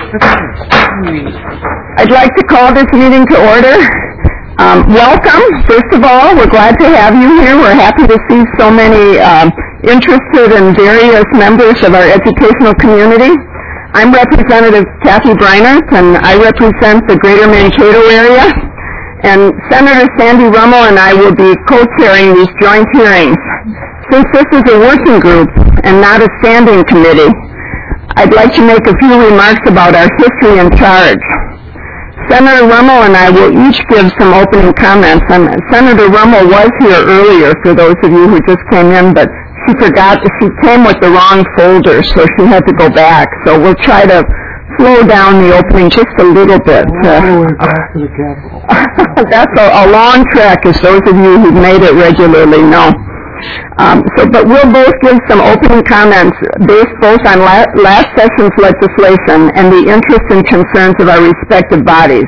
I'd like to call this meeting to order. Welcome. First of all, we're glad to have you here. We're happy to see so many interested and various members of our educational community. I'm Representative Kathy Breinert, and I represent the Greater Mankato area. And Senator Sandy Rummel and I will be co-chairing these joint hearings. Since this is a working group and not a standing committee, I'd like to make a few remarks about our history and charge. Senator Rummel and I will each give some opening comments. And Senator Rummel was here earlier, for those of you who just came in, but she forgot that she came with the wrong folder, so she had to go back. So we'll try to slow down the opening just a little bit. Back to the Capitol. That's a long trek, as those of you who've made it regularly know. But we'll both give some opening comments based both on last session's legislation and the interests and concerns of our respective bodies.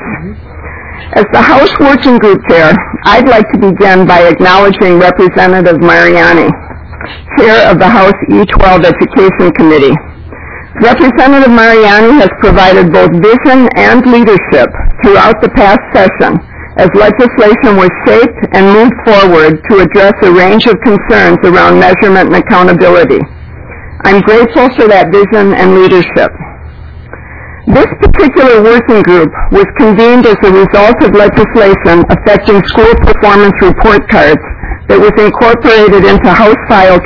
As the House Working Group Chair, I'd like to begin by acknowledging Representative Mariani, Chair of the House E12 Education Committee. Representative Mariani has provided both vision and leadership throughout the past session as legislation was shaped and moved forward to address a range of concerns around measurement and accountability. I'm grateful for that vision and leadership. This particular working group was convened as a result of legislation affecting school performance report cards that was incorporated into House File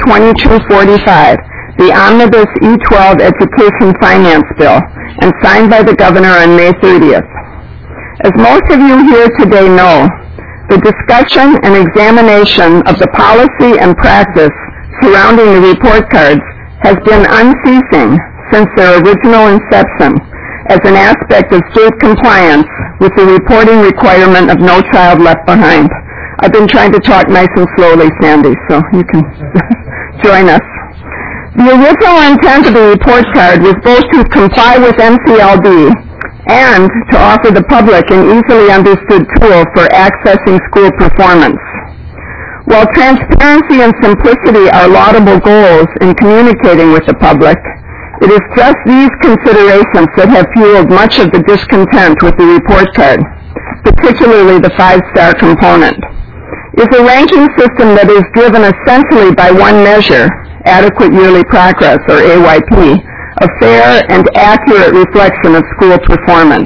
2245, the Omnibus E12 Education Finance Bill, and signed by the Governor on May 30th. As most of you here today know, the discussion and examination of the policy and practice surrounding the report cards has been unceasing since their original inception as an aspect of state compliance with the reporting requirement of No Child Left Behind. I've been trying to talk nice and slowly, Sandy, so you can join us. The original intent of the report card was both to comply with NCLB and to offer the public an easily understood tool for accessing school performance. While transparency and simplicity are laudable goals in communicating with the public, it is just these considerations that have fueled much of the discontent with the report card, particularly the 5-star component. Is a ranking system that is driven essentially by one measure, adequate yearly progress, or AYP, a fair and accurate reflection of school performance.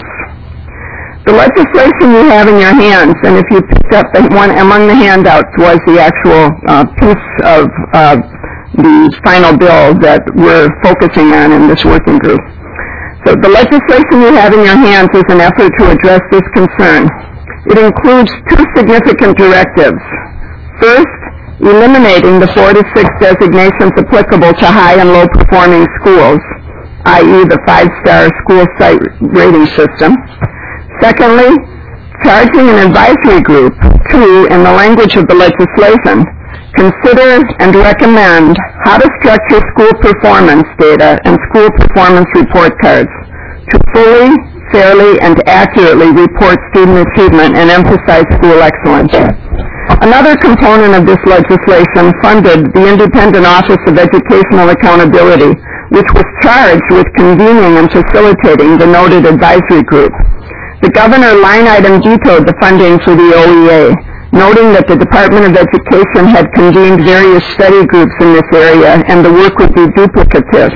The legislation you have in your hands, and if you picked up one among the handouts, was the actual piece of the final bill that we're focusing on in this working group. So the legislation you have in your hands is an effort to address this concern. It includes two significant directives. First, eliminating the 4 to 6 designations applicable to high and low performing schools, i.e. the 5-star school site rating system. Secondly, charging an advisory group to, in the language of the legislation, consider and recommend how to structure school performance data and school performance report cards to fully, fairly, and accurately report student achievement and emphasize school excellence. Another component of this legislation funded the Independent Office of Educational Accountability, which was charged with convening and facilitating the noted advisory group. The governor line item vetoed the funding for the OEA, noting that the Department of Education had convened various study groups in this area and the work would be duplicative.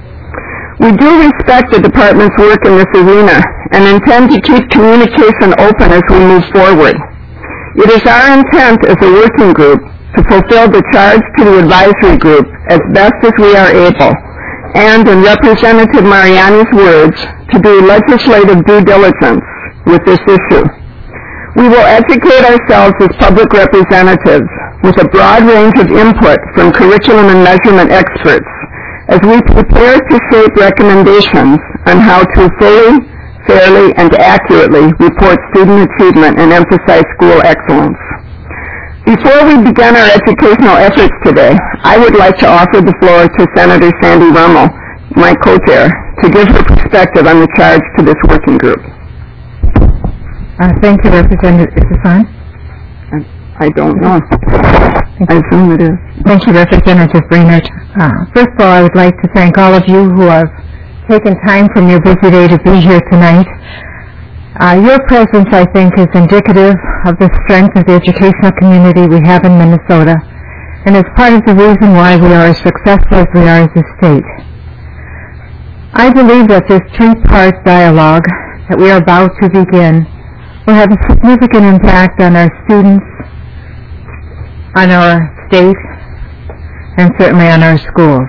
We do respect the department's work in this arena and intend to keep communication open as we move forward. It is our intent as a working group to fulfill the charge to the advisory group as best as we are able, and in Representative Mariani's words, to do legislative due diligence with this issue. We will educate ourselves as public representatives with a broad range of input from curriculum and measurement experts as we prepare to shape recommendations on how to fully, fairly, and accurately report student achievement and emphasize school excellence. Before we begin our educational efforts today, I would like to offer the floor to Senator Sandy Rummel, my co-chair, to give her perspective on the charge to this working group. Thank you, Representative. Is this on? I don't know. I assume it is. Thank you, Representative Breinert. First of all, I would like to thank all of you who have taken time from your busy day to be here tonight. Your presence, I think, is indicative of the strength of the educational community we have in Minnesota, and is part of the reason why we are as successful as we are as a state. I believe that this three-part dialogue that we are about to begin will have a significant impact on our students, on our state, and certainly on our schools.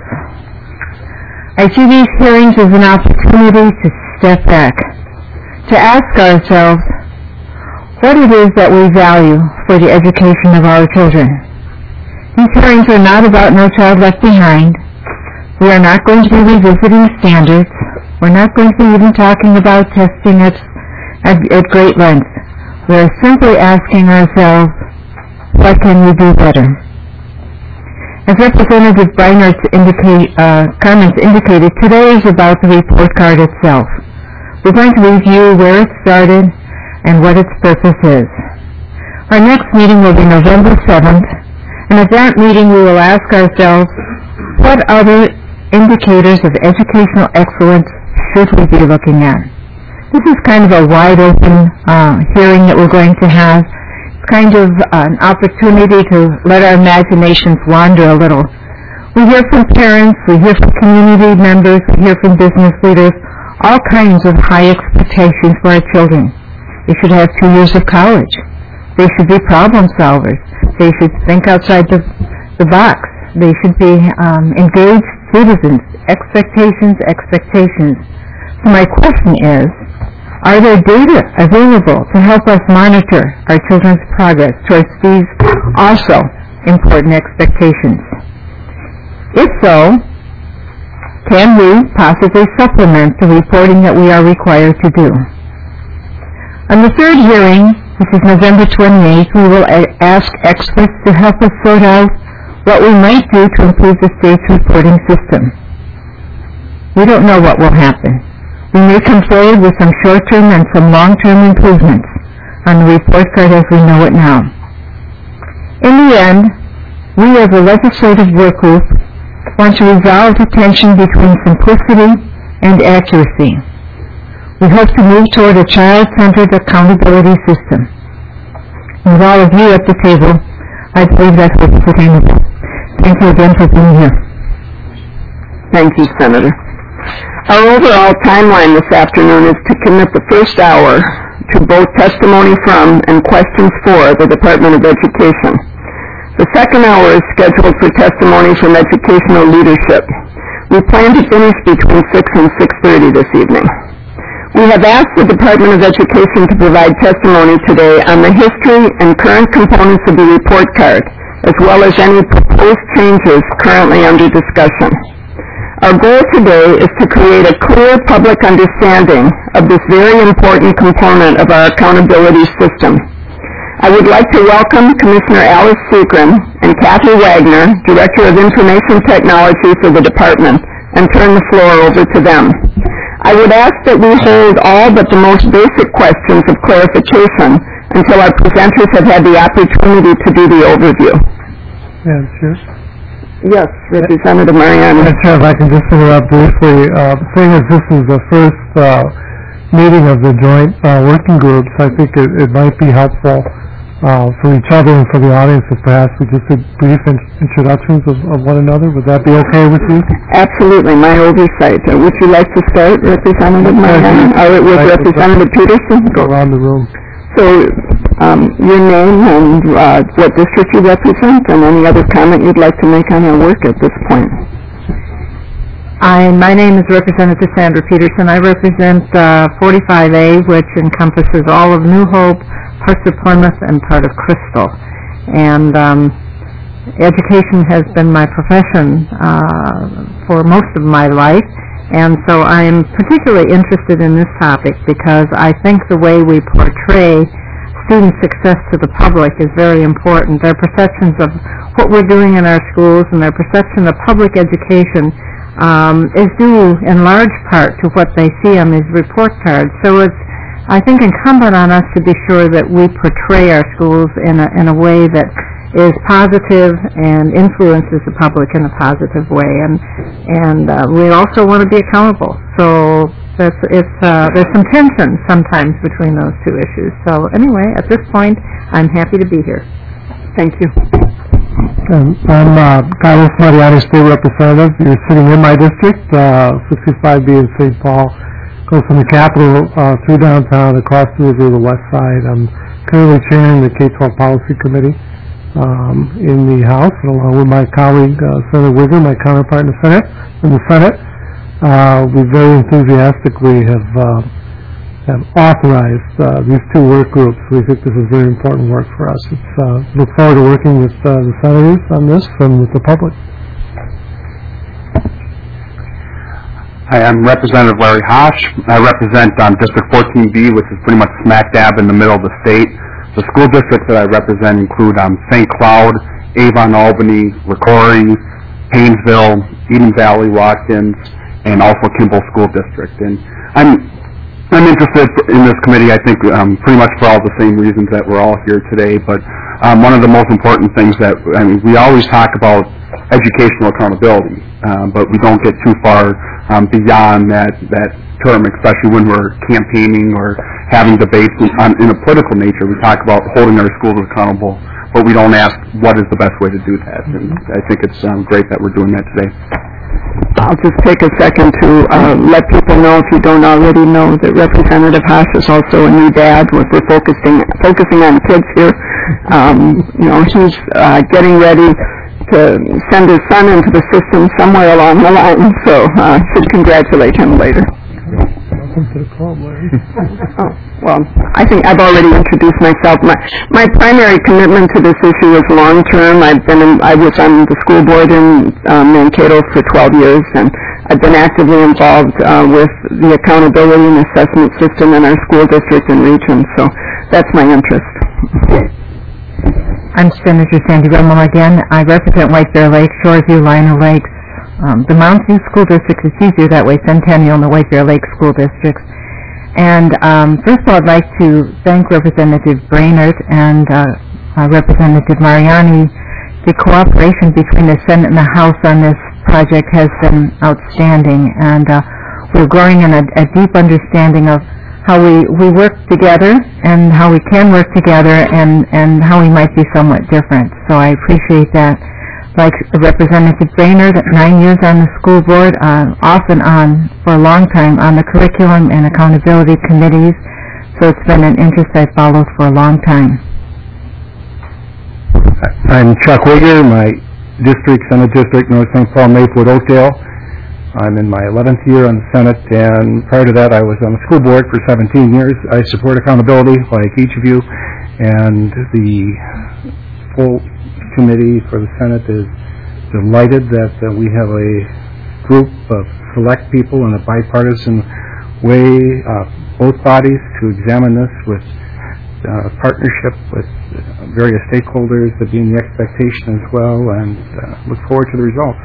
I see these hearings as an opportunity to step back, to ask ourselves what it is that we value for the education of our children. These hearings are not about No Child Left Behind. We are not going to be revisiting standards. We're not going to be even talking about testing at great length. We are simply asking ourselves, what can we do better? As Representative Breinert's comments indicated, today is about the report card itself. We're going to review where it started and what its purpose is. Our next meeting will be November 7th, and at that meeting we will ask ourselves, what other indicators of educational excellence should we be looking at? This is kind of a wide-open hearing that we're going to have. It's kind of an opportunity to let our imaginations wander a little. We hear from parents, we hear from community members, we hear from business leaders, all kinds of high expectations for our children. They should have 2 years of college. They should be problem solvers. They should think outside the box. They should be engaged citizens. Expectations. So my question is, are there data available to help us monitor our children's progress towards these also important expectations? If so, can we possibly supplement the reporting that we are required to do? On the third hearing, which is November 28th, we will ask experts to help us sort out what we might do to improve the state's reporting system. We don't know what will happen. We may come forward with some short-term and some long-term improvements on the report card as we know it now. In the end, we as a legislative work group want to resolve the tension between simplicity and accuracy. We hope to move toward a child-centered accountability system. With all of you at the table, I believe that hope is attainable. Thank you again for being here. Thank you, Senator. Our overall timeline this afternoon is to commit the first hour to both testimony from and questions for the Department of Education. The second hour is scheduled for testimony from educational leadership. We plan to finish between 6 and 6:30 this evening. We have asked the Department of Education to provide testimony today on the history and current components of the report card, as well as any proposed changes currently under discussion. Our goal today is to create a clear public understanding of this very important component of our accountability system. I would like to welcome Commissioner Alice Sukrin and Kathy Wagner, Director of Information Technology for the Department, and turn the floor over to them. I would ask that we hold all but the most basic questions of clarification until our presenters have had the opportunity to do the overview. Yeah, sure. Yes, Representative Mariani. Chair, if I can just interrupt briefly. Seeing as this is the first meeting of the joint working groups, I think it might be helpful for each other and for the audience if perhaps we just did brief introductions of one another. Would that be okay with you? Absolutely, my oversight. Would you like to start, Representative Mariani? Or with Representative Peterson? Go around the room. So, your name and what district you represent, and any other comment you'd like to make on our work at this point. My name is Representative Sandra Peterson. I represent 45A, which encompasses all of New Hope, parts of Plymouth, and part of Crystal. And education has been my profession for most of my life. And so I am particularly interested in this topic because I think the way we portray student success to the public is very important. Their perceptions of what we're doing in our schools and their perception of public education is due in large part to what they see on these report cards. So it's, I think, incumbent on us to be sure that we portray our schools in a way that is positive and influences the public in a positive way, and we also want to be accountable. So there's some tension sometimes between those two issues. So anyway, at this point, I'm happy to be here. Thank you. I'm Carlos Mariani, State Representative. You're sitting in my district, 65B in St. Paul. Goes from the Capitol through downtown, across the river to the west side. I'm currently chairing the K-12 Policy Committee in the House, along with my colleague, Senator Wiggum, my counterpart in the Senate. We very enthusiastically have authorized these two work groups. We think this is very important work for us. Look forward to working with the senators on this and with the public. Hi, I'm Representative Larry Hosch. I represent District 14B, which is pretty much smack dab in the middle of the state. The school districts that I represent include St. Cloud, Avon, Albany, LaCroix, Paynesville, Eden Valley, Watkins, and also Kimball School District. And I'm interested in this committee, I think, pretty much for all the same reasons that we're all here today. But one of the most important things that, we always talk about educational accountability, but we don't get too far beyond that term, especially when we're campaigning or having debates in a political nature. We talk about holding our schools accountable, but we don't ask what is the best way to do that. And I think it's great that we're doing that today. I'll just take a second to let people know, if you don't already know, that Representative Hosch is also a new dad. We're focusing on kids here. He's getting ready to send his son into the system somewhere along the line, so should congratulate him later. Welcome to the club, Larry. Well, I think I've already introduced myself. My primary commitment to this issue is long-term. I was on the school board in Mankato for 12 years, and I've been actively involved with the accountability and assessment system in our school district and region, so that's my interest. I'm Senator Sandy Rummel again. I represent White Bear Lake, Shoreview, Lino Lakes, the Mountain View School District. It's easier that way, Centennial and the White Bear Lake School Districts. And first of all, I'd like to thank Representative Brainerd and Representative Mariani. The cooperation between the Senate and the House on this project has been outstanding, and we're growing in a deep understanding of how we work together and how we can work together and how we might be somewhat different. So I appreciate that. Like Representative Brainerd, 9 years on the school board, off and on for a long time on the curriculum and accountability committees. So it's been an interest I've followed for a long time. I'm Chuck Wigger, my district, Senate District, North St. Paul, Maplewood, Oakdale. I'm in my 11th year on the Senate, and prior to that I was on the school board for 17 years. I support accountability like each of you, and the full committee for the Senate is delighted that we have a group of select people in a bipartisan way, both bodies, to examine this with partnership with various stakeholders, that being the expectation as well, and look forward to the results.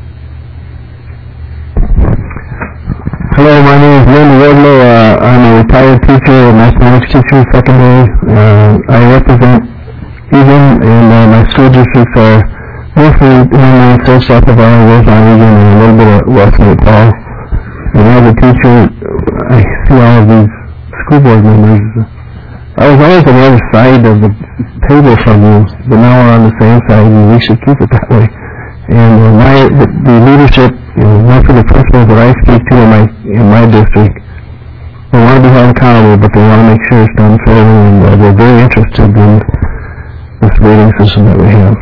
Hello, my name is Lynn Wardlow. I'm a retired teacher, a mathematics teacher in secondary. I represent Eden, and my school districts are mostly mainly south of our Roseland region and a little bit of west St. Paul. And as a teacher, I see all of these school board members. I was always on the other side of the table from you, but now we're on the same side, and we should keep it that way. And the leadership, most of the principals that I speak to in my district, they want to be held accountable, but they want to make sure it's done fairly, and they're very interested in this rating system that we have.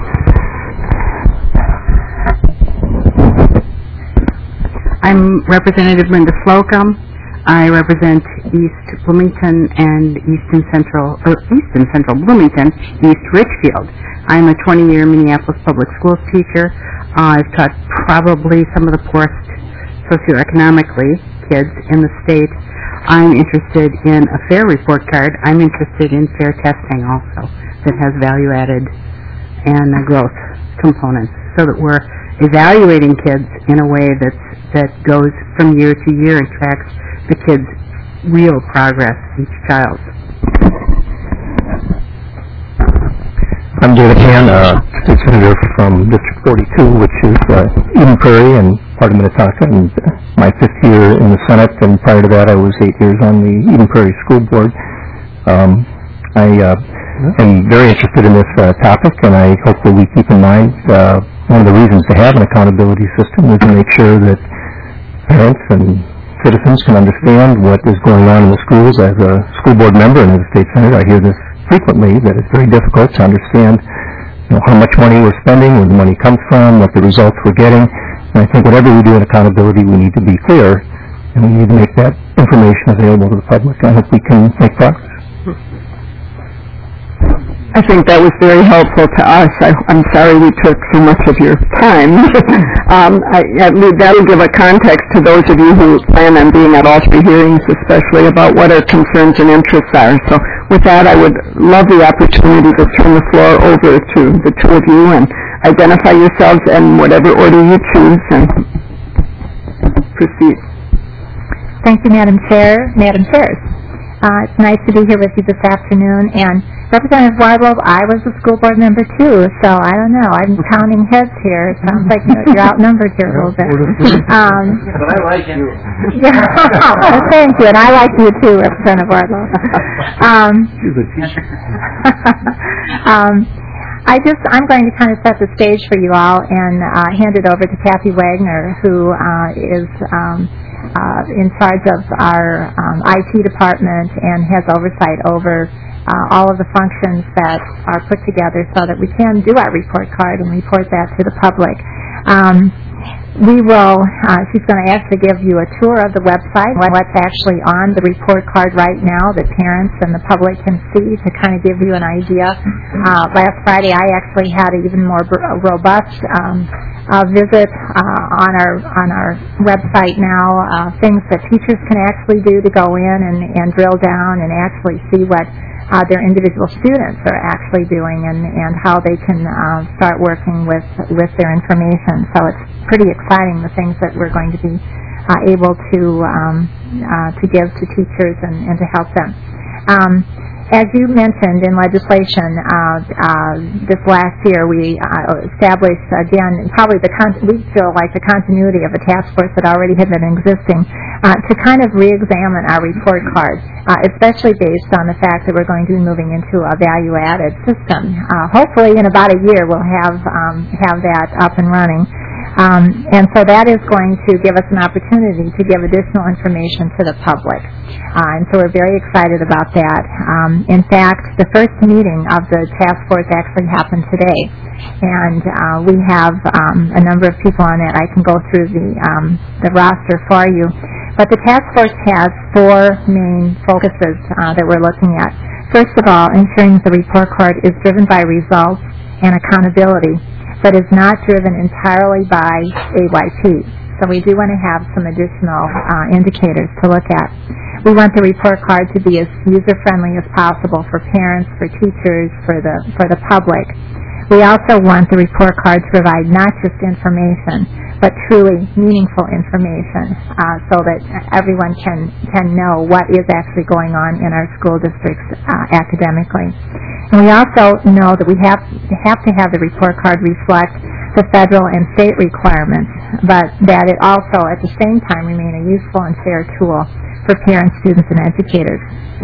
I'm Representative Linda Slocum. I represent East Bloomington and Easton Central Bloomington, East Richfield. I'm a 20-year Minneapolis public schools teacher. I've taught probably some of the poorest socioeconomically kids in the state. I'm interested in a fair report card. I'm interested in fair testing also that has value-added and growth components, so that we're evaluating kids in a way that goes from year to year and tracks the kids' real progress, each child. I'm David Han, state senator from District 42, which is Eden Prairie and part of Minnetonka, and my 5th year in the Senate, and prior to that I was 8 years on the Eden Prairie School Board. I am very interested in this topic, and I hope that we keep in mind one of the reasons to have an accountability system is to make sure that parents and citizens can understand what is going on in the schools. As a school board member and as a state senator, I hear this frequently, that it's very difficult to understand how much money we're spending, where the money comes from, what the results we're getting. And I think whatever we do in accountability, we need to be clear, and we need to make that information available to the public. I hope we can make progress. I think that was very helpful to us. I'm sorry we took so much of your time. That'll give a context to those of you who plan on being at all 3 hearings, especially about what our concerns and interests are. So with that, I would love the opportunity to turn the floor over to the 2 of you and identify yourselves in whatever order you choose and proceed. Thank you, Madam Chair. Madam Chairs, it's nice to be here with you this afternoon. And Representative Wardlow, I was a school board member too, so I don't know. I'm counting heads here. It sounds like you're outnumbered here a little bit. But I like you. Thank you, and I like you too, Representative Wardlow. She's a teacher. I'm going to kind of set the stage for you all and hand it over to Kathy Wagner, who is in charge of our IT department and has oversight over all of the functions that are put together so that we can do our report card and report that to the public. She's going to actually give you a tour of the website, what's actually on the report card right now that parents and the public can see to kind of give you an idea. Last Friday I actually had an even more robust visit on our website now, things that teachers can actually do to go in and drill down and actually see what their individual students are actually doing and how they can start working with their information. So it's pretty exciting, the things that we're going to be able to give to teachers and to help them. As you mentioned in legislation, this last year we established, again, probably we feel like the continuity of a task force that already had been existing, to kind of re-examine our report card, especially based on the fact that we're going to be moving into a value-added system. Hopefully in about a year we'll have that up and running. And so that is going to give us an opportunity to give additional information to the public. And so we're very excited about that. In fact, the first meeting of the task force actually happened today. And we have a number of people on that. I can go through the roster for you. But the task force has 4 main focuses that we're looking at. First of all, ensuring the report card is driven by results and accountability, but is not driven entirely by AYP. So we do want to have some additional indicators to look at. We want the report card to be as user-friendly as possible for parents, for teachers, for the public. We also want the report card to provide not just information, but truly meaningful information, so that everyone can know what is actually going on in our school districts academically. And we also know that we have to have the report card reflect the federal and state requirements, but that it also, at the same time, remain a useful and fair tool for parents, students, and educators.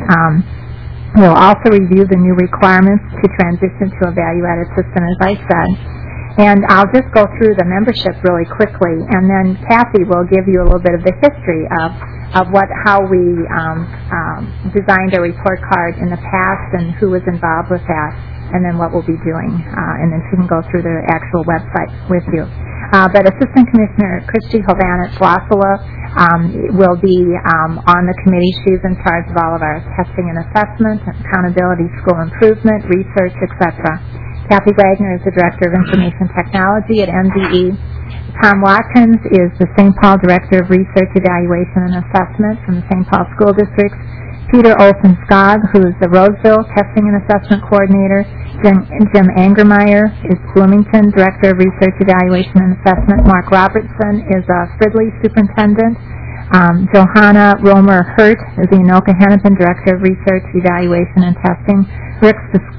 We'll also review the new requirements to transition to a value-added system, as I said. And I'll just go through the membership really quickly, and then Kathy will give you a little bit of the history of how we designed a report card in the past and who was involved with that, and then what we'll be doing. And then she can go through the actual website with you. But Assistant Commissioner Christy Hovanec-Wassala will be on the committee. She's in charge of all of our testing and assessment, accountability, school improvement, research, etc. Kathy Wagner is the Director of Information Technology at MDE. Tom Watkins is the St. Paul Director of Research, Evaluation, and Assessment from the St. Paul School District. Peter Olson-Skog, who is the Roseville Testing and Assessment Coordinator. Jim Angermeyer is Bloomington Director of Research, Evaluation, and Assessment. Mark Robertson is a Fridley Superintendent. Johanna Romer-Hurt is the Anoka-Hennepin Director of Research, Evaluation, and Testing. Rick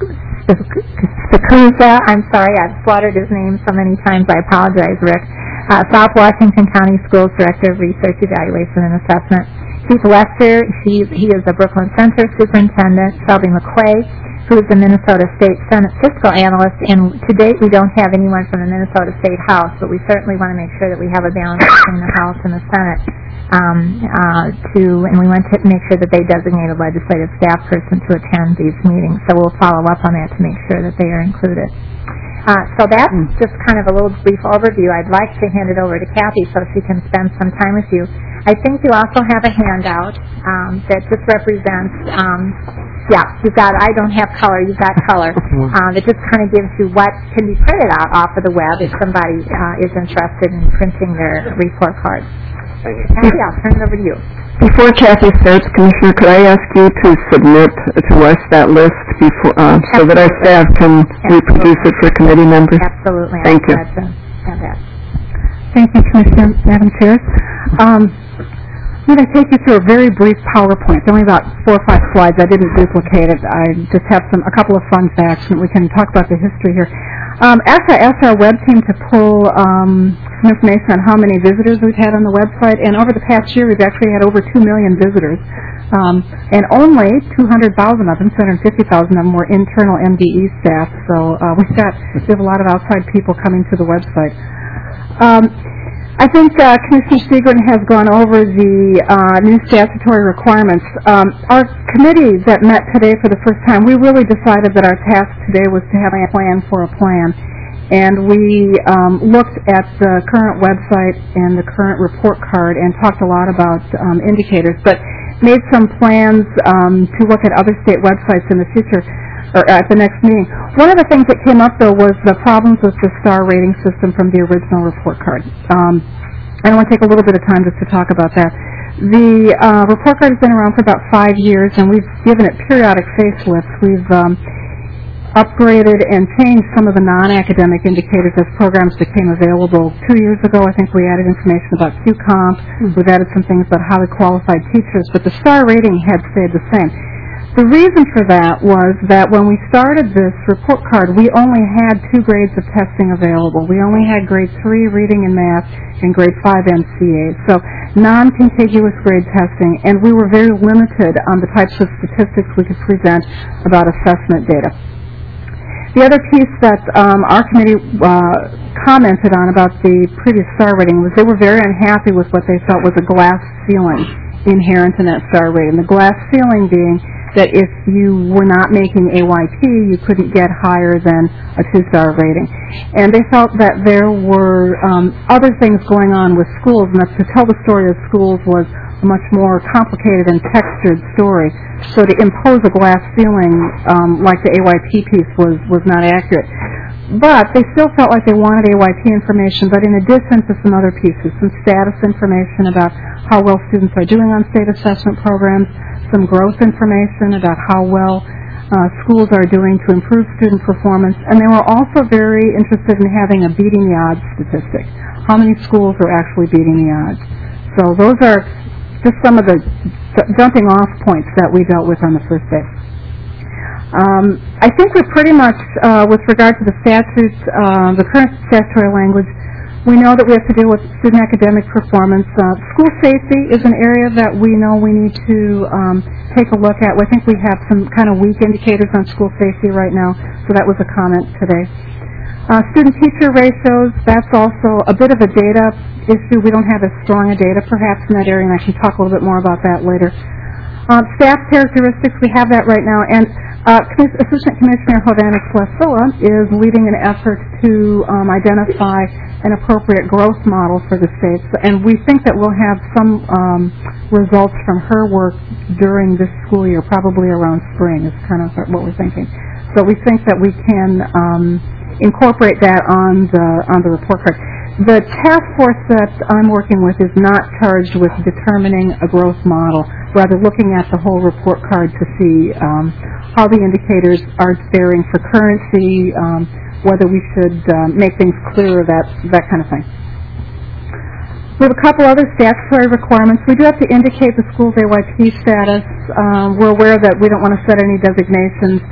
Spikuza, I'm sorry, I've slaughtered his name so many times, I apologize, Rick. South Washington County Schools Director of Research, Evaluation, and Assessment. Keith Lester, he is the Brooklyn Center Superintendent. Shelby McQuay, who is the Minnesota State Senate Fiscal Analyst, and to date we don't have anyone from the Minnesota State House, but we certainly want to make sure that we have a balance between the House and the Senate. And we want to make sure that they designate a legislative staff person to attend these meetings. So we'll follow up on that to make sure that they are included. So that's just kind of a little brief overview. I'd like to hand it over to Kathy so she can spend some time with you. I think you also have a handout that just represents, you've got, I don't have color, you've got color. It just kind of gives you what can be printed out off of the web if somebody is interested in printing their report card. Kathy, I'll turn it over to you. Before Kathy starts, Commissioner, could I ask you to submit to us that list before, so that our staff can reproduce it for committee members? Absolutely. Thank you. Thank you, Commissioner, Madam Chair. I'm going to take you through a very brief PowerPoint. It's only about 4 or 5 slides. I didn't duplicate it. I just have a couple of fun facts, and we can talk about the history here. Actually, I asked our web team to pull some information on how many visitors we've had on the website, and over the past year we've actually had over 2 million visitors, and only 200,000 of them, 250,000 of them were internal MDE staff, so we have a lot of outside people coming to the website. I think Commissioner Stegren has gone over the new statutory requirements. Our committee that met today for the first time, we really decided that our task today was to have a plan for a plan. And we looked at the current website and the current report card and talked a lot about indicators, but made some plans to look at other state websites in the future, or at the next meeting. One of the things that came up, though, was the problems with the star rating system from the original report card. I want to take a little bit of time just to talk about that. The report card has been around for about 5 years, and we've given it periodic facelifts. We've upgraded and changed some of the non-academic indicators as programs became available. 2 years ago, I think we added information about QComp. We've added some things about highly qualified teachers, but the star rating had stayed the same. The reason for that was that when we started this report card, we only had 2 grades of testing available. We only had grade 3 reading and math and grade 5 MCA, so non-contiguous grade testing, and we were very limited on the types of statistics we could present about assessment data. The other piece that our committee commented on about the previous star rating was they were very unhappy with what they felt was a glass ceiling inherent in that star rating. The glass ceiling being that if you were not making AYP, you couldn't get higher than a 2-star rating. And they felt that there were other things going on with schools, and that to tell the story of schools was a much more complicated and textured story. So to impose a glass ceiling like the AYP piece was not accurate. But they still felt like they wanted AYP information, but in addition to some other pieces, some status information about how well students are doing on state assessment programs, some growth information about how well schools are doing to improve student performance, and they were also very interested in having a beating the odds statistic. How many schools are actually beating the odds? So those are just some of the jumping off points that we dealt with on the first day. I think we're pretty much, with regard to the statutes, the current statutory language, we know that we have to deal with student academic performance. School safety is an area that we know we need to take a look at. I think we have some kind of weak indicators on school safety right now, so that was a comment today. Student-teacher ratios, that's also a bit of a data issue. We don't have as strong a data perhaps in that area, and I can talk a little bit more about that later. Staff characteristics, we have that right now, and Assistant Commissioner Hovhannes Flasilla is leading an effort to identify an appropriate growth model for the states, and we think that we'll have some results from her work during this school year, probably around spring is kind of what we're thinking. So we think that we can incorporate that on the report card. The task force that I'm working with is not charged with determining a growth model, rather looking at the whole report card to see how the indicators are faring for currency, whether we should make things clearer, that kind of thing. We have a couple other statutory requirements. We do have to indicate the school's AYP status. We're aware that we don't want to set any designations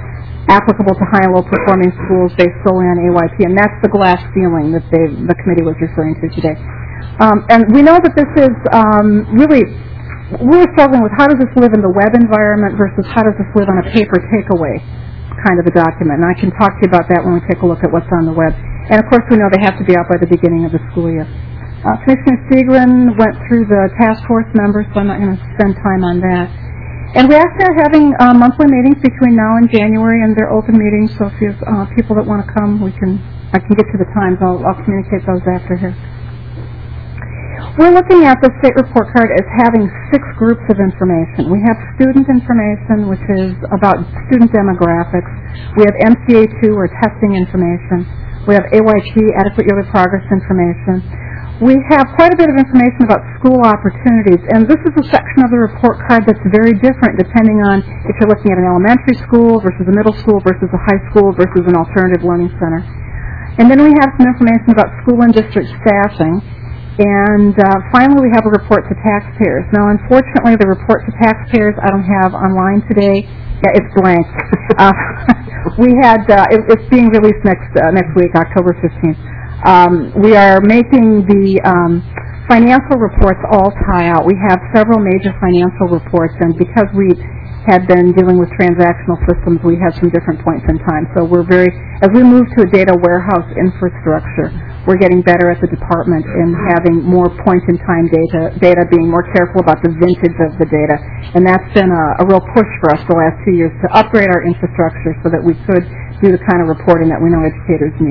applicable to high and low performing schools based solely on AYP, and that's the glass ceiling that the committee was referring to today. And we know that this is really, we're struggling with how does this live in the web environment versus how does this live on a paper takeaway kind of a document. And I can talk to you about that when we take a look at what's on the web. And of course we know they have to be out by the beginning of the school year. Commissioner Stegren went through the task force members, so I'm not going to spend time on that. And we actually are having monthly meetings between now and January, and they're open meetings, so if you have people that want to come, I can get to the times. I'll communicate those after here. We're looking at the state report card as having 6 groups of information. We have student information, which is about student demographics. We have MCA2, or testing information. We have AYP, adequate yearly progress information. We have quite a bit of information about school opportunities, and this is a section of the report card that's very different depending on if you're looking at an elementary school versus a middle school versus a high school versus an alternative learning center. And then we have some information about school and district staffing. And finally, we have a report to taxpayers. Now, unfortunately, the report to taxpayers I don't have online today. Yeah, it's blank. It's being released next week, October 15th. We are making the financial reports all tie out. We have several major financial reports, and because we had been dealing with transactional systems, we have some different points in time. So as we move to a data warehouse infrastructure, we're getting better at the department in having more point-in-time data, being more careful about the vintage of the data. And that's been a real push for us the last 2 years to upgrade our infrastructure so that we could do the kind of reporting that we know educators need.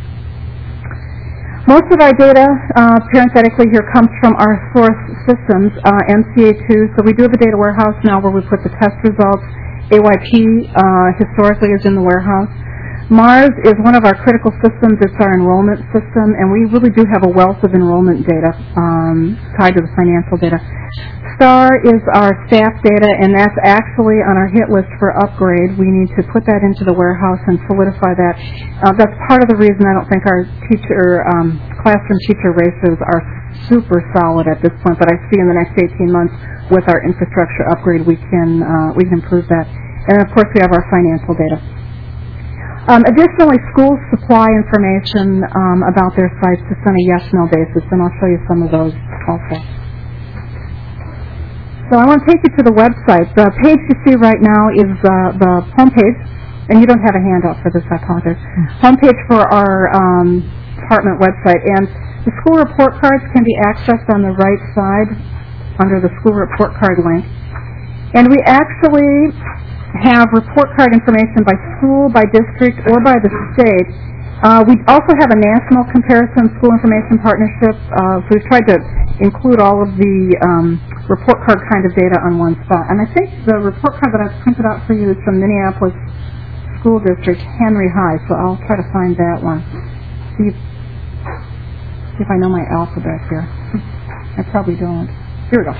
Most of our data, parenthetically here, comes from our source systems, MCA2. So we do have a data warehouse now where we put the test results. AYP historically is in the warehouse. MARS is one of our critical systems. It's our enrollment system, and we really do have a wealth of enrollment data tied to the financial data. STAR is our staff data, and that's actually on our hit list for upgrade. We need to put that into the warehouse and solidify that. That's part of the reason I don't think our classroom teacher ratios are super solid at this point, but I see in the next 18 months with our infrastructure upgrade we can improve that. And of course we have our financial data. Additionally, schools supply information about their sites just on a yes-no basis, and I'll show you some of those also. So I want to take you to the website. The page you see right now is the homepage, and you don't have a handout for this, I apologize. Homepage for our department website, and the school report cards can be accessed on the right side under the school report card link. And we actually have report card information by school, by district, or by the state. We also have a national comparison school information partnership, so we've tried to include all of the report card kind of data on one spot. And I think the report card that I've printed out for you is from Minneapolis School District, Henry High, so I'll try to find that one. See if I know my alphabet here. I probably don't. Here we go.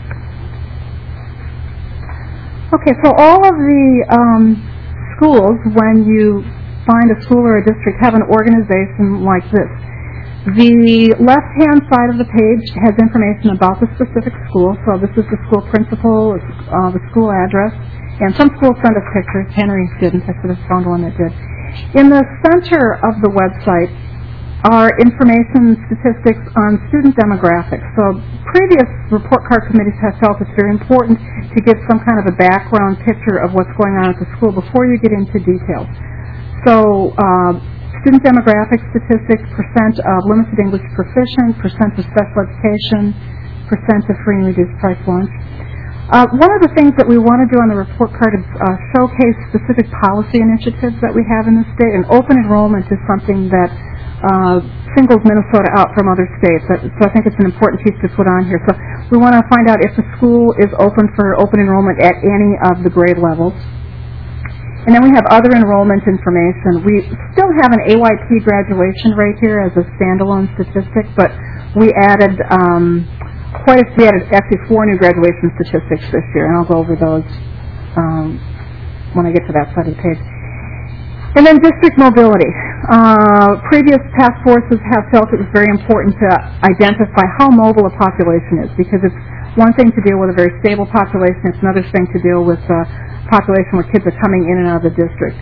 Okay, so all of the schools, when you find a school or a district, have an organization like this. The left-hand side of the page has information about the specific school. So this is the school principal, the school address, and some schools send us pictures. Henry didn't. I should have found one that did. In the center of the website are information statistics on student demographics. So previous report card committees have felt it's very important to give some kind of a background picture of what's going on at the school before you get into details. So student demographic statistics, percent of limited English proficient, percent of special education, percent of free and reduced price lunch. One of the things that we want to do on the report card is showcase specific policy initiatives that we have in the state, and open enrollment is something that singles Minnesota out from other states. So I think it's an important piece to put on here. So we want to find out if the school is open for open enrollment at any of the grade levels. And then we have other enrollment information. We still have an AYP graduation rate here as a standalone statistic, but we added actually 4 new graduation statistics this year, and I'll go over those when I get to that side of the page. And then district mobility. Previous task forces have felt it was very important to identify how mobile a population is, because it's one thing to deal with a very stable population, it's another thing to deal with a population where kids are coming in and out of the district.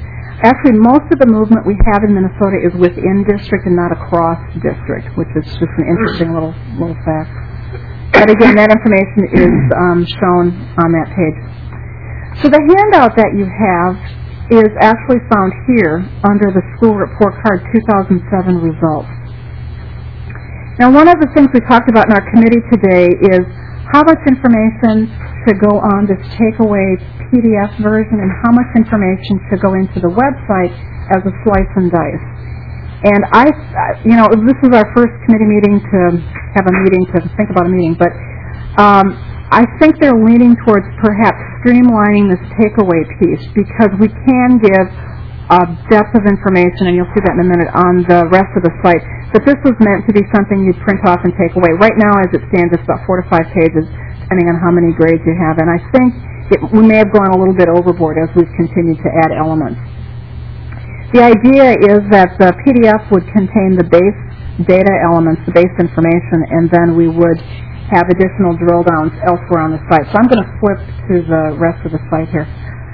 Actually, most of the movement we have in Minnesota is within district and not across district, which is just an interesting little fact. But again, that information is shown on that page. So the handout that you have is actually found here under the school report card 2007 results. Now, one of the things we talked about in our committee today is how much information should go on this takeaway PDF version and how much information should go into the website as a slice and dice. And this is our first committee meeting to have a meeting to think about a meeting, but I think they're leaning towards perhaps streamlining this takeaway piece because we can give a depth of information, and you'll see that in a minute, on the rest of the site. But this was meant to be something you'd print off and take away. Right now, as it stands, it's about 4 to 5 pages, depending on how many grades you have. And I think we may have gone a little bit overboard as we've continued to add elements. The idea is that the PDF would contain the base data elements, the base information, and then we would have additional drill downs elsewhere on the site. So I'm going to flip to the rest of the site here.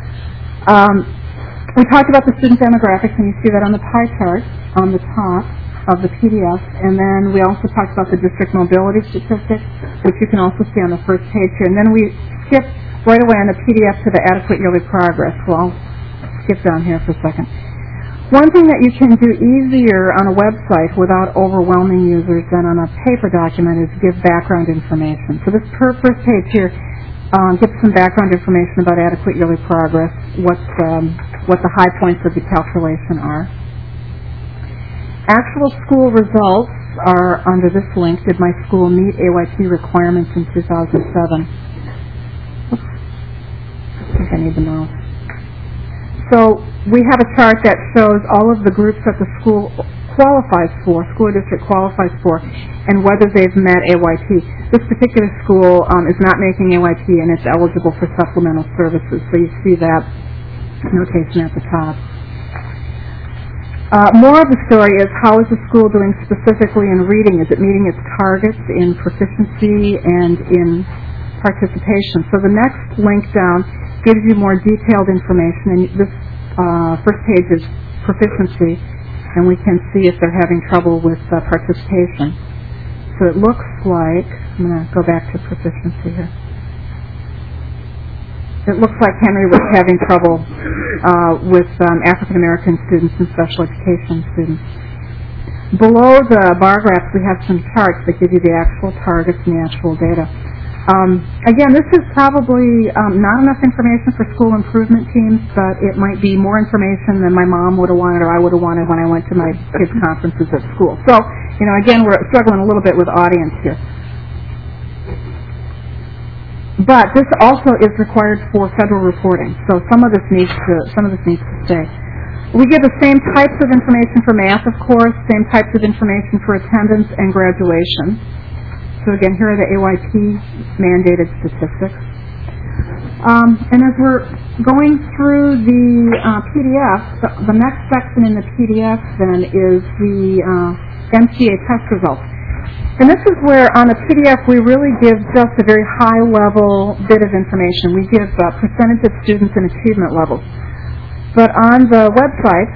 We talked about the student demographics, and you see that on the pie chart on the top of the PDF. And then we also talked about the district mobility statistics, which you can also see on the first page here. And then we skip right away on the PDF to the adequate yearly progress. Well, I'll skip down here for a second. One thing that you can do easier on a website without overwhelming users than on a paper document is give background information. So this first page here gives some background information about adequate yearly progress, what the high points of the calculation are. Actual school results are under this link. Did my school meet AYP requirements in 2007? Oops. I think I need the mouse. So we have a chart that shows all of the groups that the school qualifies for, school district qualifies for, and whether they've met AYP. This particular school is not making AYP, and it's eligible for supplemental services. So you see that notation at the top. More of the story is how is the school doing specifically in reading? Is it meeting its targets in proficiency and in participation? So the next link down gives you more detailed information, and this first page is proficiency, and we can see if they're having trouble with participation. So it looks like, I'm going to go back to proficiency here. It looks like Henry was having trouble with African American students and special education students. Below the bar graphs, we have some charts that give you the actual targets and the actual data. Again, this is probably not enough information for school improvement teams, but it might be more information than my mom would have wanted or I would have wanted when I went to my kids' conferences at school. So, again, we're struggling a little bit with audience here. But this also is required for federal reporting, so some of this needs to stay. We give the same types of information for math, of course, same types of information for attendance and graduation. So again, here are the AYP mandated statistics. And as we're going through the PDF, the next section in the PDF then is the MTA test results. And this is where on the PDF we really give just a very high-level bit of information. We give percentage of students and achievement levels. But on the website,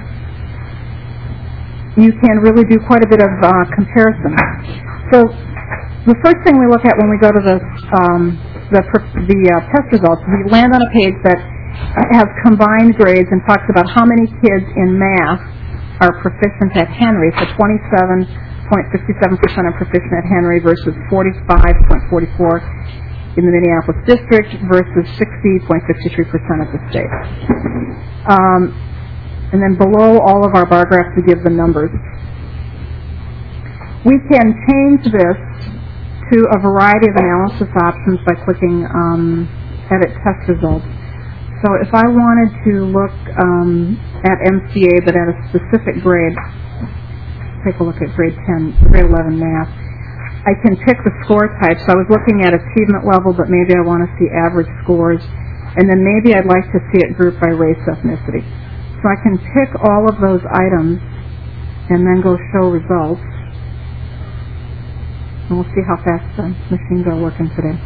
you can really do quite a bit of comparison. So the first thing we look at when we go to the test results, we land on a page that has combined grades and talks about how many kids in math are proficient at Henry. So 27.57% are proficient at Henry versus 45.44% in the Minneapolis district versus 60.53% at the state. And then below all of our bar graphs, we give the numbers. We can change this to a variety of analysis options by clicking Edit Test Results. So if I wanted to look at MCA but at a specific grade, take a look at grade 11 math, I can pick the score type. So I was looking at achievement level, but maybe I want to see average scores, and then maybe I'd like to see it grouped by race ethnicity. So I can pick all of those items and then go show results. And we'll see how fast the machines are working today.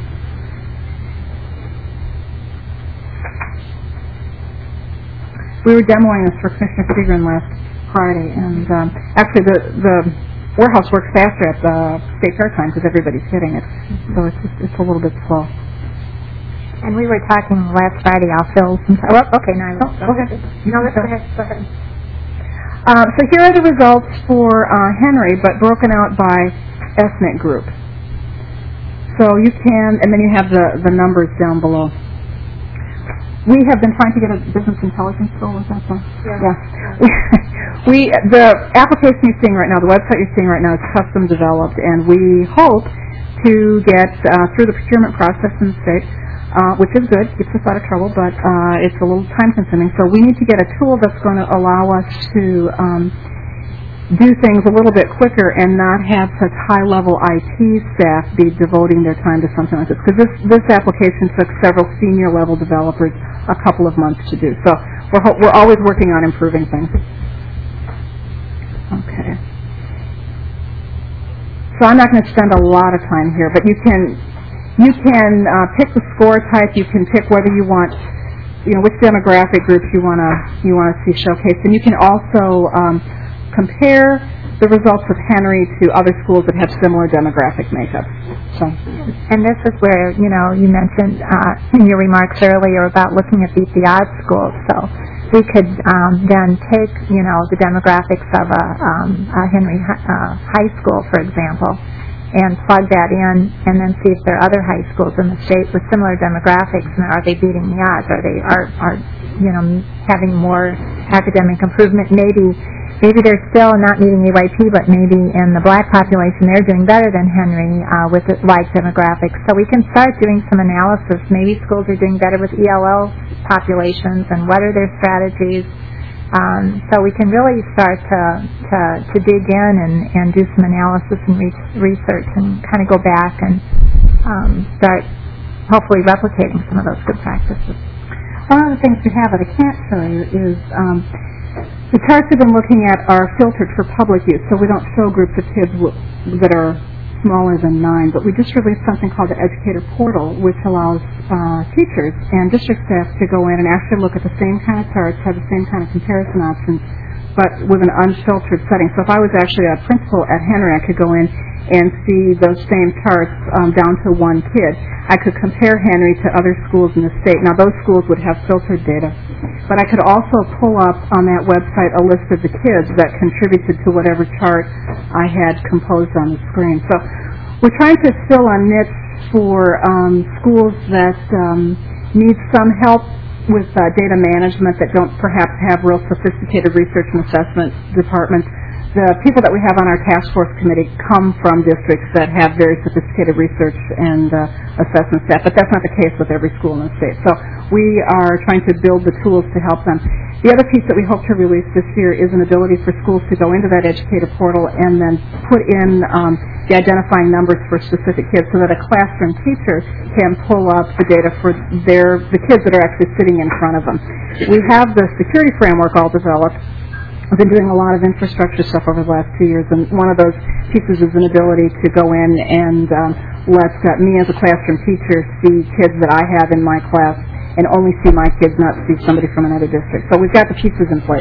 We were demoing this for Commissioner Seagren last Friday, and actually the warehouse works faster at the state fair time because everybody's hitting it, so it's a little bit slow. And we were talking last Friday. I'll fill some time. Oh, okay, now go ahead. No, go ahead. Go ahead. So here are the results for Henry, but broken out by ethnic group. So you can, and then you have the numbers down below. We have been trying to get a business intelligence tool. Is that so? Yeah. The application you're seeing right now, the website you're seeing right now, is custom developed, and we hope to get through the procurement process in the state, which is good, keeps us out of trouble, but it's a little time-consuming. So we need to get a tool that's going to allow us to do things a little bit quicker and not have such high-level IT staff be devoting their time to something like this. Because this application took several senior-level developers a couple of months to do. So we're always working on improving things. Okay. So I'm not going to spend a lot of time here, but you can pick the score type. You can pick whether you want, which demographic groups you want to see showcased, and you can also compare the results of Henry to other schools that have similar demographic makeups. So, and this is where you mentioned in your remarks earlier about looking at beat the odds schools. So we could then take the demographics of a Henry high school, for example, and plug that in, and then see if there are other high schools in the state with similar demographics, and are they beating the odds? Are they having more academic improvement? Maybe they're still not meeting EYP, but maybe in the black population they're doing better than Henry with like demographics. So we can start doing some analysis. Maybe schools are doing better with ELL populations, and what are their strategies? So we can really start to dig in and do some analysis and research and kind of go back and start hopefully replicating some of those good practices. One of the things we have that I can't show you is the charts we've been looking at are filtered for public use, so we don't show groups of kids that are smaller than 9, but we just released something called the Educator Portal, which allows teachers and district staff to go in and actually look at the same kind of charts, have the same kind of comparison options, but with an unfiltered setting. So if I was actually a principal at Henry, I could go in and see those same charts down to one kid. I could compare Henry to other schools in the state. Now, those schools would have filtered data. But I could also pull up on that website a list of the kids that contributed to whatever chart I had composed on the screen. So we're trying to fill a niche for schools that need some help with data management, that don't perhaps have real sophisticated research and assessment departments. The people that we have on our task force committee come from districts that have very sophisticated research and assessment staff, but that's not the case with every school in the state. So we are trying to build the tools to help them. The other piece that we hope to release this year is an ability for schools to go into that Educator Portal and then put in the identifying numbers for specific kids, so that a classroom teacher can pull up the data for the kids that are actually sitting in front of them. We have the security framework all developed. I've been doing a lot of infrastructure stuff over the last 2 years, and one of those pieces is an ability to go in and let me as a classroom teacher see kids that I have in my class and only see my kids, not see somebody from another district. So we've got the pieces in place.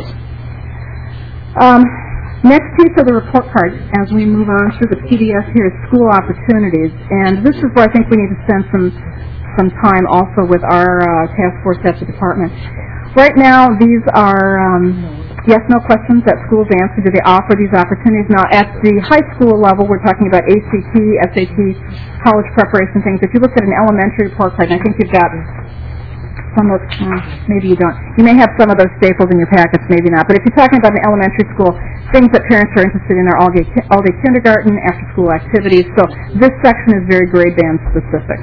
Next piece of the report card, as we move on through the PDF here, is school opportunities. And this is where I think we need to spend some time also with our task force at the department. Right now, these are yes-no questions that schools answer. Do they offer these opportunities? Now, at the high school level, we're talking about ACT, SAT, college preparation things. If you look at an elementary report card, and I think you've got some of, maybe you don't. You may have some of those staples in your packets, maybe not. But if you're talking about an elementary school, things that parents are interested in are all-day kindergarten, after-school activities. So this section is very grade band specific.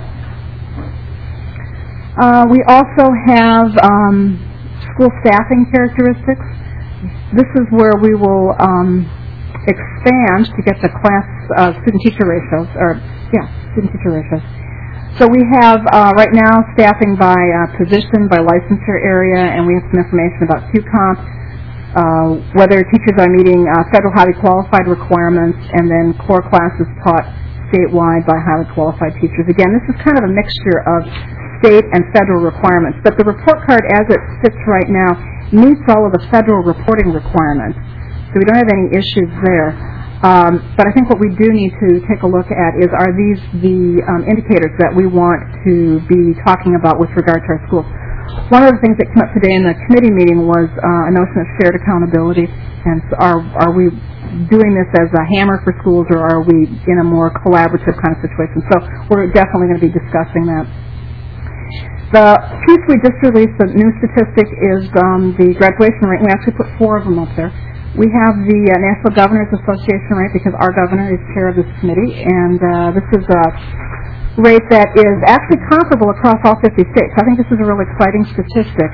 We also have school staffing characteristics. This is where we will expand to get the class student-teacher ratios, student-teacher ratios. So we have right now staffing by position, by licensure area, and we have some information about QComp, whether teachers are meeting federal highly qualified requirements, and then core classes taught statewide by highly qualified teachers. Again, this is kind of a mixture of state and federal requirements, but the report card as it sits right now meets all of the federal reporting requirements. So we don't have any issues there. But I think what we do need to take a look at is, are these the indicators that we want to be talking about with regard to our schools? One of the things that came up today in the committee meeting was a notion of shared accountability. And so are we doing this as a hammer for schools, or are we in a more collaborative kind of situation? So we're definitely going to be discussing that. The piece we just released, the new statistic, is the graduation rate. We actually put 4 of them up there. We have the National Governors Association rate, because our governor is chair of this committee, and this is a rate that is actually comparable across all 50 states. I think this is a real exciting statistic.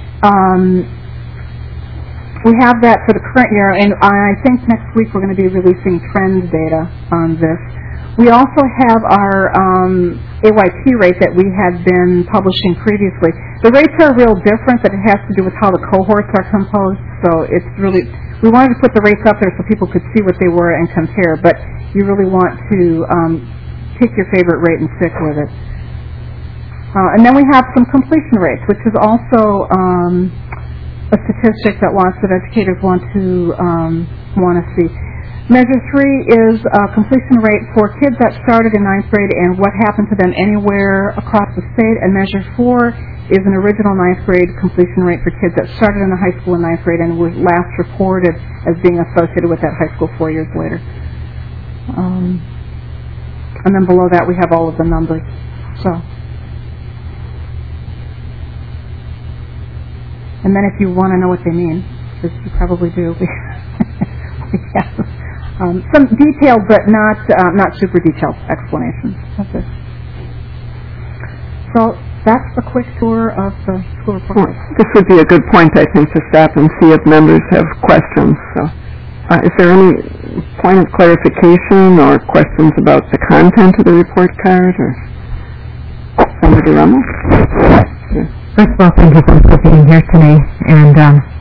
We have that for the current year, and I think next week we're going to be releasing trends data on this. We also have our AYP rate that we had been publishing previously. The rates are real different, but it has to do with how the cohorts are composed, so it's really... We wanted to put the rates up there so people could see what they were and compare, but you really want to pick your favorite rate and stick with it. And then we have some completion rates, which is also a statistic that lots of educators want to see. Measure 3 is a completion rate for kids that started in 9th grade and what happened to them anywhere across the state. And Measure 4 is an original 9th grade completion rate for kids that started in the high school in 9th grade and were last reported as being associated with that high school 4 years later. And then below that we have all of the numbers. So, and then if you want to know what they mean, because you probably do, we have some detailed but not super detailed explanations of this. So that's a quick tour of the school report. Well, this would be a good point, I think, to stop and see if members have questions. So, is there any point of clarification or questions about the content of the report card? Or Senator Rummel? First of all, thank you both for being here tonight. And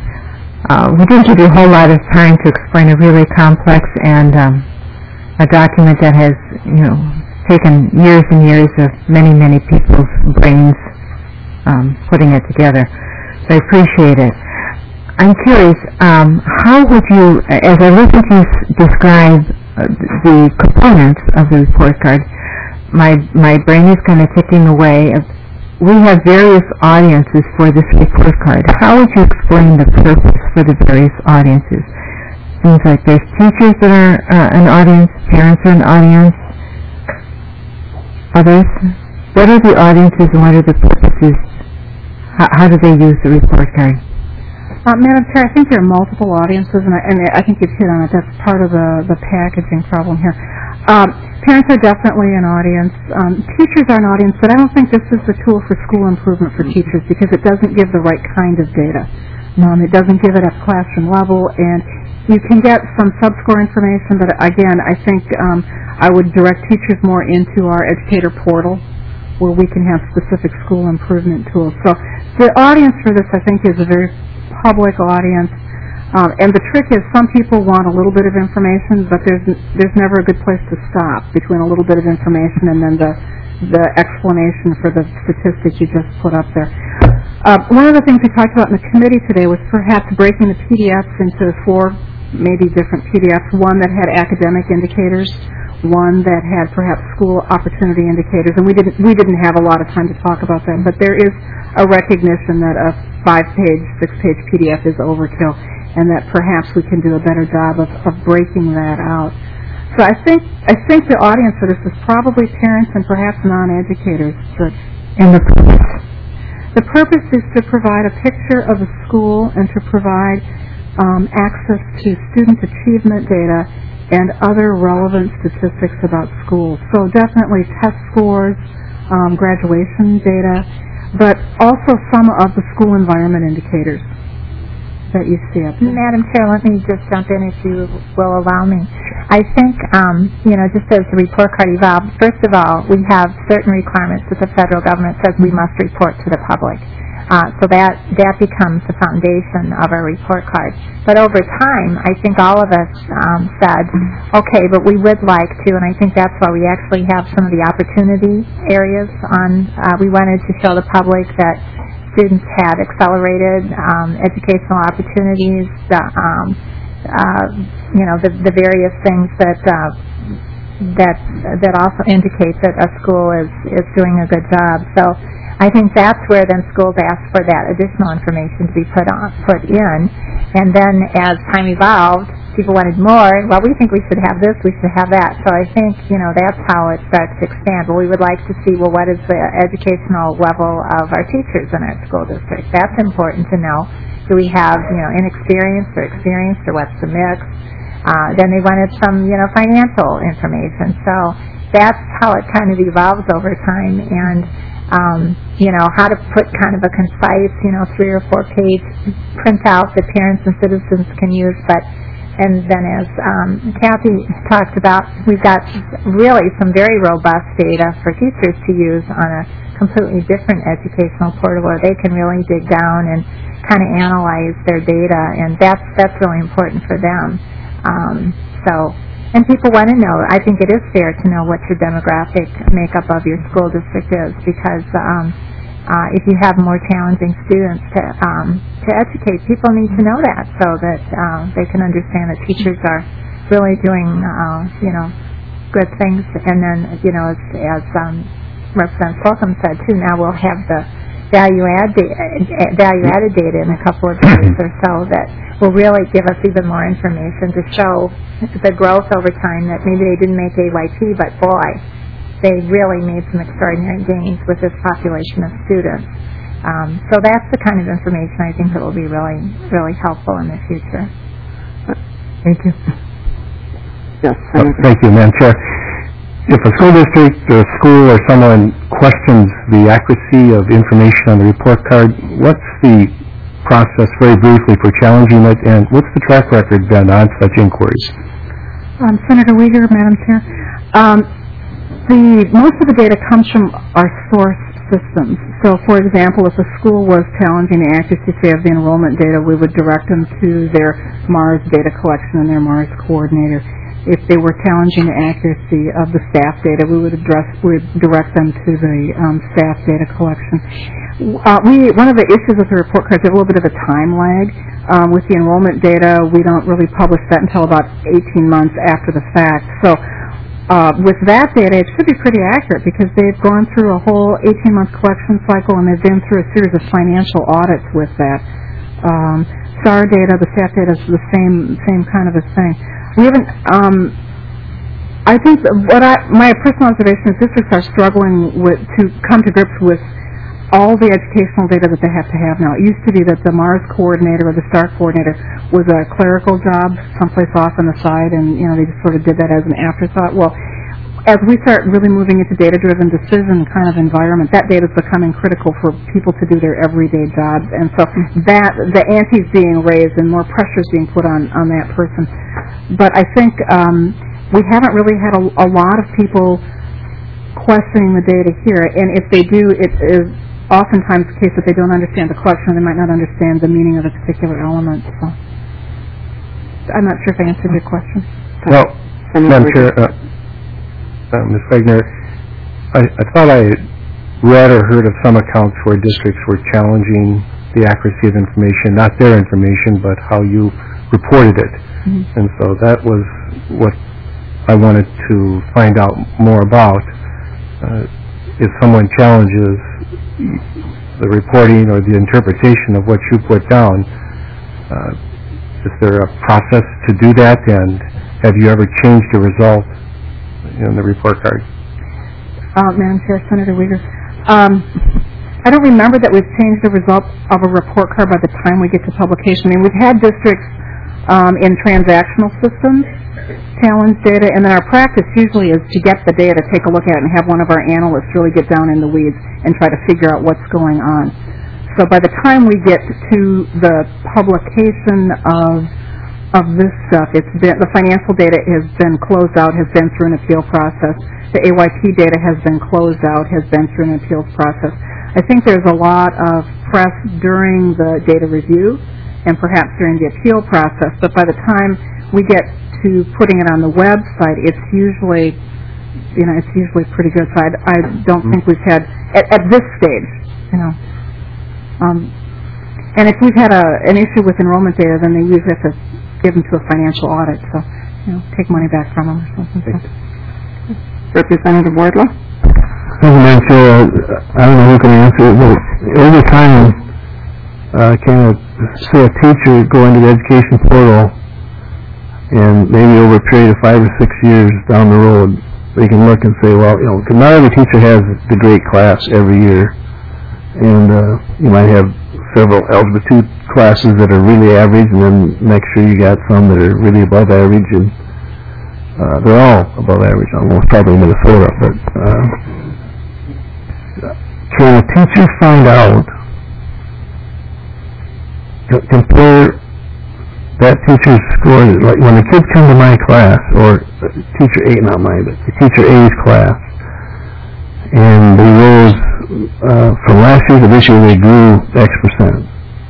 we didn't give you a whole lot of time to explain a really complex and a document that has, taken years and years of many, many people's brains putting it together. So I appreciate it. I'm curious, how would you, as I listen to you describe the components of the report card, my brain is kind of ticking away. We have various audiences for this report card. How would you explain the purpose for the various audiences? Seems like there's teachers that are an audience, parents are an audience, others. What are the audiences and what are the purposes? How do they use the report card? Madam Chair, I think there are multiple audiences, and I think you've hit on it. That's part of the packaging problem here. Parents are definitely an audience. Teachers are an audience, but I don't think this is the tool for school improvement for teachers because it doesn't give the right kind of data. It doesn't give it at classroom level, and you can get some sub-score information, but again, I think I would direct teachers more into our educator portal where we can have specific school improvement tools. So the audience for this, I think, is a very public audience. And the trick is some people want a little bit of information, but there's never a good place to stop between a little bit of information and then the explanation for the statistics you just put up there. One of the things we talked about in the committee today was perhaps breaking the PDFs into 4 maybe different PDFs, one that had academic indicators, one that had perhaps school opportunity indicators, and we didn't have a lot of time to talk about that, but there is a recognition that a 5-page, 6-page PDF is overkill, and that perhaps we can do a better job of breaking that out. So I think the audience for this is probably parents and perhaps non-educators. And the purpose is to provide a picture of a school and to provide access to student achievement data and other relevant statistics about schools. So definitely test scores, graduation data, but also some of the school environment indicators that you see up there. Madam Chair, let me just jump in if you will allow me. I think, just as the report card evolved, first of all, we have certain requirements that the federal government says we must report to the public. So that becomes the foundation of our report card. But over time, I think all of us said, okay, but we would like to, and I think that's why we actually have some of the opportunity areas on, we wanted to show the public that students had accelerated educational opportunities, the various things that also indicate that a school is doing a good job. So I think that's where then schools ask for that additional information to be put in, and then as time evolved, people wanted more. Well, we think we should have this, we should have that. So I think that's how it starts to expand. Well, we would like to see what is the educational level of our teachers in our school district. That's important to know. Do we have inexperienced or experienced, or what's the mix? Then they wanted some financial information. So that's how it kind of evolves over time, and how to put kind of a concise 3 or 4 page printout that parents and citizens can use. And then as Kathy talked about, we've got really some very robust data for teachers to use on a completely different educational portal where they can really dig down and kind of analyze their data, and that's really important for them. And people want to know. I think it is fair to know what your demographic makeup of your school district is, because if you have more challenging students to educate, people need to know that so that they can understand that teachers are really doing good things. And then as Representative Slocum said too, now we'll have the value-added data in a couple of years or so that will really give us even more information to show the growth over time, that maybe they didn't make AYP, but boy, they really made some extraordinary gains with this population of students. So that's the kind of information I think that will be really, really helpful in the future. Thank you. Yes. Thank you, Madam Chair. If a school district or a school or someone questions the accuracy of information on the report card, what's the process, very briefly, for challenging it, and what's the track record been on such inquiries? Senator Uyghur, Madam Chair. Most of the data comes from our source systems. So, for example, if a school was challenging the accuracy, say, of the enrollment data, we would direct them to their MARS data collection and their MARS coordinator. If they were challenging the accuracy of the staff data, we would direct them to the staff data collection. One of the issues with the report cards is a little bit of a time lag. With the enrollment data, we don't really publish that until about 18 months after the fact. So with that data, it should be pretty accurate because they've gone through a whole 18-month collection cycle, and they've been through a series of financial audits with that. STAR data, the staff data, is the same kind of a thing. We haven't. I think my personal observation is districts are struggling to come to grips with all the educational data that they have to have now. It used to be that the MARS coordinator or the STAR coordinator was a clerical job someplace off on the side, and they just sort of did that as an afterthought. Well, as we start really moving into data-driven decision kind of environment, that data is becoming critical for people to do their everyday jobs, and so that the ante is being raised and more pressure is being put on that person. But I think we haven't really had a lot of people questioning the data here, and if they do, it is oftentimes the case that they don't understand the collection, or they might not understand the meaning of a particular element. So I'm not sure if I answered your question. Well, Madam Chair, Ms. Wagner, I thought I read or heard of some accounts where districts were challenging the accuracy of information, not their information, but how you reported it. Mm-hmm. And so that was what I wanted to find out more about. If someone challenges the reporting or the interpretation of what you put down, is there a process to do that, and have you ever changed the result in the report card? Madam Chair, Senator Uyghur. I don't remember that we've changed the result of a report card by the time we get to publication. I mean, we've had districts in transactional systems challenge data, and then our practice usually is to get the data, take a look at it, and have one of our analysts really get down in the weeds and try to figure out what's going on. So by the time we get to the publication of this stuff, the financial data has been closed out, has been through an appeal process. The AYP data has been closed out, has been through an appeals process. I think there's a lot of press during the data review and perhaps during the appeal process, but by the time we get to putting it on the website, it's usually pretty good. So I don't think we've had, at this stage, And if we've had an issue with enrollment data, then they usually have to give them to a financial audit, so take money back from them or something. Representative Wardlaw? Madam Chair, I don't know who can answer it, but over time, can a teacher go into the education portal and maybe over a period of 5 or 6 years down the road, they can look and say, well, because not every teacher has the grade class every year, and you might have several Algebra 2 classes that are really average, and then next year you got some that are really above average, and they're all above average, almost probably in Minnesota, but can a teacher find out, compare that teacher's score, like when the kids come to my class, or teacher A, not mine, but the teacher A's class, and they rose from last year to this year, they grew X percent,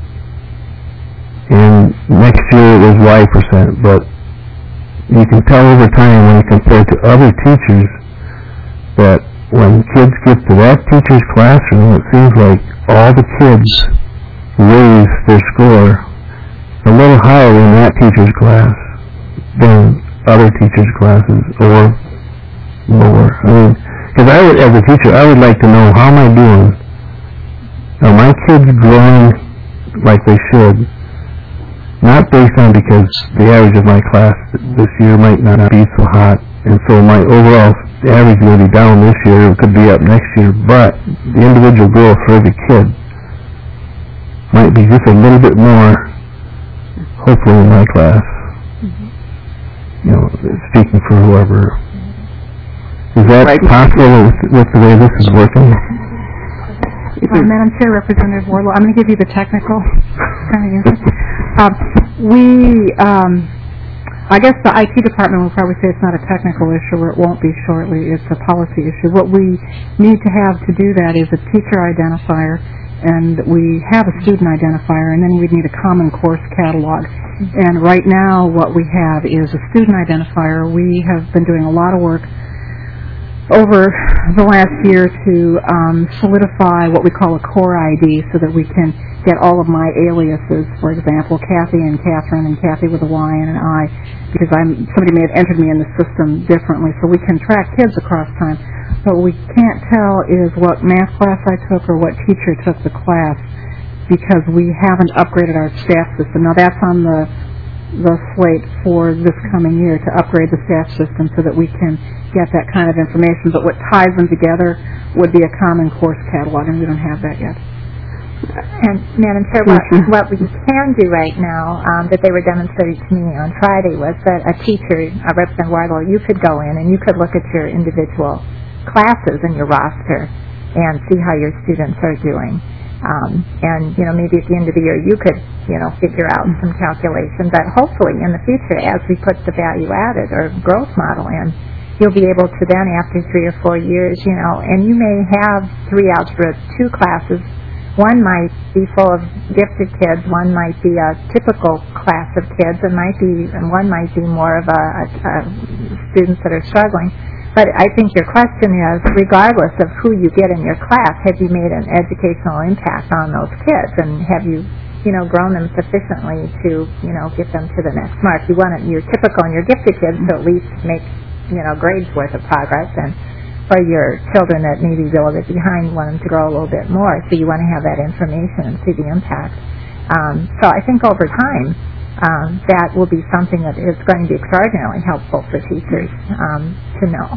and next year it was Y percent, but you can tell over time when you compare to other teachers that when kids get to that teacher's classroom, it seems like all the kids raise their score a little higher in that teacher's class than other teachers' classes, or lower. I mean, because as a teacher, I would like to know, how am I doing? Are my kids growing like they should? Not based on because the average of my class this year might not be so hot, and so my overall average will be down this year, it could be up next year, but the individual growth for every kid might be just a little bit more, hopefully, in my class. Speaking for whoever. Is that possible with the way this is working? Madam Chair, Representative Wardlaw, I'm going to give you the technical answer. I guess the IT department will probably say it's not a technical issue, or it won't be shortly. It's a policy issue. What we need to have to do that is a teacher identifier, and we have a student identifier, and then we'd need a common course catalog. And right now what we have is a student identifier. We have been doing a lot of work over the last year to solidify what we call a core ID, so that we can get all of my aliases, for example, Kathy and Catherine, and Kathy with a Y and an I, because somebody may have entered me in the system differently, so we can track kids across time. But what we can't tell is what math class I took or what teacher took the class, because we haven't upgraded our staff system. Now that's on the slate for this coming year, to upgrade the staff system so that we can get that kind of information. But what ties them together would be a common course catalog, and we don't have that yet. And Madam Chair, what we can do right now, that they were demonstrating to me on Friday, was that a teacher, Representative Wardlaw, you could go in and you could look at your individual classes in your roster and see how your students are doing. And maybe at the end of the year you could, figure out some calculation. But hopefully in the future, as we put the value added or growth model in, you'll be able to then, after 3 or 4 years, and you may have 3 Algebra 2 classes. One might be full of gifted kids, one might be a typical class of kids, and one might be more of a students that are struggling. But I think your question is, regardless of who you get in your class, have you made an educational impact on those kids, and have you, grown them sufficiently to, get them to the next mark? You want your typical and your gifted kids to at least make, grades worth of progress, and for your children that maybe be a little bit behind, you want them to grow a little bit more. So you want to have that information and see the impact. So I think over time, that will be something that is going to be extraordinarily helpful for teachers to know.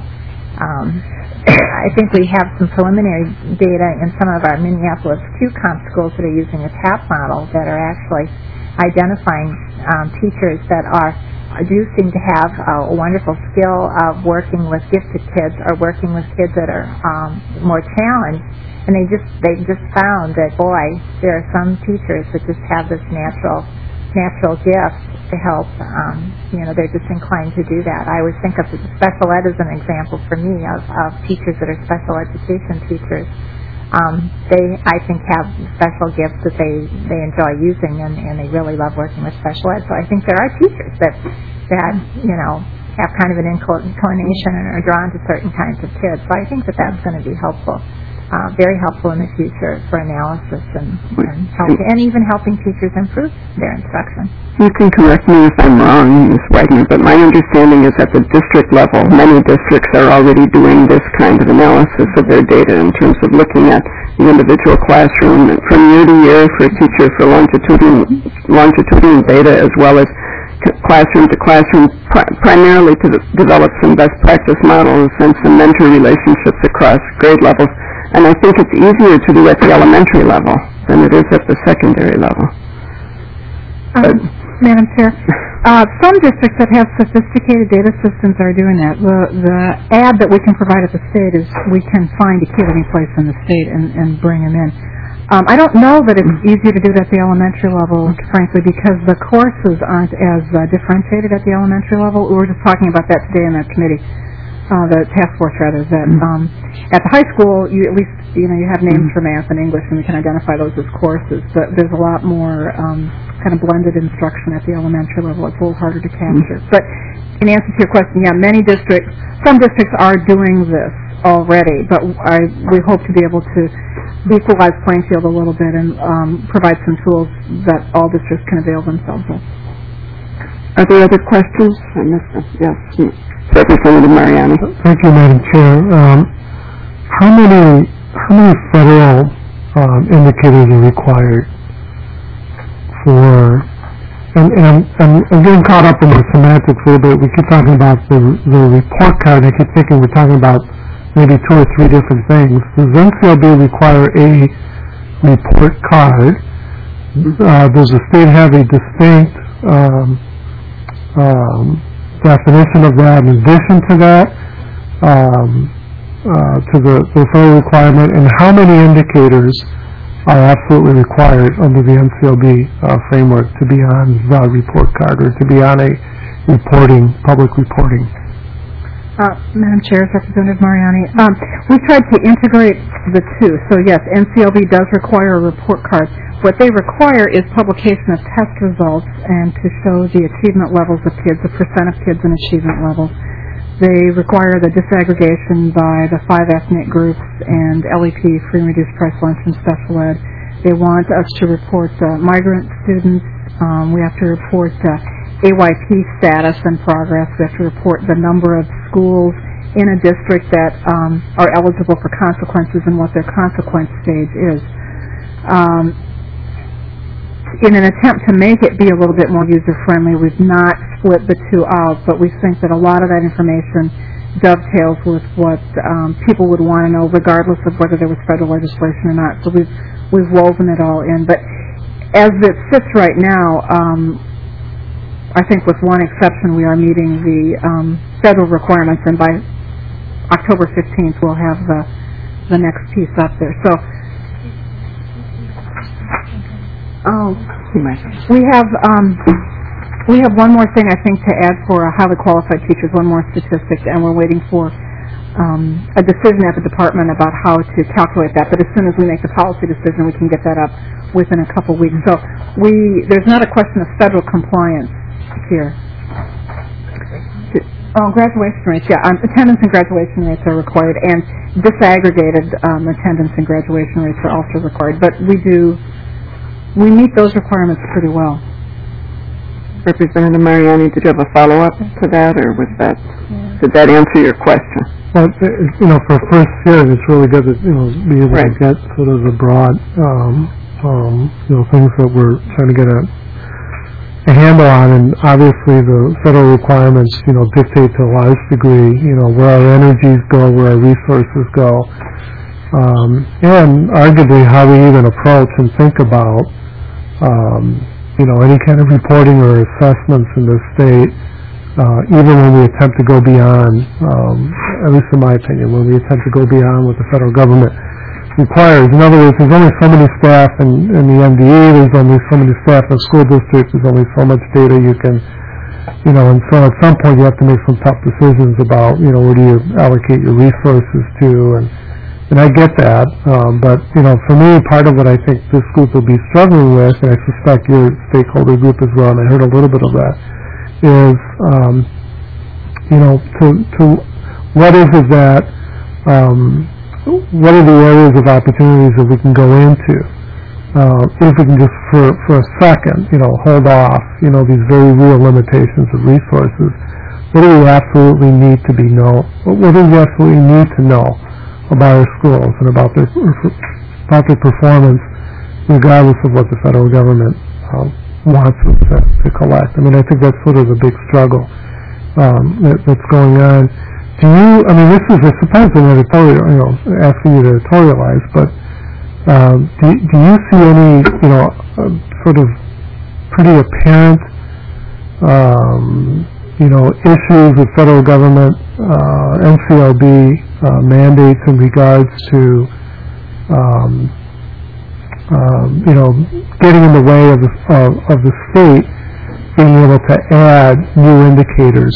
I think we have some preliminary data in some of our Minneapolis QComp schools that are using a TAP model that are actually identifying teachers that do seem to have a wonderful skill of working with gifted kids or working with kids that are more challenged. And they just found that, boy, there are some teachers that just have this natural gift to help. They're just inclined to do that. I always think of special ed as an example for me of teachers that are special education teachers. They, I think, have special gifts that they enjoy using, and they really love working with special ed. So I think there are teachers that have kind of an inclination and are drawn to certain kinds of kids. So I think that's going to be helpful. very helpful in the future for analysis and even helping teachers improve their instruction. You can correct me if I'm wrong, Ms. Wagner, but my understanding is at the district level, many districts are already doing this kind of analysis of their data in terms of looking at the individual classroom from year to year for a teacher for longitudinal data as well as classroom to classroom, primarily to develop some best practice models and some mentor relationships across grade levels. And I think it's easier to do at the elementary level than it is at the secondary level. Madam Chair, some districts that have sophisticated data systems are doing that. The ad that we can provide at the state is we can find a kid any place in the state and bring him in. I don't know that it's easier to do it at the elementary level, frankly, because the courses aren't as differentiated at the elementary level. We were just talking about that today in the committee, the task force rather, that at the high school you at least you have names for math and English and we can identify those as courses, but there's a lot more kind of blended instruction at the elementary level. It's a little harder to capture. But in answer to your question, yeah, some districts are doing this already, but we hope to be able to equalize playing field a little bit and provide some tools that all districts can avail themselves of. Are there other questions? I missed them. Yes, Representative Mariani. Thank you, Madam Chair. How many federal indicators are required for? And I'm getting caught up in the semantics a little bit. We keep talking about the report card, and I keep thinking we're talking about maybe 2 or 3 different things. Does NCLB require a report card? Does the state have a distinct definition of that in addition to that, to the federal requirement? And how many indicators are absolutely required under the NCLB framework to be on the report card or to be on a public reporting? Madam Chair, Representative Mariani, we tried to integrate the two. So yes, NCLB does require a report card. What they require is publication of test results and to show the achievement levels of kids, the percent of kids in achievement levels. They require the disaggregation by the 5 ethnic groups and LEP, free and reduced price lunch and special ed. They want us to report migrant students. We have to report AYP status and progress. We have to report the number of schools in a district that are eligible for consequences and what their consequence stage is. In an attempt to make it be a little bit more user-friendly, we've not split the two out, but we think that a lot of that information dovetails with what people would want to know, regardless of whether there was federal legislation or not. So we've woven it all in. But as it sits right now, I think with one exception, we are meeting the federal requirements, and by October 15th, we'll have the next piece up there. So, we have one more thing I think to add for highly qualified teachers, one more statistic, and we're waiting for a decision at the department about how to calculate that. But as soon as we make the policy decision, we can get that up within a couple weeks. So there's not a question of federal compliance here. Graduation rates, yeah. Attendance and graduation rates are required, and disaggregated attendance and graduation rates are also required. But we meet those requirements pretty well. Representative Mariani, did you have a follow-up to that, or did that answer your question? Well, for first year, it's really good to be able to get sort of the broad things that we're trying to get a handle on, and obviously the federal requirements, dictate to a large degree, where our energies go, where our resources go, and arguably how we even approach and think about, any kind of reporting or assessments in the state, even when we attempt to go beyond, at least in my opinion, when we attempt to go beyond what the federal government requires. In other words, there's only so many staff in the MDE, there's only so many staff in school districts, there's only so much data you can, and so at some point you have to make some tough decisions about, where do you allocate your resources to, and I get that, but, for me, part of what I think this group will be struggling with, and I suspect your stakeholder group as well, and I heard a little bit of that, is, what is it that, what are the areas of opportunities that we can go into? If we can just for a second, hold off, these very real limitations of resources. What do we absolutely need to be know? What do we absolutely need to know about our schools and about their performance, regardless of what the federal government wants us to collect? I mean, I think that's sort of the big struggle that's going on. This is, I suppose, an editorial, asking you to editorialize, but do you see any, sort of pretty apparent, issues with federal government, NCLB mandates in regards to, getting in the way of the state being able to add new indicators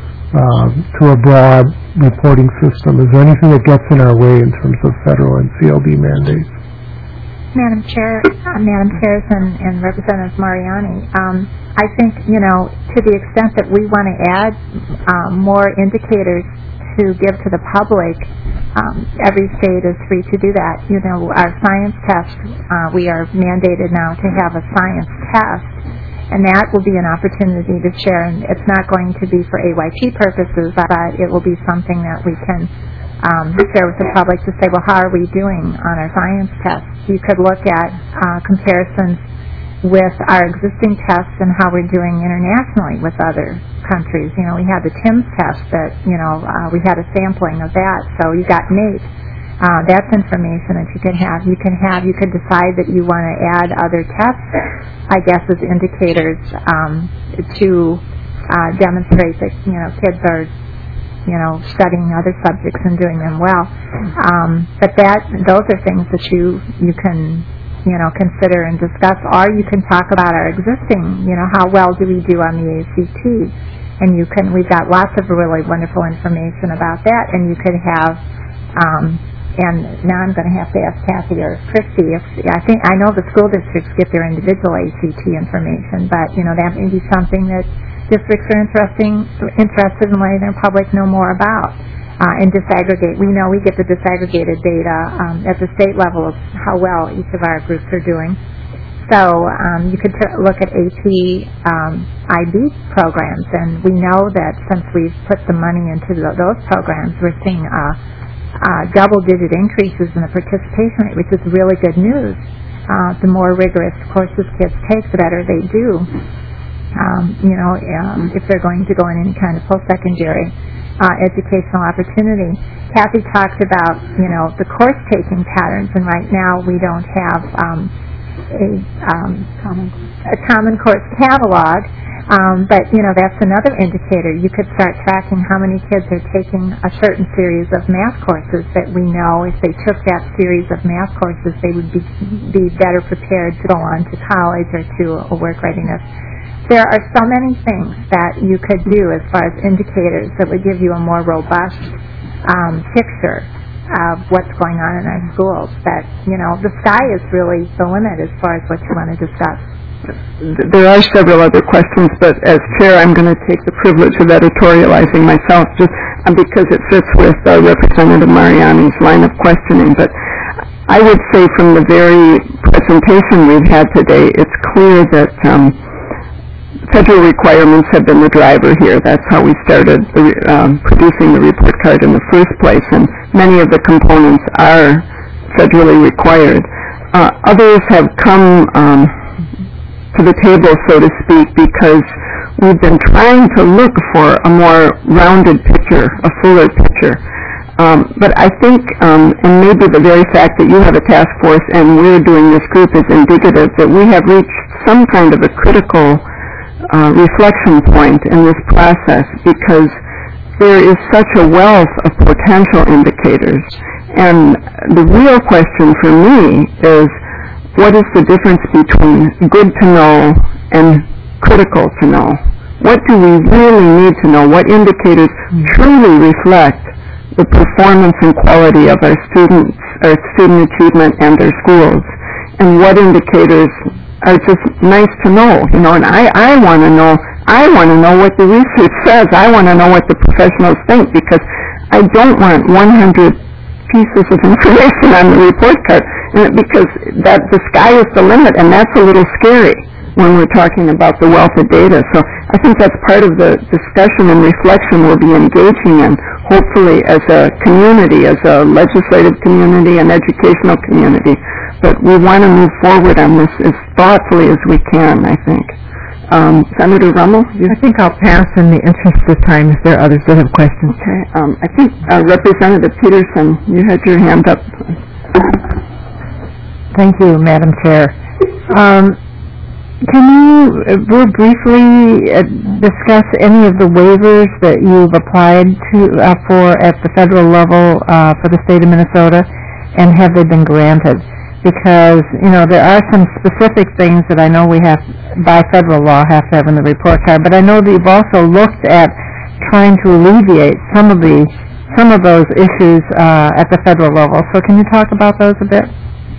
to a broad reporting system? Is there anything that gets in our way in terms of federal and CLB mandates? Madam Chairs and Representative Mariani, I think, to the extent that we want to add more indicators to give to the public, every state is free to do that. Our science test, we are mandated now to have a science test, and that will be an opportunity to share. And it's not going to be for AYP purposes, but it will be something that we can share with the public to say, well, how are we doing on our science tests? You could look at comparisons with our existing tests and how we're doing internationally with other countries. We had the TIMS test that, we had a sampling of that. So you got NAEP. That's information that you can have. You could decide that you want to add other tests, I guess, as indicators to demonstrate that, kids are studying other subjects and doing them well. But those are things that you can, consider and discuss, or you can talk about our existing, how well do we do on the ACT, and we've got lots of really wonderful information about that, and you could have, and now I'm going to have to ask Kathy or Christy I know the school districts get their individual ACT information, but, that may be something that districts are interested in letting their public know more about and disaggregate. We know we get the disaggregated data at the state level of how well each of our groups are doing. So you could look at AP IB programs, and we know that since we've put the money into those programs, we're seeing double-digit increases in the participation rate, which is really good news. The more rigorous courses kids take, the better they do. If they're going to go in any kind of post-secondary educational opportunity. Kathy talked about, the course-taking patterns, and right now we don't have a common course catalog, but, that's another indicator. You could start tracking how many kids are taking a certain series of math courses that we know if they took that series of math courses, they would be better prepared to go on to college or to a work readiness. There are so many things that you could do as far as indicators that would give you a more robust picture of what's going on in our schools. That, the sky is really the limit as far as what you want to discuss. There are several other questions, but as chair, I'm going to take the privilege of editorializing myself just because it fits with Representative Mariani's line of questioning. But I would say from the very presentation we've had today, it's clear that federal requirements have been the driver here. That's how we started producing the report card in the first place, and many of the components are federally required. Others have come to the table, so to speak, because we've been trying to look for a more rounded picture, a fuller picture. But I think, and maybe the very fact that you have a task force and we're doing this group is indicative that we have reached some kind of a critical reflection point in this process, because there is such a wealth of potential indicators. And the real question for me is, what is the difference between good to know and critical to know? What do we really need to know? What indicators truly reflect the performance and quality of our students, our student achievement, and our schools? And what indicators are just nice to know, and I want to know what the research says. I want to know what the professionals think, because I don't want 100 pieces of information on the report card, because the sky is the limit, and that's a little scary when we're talking about the wealth of data. So I think that's part of the discussion and reflection we'll be engaging in, hopefully as a community, as a legislative community, an educational community. But we want to move forward on this as thoughtfully as we can, I think. Senator Rummel? I think I'll pass in the interest of time if there are others that have questions. Okay. I think Representative Peterson, you had your hand up. Thank you, Madam Chair. Can you real briefly discuss any of the waivers that you've applied to for at the federal level for the state of Minnesota, and have they been granted? Because, there are some specific things that I know we have, by federal law, have to have in the report card, but I know that you've also looked at trying to alleviate some of those issues at the federal level. So can you talk about those a bit?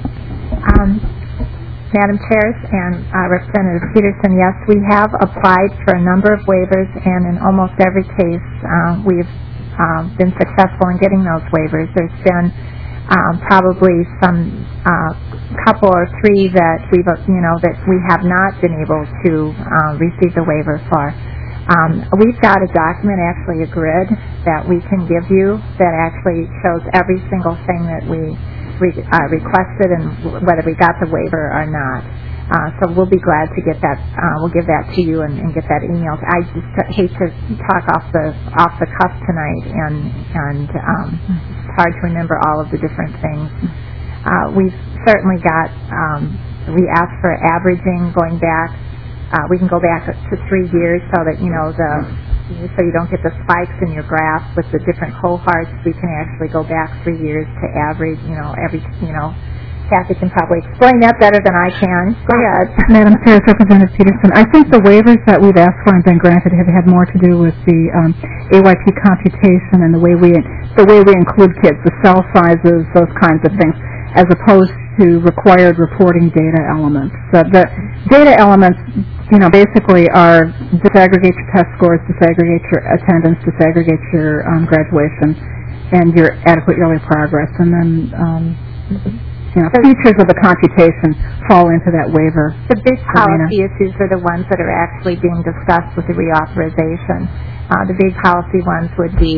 Madam Chairs and Representative Peterson, yes, we have applied for a number of waivers, and in almost every case we've been successful in getting those waivers. There's been probably some couple or three that that we have not been able to receive the waiver for. We've got a document, actually a grid, that we can give you that actually shows every single thing that we requested and whether we got the waiver or not. So we'll be glad to get that. We'll give that to you and get that emailed. I just hate to talk off the cuff tonight, and it's hard to remember all of the different things. We've certainly got. We asked for averaging going back. We can go back to 3 years so that so you don't get the spikes in your graph with the different cohorts. We can actually go back 3 years to average. Kathy can probably explain that better than I can. Go ahead. Madam Chair, Representative Peterson, I think the waivers that we've asked for and been granted have had more to do with the AYP computation and the way we include kids, the cell sizes, those kinds of things, as opposed to required reporting data elements. The data elements, basically are disaggregate your test scores, disaggregate your attendance, disaggregate your graduation, and your adequate yearly progress, and then features of the computation fall into that waiver. The big policy issues are the ones that are actually being discussed with the reauthorization. The big policy ones would be,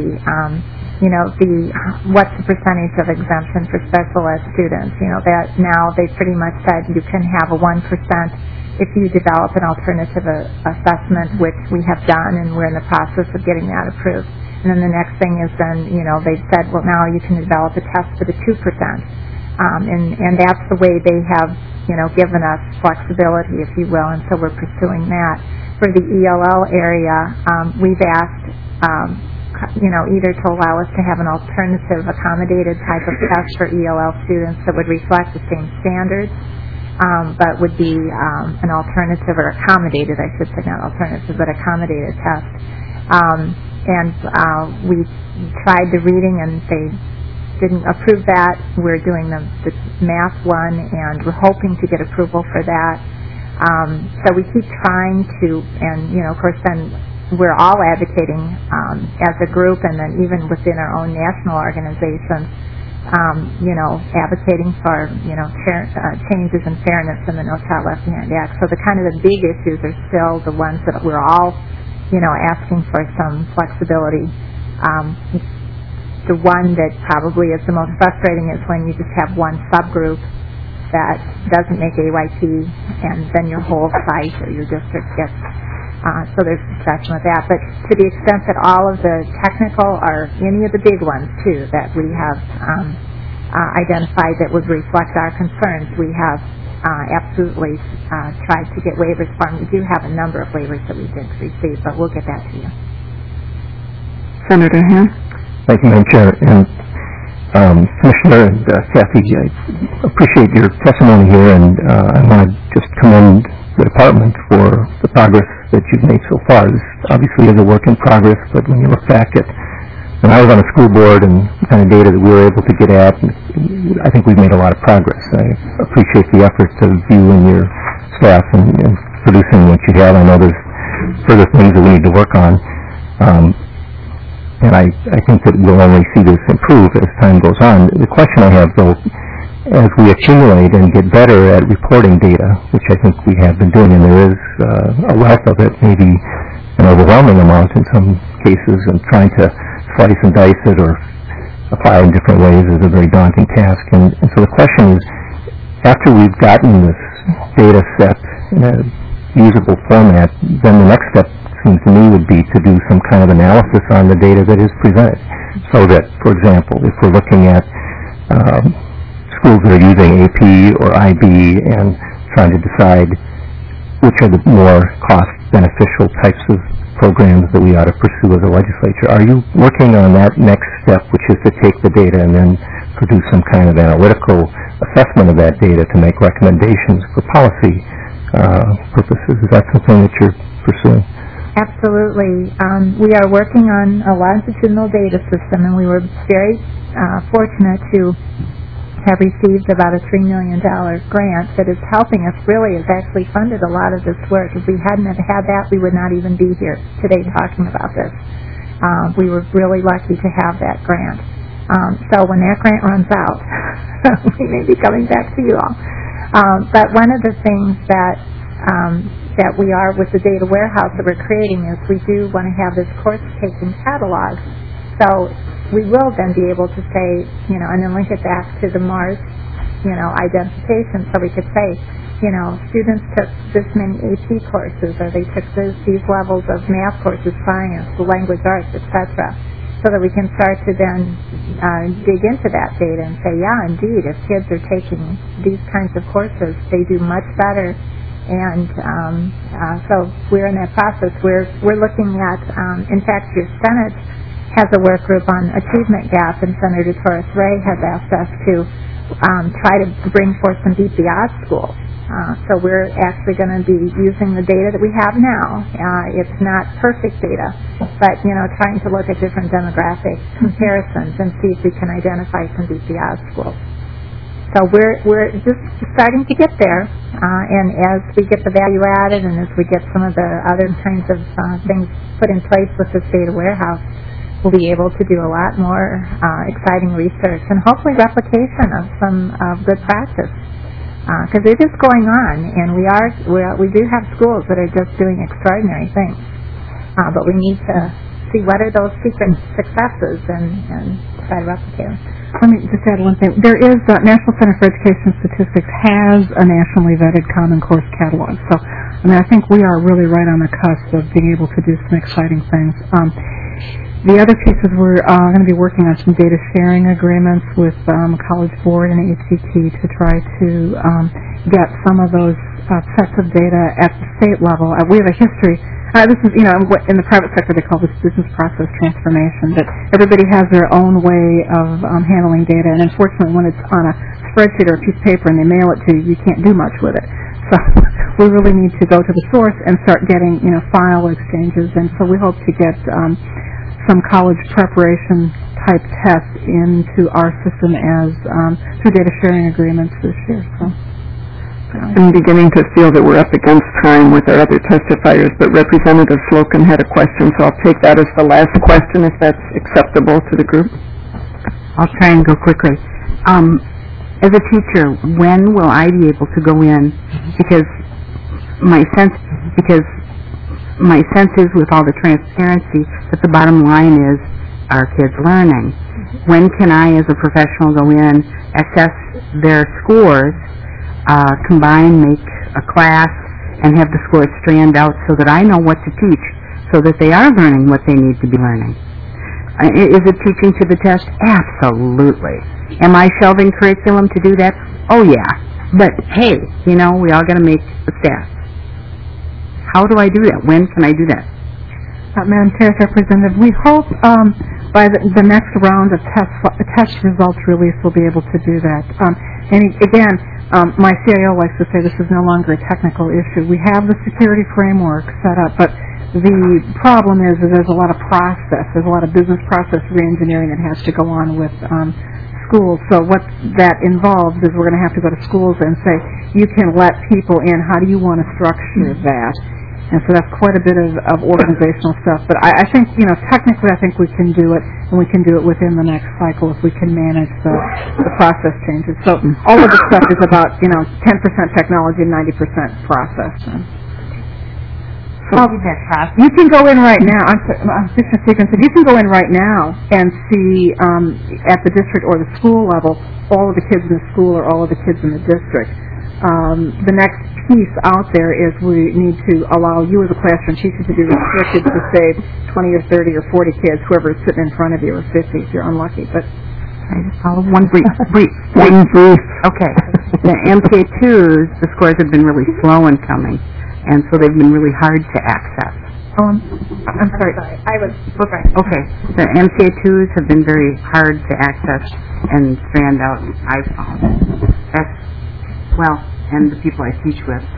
what's the percentage of exemption for special ed students? That now they pretty much said you can have a 1% if you develop an alternative assessment, which we have done, and we're in the process of getting that approved. And then the next thing is they've said, well, now you can develop a test for the 2%. And that's the way they have, given us flexibility, if you will, and so we're pursuing that. For the ELL area, we've asked, either to allow us to have an alternative accommodated type of test for ELL students that would reflect the same standards, but would be an alternative, or accommodated, I should say, not alternative, but accommodated test. We tried the reading, and they didn't approve that. We're doing the math one, and we're hoping to get approval for that. So we keep trying to, and of course then we're all advocating as a group, and then even within our own national organizations, advocating for changes in fairness in the No Child Left Behind Act. So the big issues are still the ones that we're all asking for some flexibility. The one that probably is the most frustrating is when you just have one subgroup that doesn't make AYP, and then your whole site or your district gets, so there's discussion with that. But to the extent that all of the technical, or any of the big ones too, that we have identified that would reflect our concerns, we have absolutely tried to get waivers from. We do have a number of waivers that we did receive, but we'll get that to you. Senator Hand? Thank you, Madam Chair. And Commissioner and Kathy, I appreciate your testimony here, and I want to just commend the department for the progress that you've made so far. This obviously is a work in progress, but when you look back at when I was on the school board and the kind of data that we were able to get at, I think we've made a lot of progress. I appreciate the efforts of you and your staff in producing what you have. I know there's further things that we need to work on. and I think that we'll only see this improve as time goes on. The question I have, though, as we accumulate and get better at reporting data, which I think we have been doing, and there is a wealth of it, maybe an overwhelming amount in some cases, and trying to slice and dice it or apply it in different ways is a very daunting task. And so the question is, after we've gotten this data set in a usable format, then the next step seems to me would be to do some kind of analysis on the data that is presented. So that, for example, if we're looking at schools that are using AP or IB and trying to decide which are the more cost-beneficial types of programs that we ought to pursue as a legislature, are you working on that next step, which is to take the data and then produce some kind of analytical assessment of that data to make recommendations for policy purposes? Is that something that you're pursuing? Absolutely. We are working on a longitudinal data system, and we were very fortunate to have received about a $3 million grant that is helping us really, has actually funded a lot of this work. If we hadn't have had that, we would not even be here today talking about this. We were really lucky to have that grant. So when that grant runs out, we may be coming back to you all. But one of the things that we are with the data warehouse that we're creating is we do want to have this course-taking catalog. So we will then be able to say, and then link it back to the MARS, identification. So we could say, students took this many AP courses, or they took these levels of math courses, science, language arts, etc. So that we can start to then dig into that data and say, yeah, indeed, if kids are taking these kinds of courses, they do much better. And so we're in that process. We're looking at, in fact, your Senate has a work group on achievement gap, and Senator Torres Ray has asked us to try to bring forth some BPI schools. So we're actually going to be using the data that we have now. It's not perfect data, but trying to look at different demographic comparisons and see if we can identify some BPI schools. So we're just starting to get there, and as we get the value added and as we get some of the other kinds of things put in place with this data warehouse, we'll be able to do a lot more exciting research and hopefully replication of some good practice. Because it is going on, and we do have schools that are just doing extraordinary things, but we need to see what are those secret successes and try to replicate them. Let me just add one thing. There is, National Center for Education Statistics has a nationally vetted Common Course catalog. So, I think we are really right on the cusp of being able to do some exciting things. The other piece is we're going to be working on some data sharing agreements with College Board and HCT to try to get some of those sets of data at the state level. We have a history. This is, in the private sector they call this business process transformation, that everybody has their own way of handling data, and unfortunately when it's on a spreadsheet or a piece of paper and they mail it to you, you can't do much with it. So we really need to go to the source and start getting, file exchanges, and so we hope to get some college preparation type tests into our system as through data sharing agreements this year. So. I'm beginning to feel that we're up against time with our other testifiers, but Representative Slocum had a question, so I'll take that as the last question, if that's acceptable to the group. I'll try and go quickly. As a teacher, when will I be able to go in? Because my sense is, with all the transparency, that the bottom line is, are kids learning? When can I, as a professional, go in, assess their scores, combine, make a class, and have the scores strand out so that I know what to teach, so that they are learning what they need to be learning? Is it teaching to the test? Absolutely. Am I shelving curriculum to do that? Oh, yeah. But, hey, we all got to make the stats. How do I do that? When can I do that? Madam Chair, Representative, we hope by the next round of test results release we'll be able to do that. And again, my CIO likes to say this is no longer a technical issue. We have the security framework set up, but the problem is that there's a lot of process. There's a lot of business process reengineering that has to go on with schools. So what that involves is we're going to have to go to schools and say, you can let people in. How do you want to structure that? And so that's quite a bit of organizational stuff. But I think, technically I think we can do it, and we can do it within the next cycle if we can manage the process changes. So all of the stuff is about, 10% technology and 90% process. You can go in right now. You can go in right now and see at the district or the school level all of the kids in the school or all of the kids in the district. The next piece out there is we need to allow you as a classroom teacher to be restricted to say 20 or 30 or 40 kids, whoever is sitting in front of you, or 50 if you're unlucky. But one brief. Okay. The MK2s, the scores have been really slow in coming, and so they've been really hard to access. I'm sorry. I was right. Okay. The MK2s have been very hard to access and stand out, I found. And the people I teach with, so.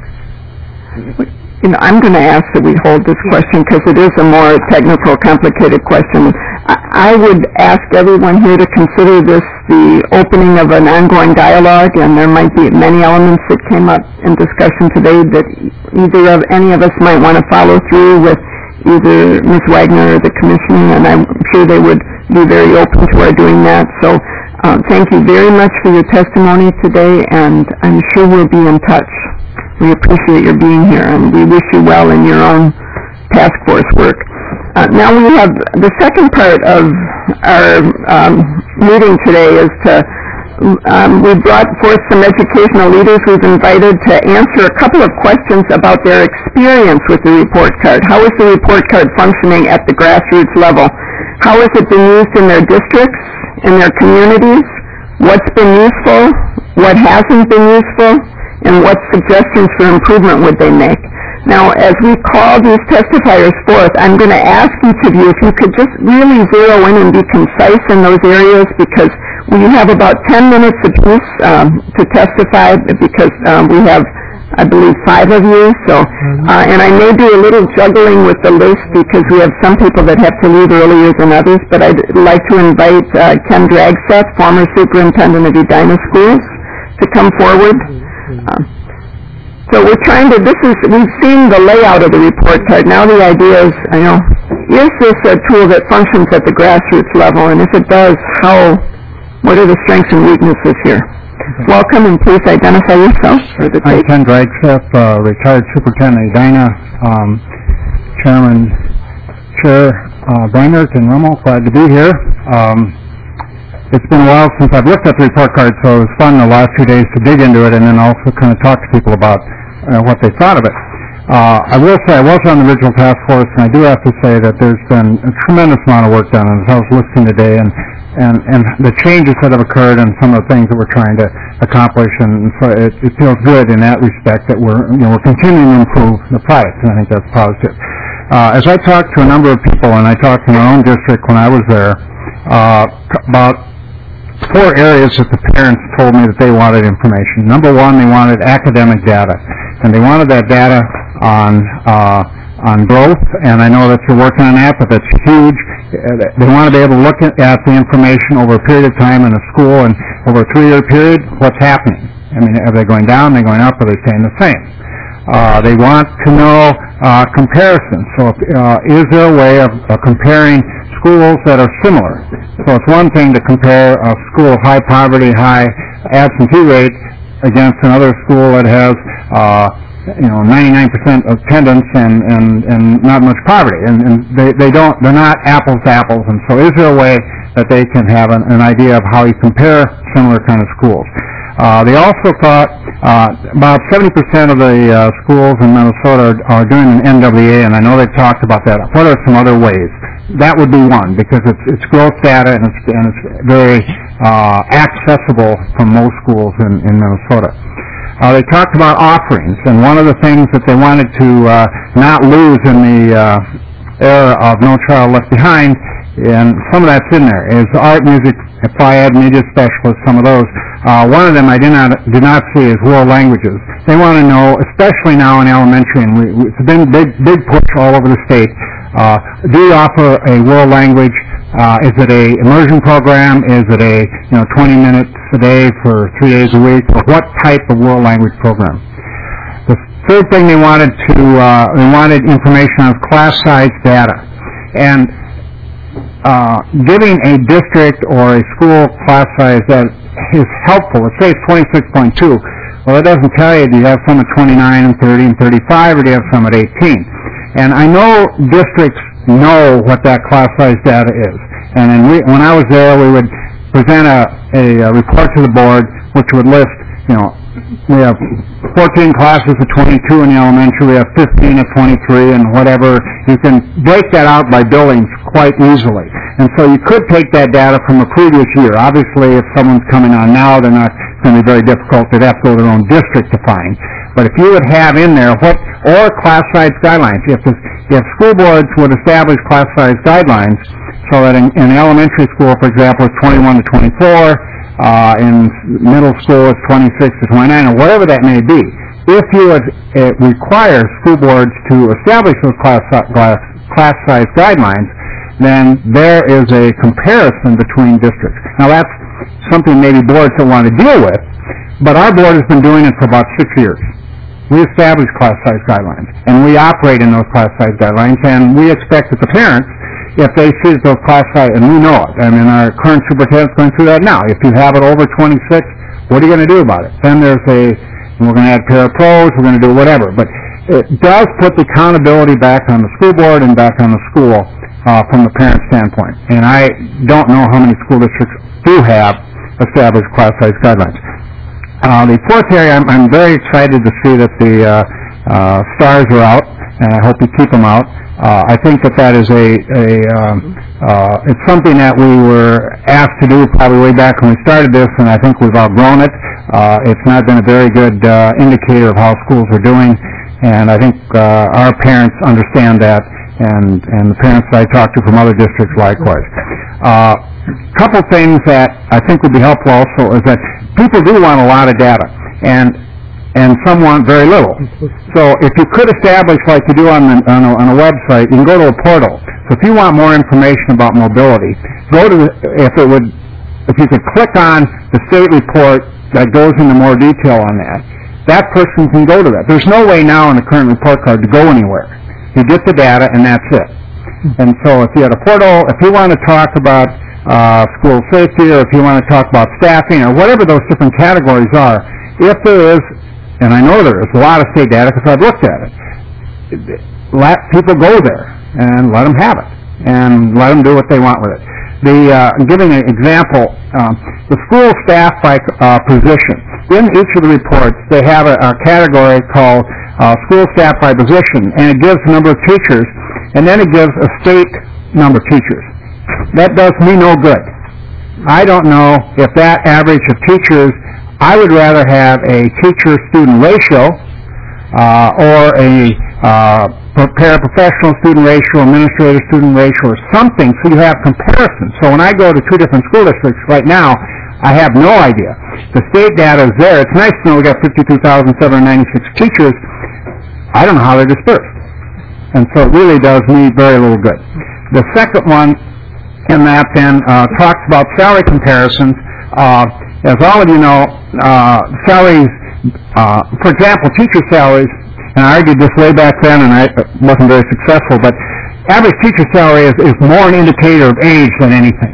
I'm going to ask that we hold this question because it is a more technical, complicated question. I would ask everyone here to consider this the opening of an ongoing dialogue, and there might be many elements that came up in discussion today that any of us might want to follow through with either Ms. Wagner or the Commission, and I'm sure they would be very open to our doing that. So thank you very much for your testimony today, and I'm sure we'll be in touch. We appreciate your being here, and we wish you well in your own task force work. Now we have the second part of our meeting today is we brought forth some educational leaders we've invited to answer a couple of questions about their experience with the report card. How is the report card functioning at the grassroots level? How has it been used in their districts, in their communities? What's been useful? What hasn't been useful? And what suggestions for improvement would they make? Now, as we call these testifiers forth, I'm going to ask each of you if you could just really zero in and be concise in those areas, because we have about 10 minutes apiece to testify, because we have, I believe, 5 of you. So, and I may do a little juggling with the list because we have some people that have to leave earlier than others, but I'd like to invite Ken Dragseth, former superintendent of Edina Schools, to come forward. So we're we've seen the layout of the report card. Now the idea is, is this a tool that functions at the grassroots level? And if it does, what are the strengths and weaknesses here? Okay. Welcome, and please identify yourself for the tape. I'm Ken Dragseth, retired superintendent of Edina, Chair Brainerd and Rummel. Glad to be here. It's been a while since I've looked at the report card, so it was fun the last few days to dig into it and then also kind of talk to people about what they thought of it. I will say I was on the original task force, and I do have to say that there's been a tremendous amount of work done. And as I was listening today, and the changes that have occurred and some of the things that we're trying to accomplish, and so it feels good in that respect that we're continuing to improve the product, and I think that's positive. As I talked to a number of people, and I talked in my own district when I was there, about 4 areas that the parents told me that they wanted information. Number 1, they wanted academic data, and they wanted that data on growth, and I know that you're working on that, but that's huge. They want to be able to look at the information over a period of time in a school, and over a 3-year period, what's happening. I mean, are they going down, are they going up, or are they staying the same? They want to know comparisons. So is there a way of comparing schools that are similar? So it's one thing to compare a school of high poverty, high absentee rate against another school that has 99% attendance and not much poverty, and they're not apples to apples. And so is there a way that they can have an idea of how you compare similar kind of schools? They also thought about 70% of the schools in Minnesota are doing an NWA, and I know they've talked about that. What are some other ways? That would be one, because it's growth data and it's very accessible from most schools in Minnesota. They talked about offerings, and one of the things that they wanted to not lose in the era of No Child Left Behind, and some of that's in there, is art, music, FIAD, media specialists, some of those. One of them I did not see is world languages. They want to know, especially now in elementary, and it's been big push all over the state. Do you offer a world language? Is it a immersion program? Is it a 20 minutes a day for 3 days a week? Or what type of world language program? Third thing they wanted information on class size data. And giving a district or a school class size that is helpful. Let's say it's 26.2. Well, it doesn't tell you, do you have some at 29 and 30 and 35, or do you have some at 18? And I know districts know what that class size data is. And when I was there, we would present a report to the board, which would list, we have 14 classes of 22 in the elementary, we have 15 at 23, and whatever. You can break that out by buildings quite easily. And so you could take that data from a previous year. Obviously, if someone's coming on now, it's going to be very difficult. They'd have to go to their own district to find. But if you would have in there or class size guidelines, if school boards would establish class size guidelines so that in elementary school, for example, it's 21 to 24, in middle school it's 26 to 29, or whatever that may be. If you would require school boards to establish those class size guidelines, then there is a comparison between districts. Now that's something maybe boards don't want to deal with, but our board has been doing it for about 6 years. We establish class size guidelines, and we operate in those class size guidelines, and we expect that the parents, if they see those class size, and we know it, I mean, our current superintendent's going through that now. If you have it over 26, what are you going to do about it? Then we're going to add parapros, we're going to do whatever. But it does put the accountability back on the school board and back on the school from the parent standpoint. And I don't know how many school districts do have established class size guidelines. The fourth area, I'm very excited to see that the stars are out, and I hope you keep them out. I think that is it's something that we were asked to do probably way back when we started this, and I think we've outgrown it. It's not been a very good indicator of how schools are doing, and I think our parents understand that, and the parents that I talk to from other districts likewise. Couple things that I think would be helpful also is that people do want a lot of data, and some want very little. So if you could establish, like you do on a website, you can go to a portal. So if you want more information about mobility, if you could click on the state report that goes into more detail on that person can go to that. There's no way now in the current report card to go anywhere. You get the data and that's it. And so if you had a portal, if you want to talk about school safety, or if you want to talk about staffing, or whatever those different categories are, if there is, and I know there is a lot of state data because I've looked at it, let people go there and let them have it and let them do what they want with it. Giving an example, the school staff by position. In each of the reports, they have a category called school staff by position, and it gives the number of teachers, and then it gives a state number of teachers. That does me no good. I don't know if that average of teachers, I would rather have a teacher-student ratio or a paraprofessional student ratio, administrator-student ratio, or something, so you have comparisons. So when I go to two different school districts right now, I have no idea. The state data is there. It's nice to know we got 52,796 teachers. I don't know how they're dispersed. And so it really does me very little good. The second one in that then talks about salary comparisons. As all of you know, salaries, for example, teacher salaries, and I argued this way back then and I wasn't very successful, but average teacher salary is more an indicator of age than anything.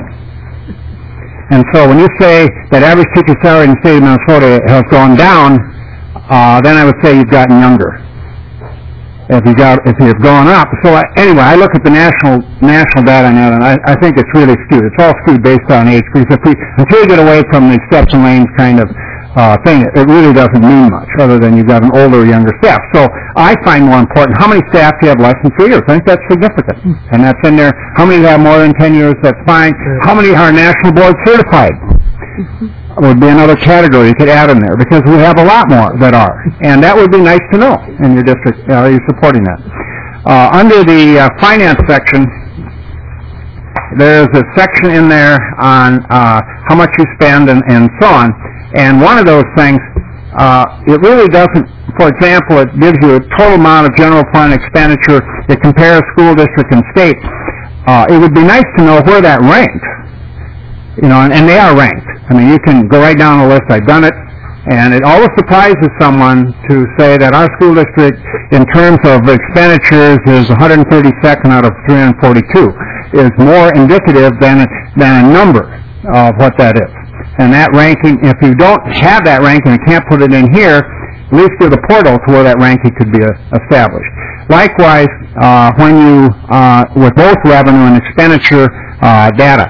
And so when you say that average teacher salary in the state of Minnesota has gone down, then I would say you've gotten younger. If you've gone up. So anyway, I look at the national data on that, and I think it's really skewed. It's all skewed based on age, because until you get away from the steps and lanes kind of thing, it really doesn't mean much, other than you've got an older or younger staff. So I find more important, how many staff do you have less than 3 years? I think that's significant. And that's in there. How many have more than 10 years? That's fine. How many are national board certified? Would be another category you could add in there, because we have a lot more that are, and that would be nice to know in your district. Are you supporting that? Under the finance section, there's a section in there on how much you spend and so on, and one of those things, it really doesn't, for example, it gives you a total amount of general fund expenditure. It compares school district and state. It would be nice to know where that ranks. And they are ranked. I mean, you can go right down the list. I've done it, And it always surprises someone to say that our school district, in terms of expenditures, is 132nd out of 342, is more indicative than a number of what that is. And that ranking, if you don't have that ranking and can't put it in here, at least give the portal to where that ranking could be established. Likewise, when you, with both revenue and expenditure data,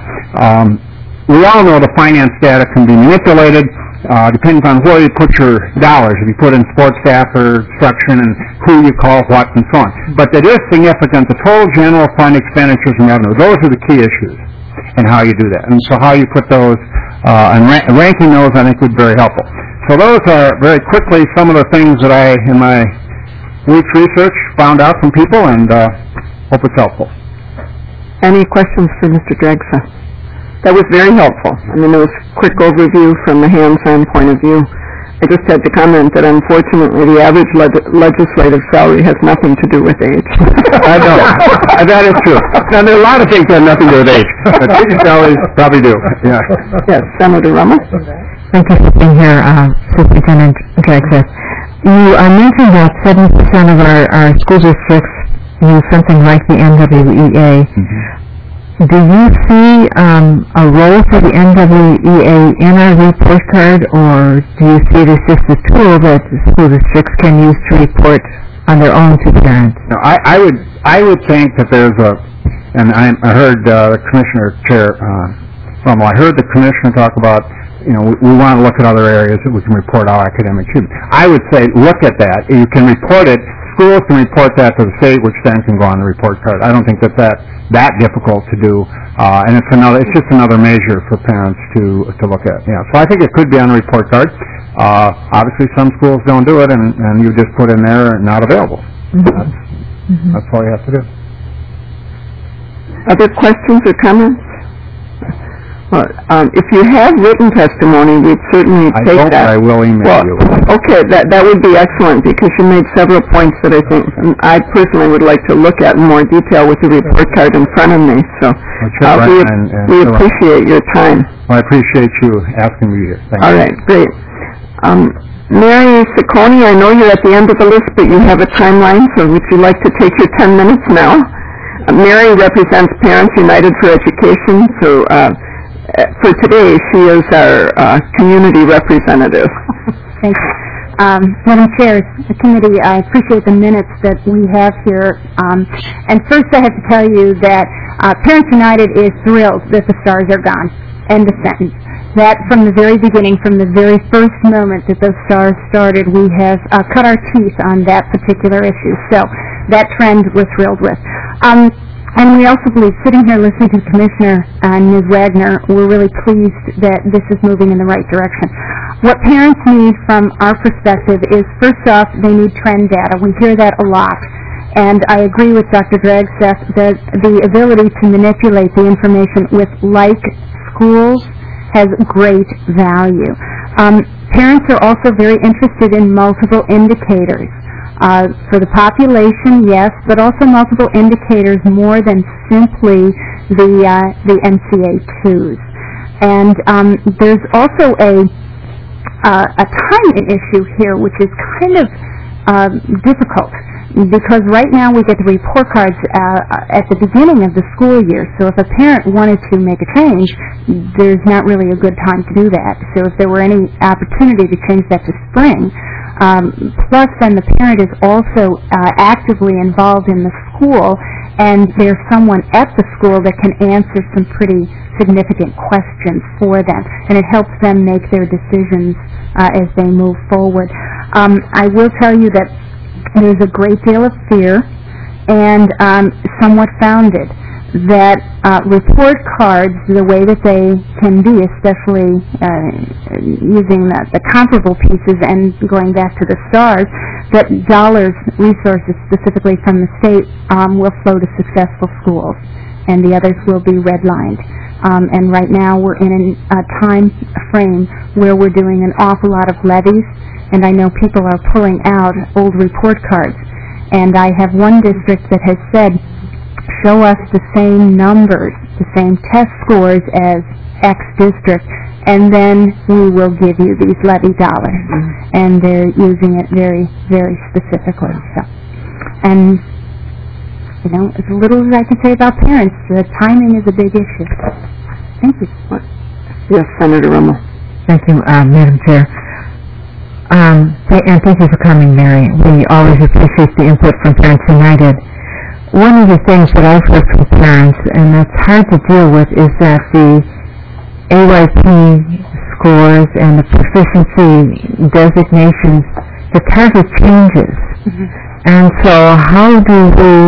we all know the finance data can be manipulated, depends on where you put your dollars, if you put in sports staff or instruction and who you call what and so on. But that is significant, the total general fund expenditures and revenue. Those are the key issues and how you do that. And so how you put those, and ranking those I think would be very helpful. So those are very quickly some of the things that I, in my week's research, found out from people, and hope it's helpful. Any questions for Mr. Dragsa? That was very helpful. I mean, it was a quick overview from the hands-on point of view. I just had to comment that unfortunately the average legislative salary has nothing to do with age. I know. That is true. Now, there are a lot of things that have nothing to do with age, but teacher salaries probably do. Yeah. Yes, Senator Rummel. Thank you for being here, Superintendent Dragsa. You mentioned that 70% of our school districts use something like the NWEA. Mm-hmm. Do you see a role for the NWEA in our report card, or do you see it as just a tool that school districts can use to report on their own to parents? No, I would think that there's and I heard the Commissioner Chair Rummel. I heard the Commissioner talk about, we want to look at other areas that we can report our academic achievement. I would say look at that. You can report it. Schools can report that to the state, which then can go on the report card. I don't think that's that difficult to do, and it's just another measure for parents to look at. Yeah, so I think it could be on the report card. Obviously, some schools don't do it, and you just put in there not available. Mm-hmm. That's all you have to do. Other questions or comments? Well, if you have written testimony, we'd certainly take that. I will email you. Okay, that would be excellent, because you made several points that I think I personally would like to look at in more detail with the report card in front of me. So we appreciate your time. Well, I appreciate you asking me here. Thank you. All right, great. Mary Ciccone, I know you're at the end of the list, but you have a timeline, so would you like to take your 10 minutes now? Mary represents Parents United for Education, so for today, she is our community representative. Thank you. Madam Chair, the committee, I appreciate the minutes that we have here. And first I have to tell you that Parents United is thrilled that the stars are gone. End of sentence. That from the very beginning, from the very first moment that those stars started, we have cut our teeth on that particular issue. So that trend we're thrilled with. And we also believe, sitting here listening to the Commissioner and Ms. Wagner, we're really pleased that this is moving in the right direction. What parents need from our perspective is, first off, they need trend data. We hear that a lot. And I agree with Dr. Dragsa that the ability to manipulate the information with like schools has great value. Parents are also very interested in multiple indicators. For the population, yes, but also multiple indicators more than simply the NCA2s. And there's also a timing issue here, which is kind of difficult, because right now we get the report cards at the beginning of the school year. So if a parent wanted to make a change, there's not really a good time to do that. So if there were any opportunity to change that to spring, plus then the parent is also actively involved in the school, and there's someone at the school that can answer some pretty significant questions for them, and it helps them make their decisions as they move forward. I will tell you that there's a great deal of fear, and somewhat founded, that report cards, the way that they can be, especially using the comparable pieces and going back to the stars, that dollars, resources specifically from the state, will flow to successful schools, and the others will be redlined. And right now we're in a time frame where we're doing an awful lot of levies, and I know people are pulling out old report cards. And I have one district that has said, show us the same numbers, the same test scores as X district, and then we will give you these levy dollars. And they're using it very, very specifically. So, and you know, as little as I can say about parents, the timing is a big issue. Thank you. Yes, Senator Rummel. Thank you, Madam Chair. And thank you for coming, Mary. We always appreciate the input from Parents United. One of the things that I've heard from parents, and that's hard to deal with, is that the AYP scores and the proficiency designations, the target changes. And so how do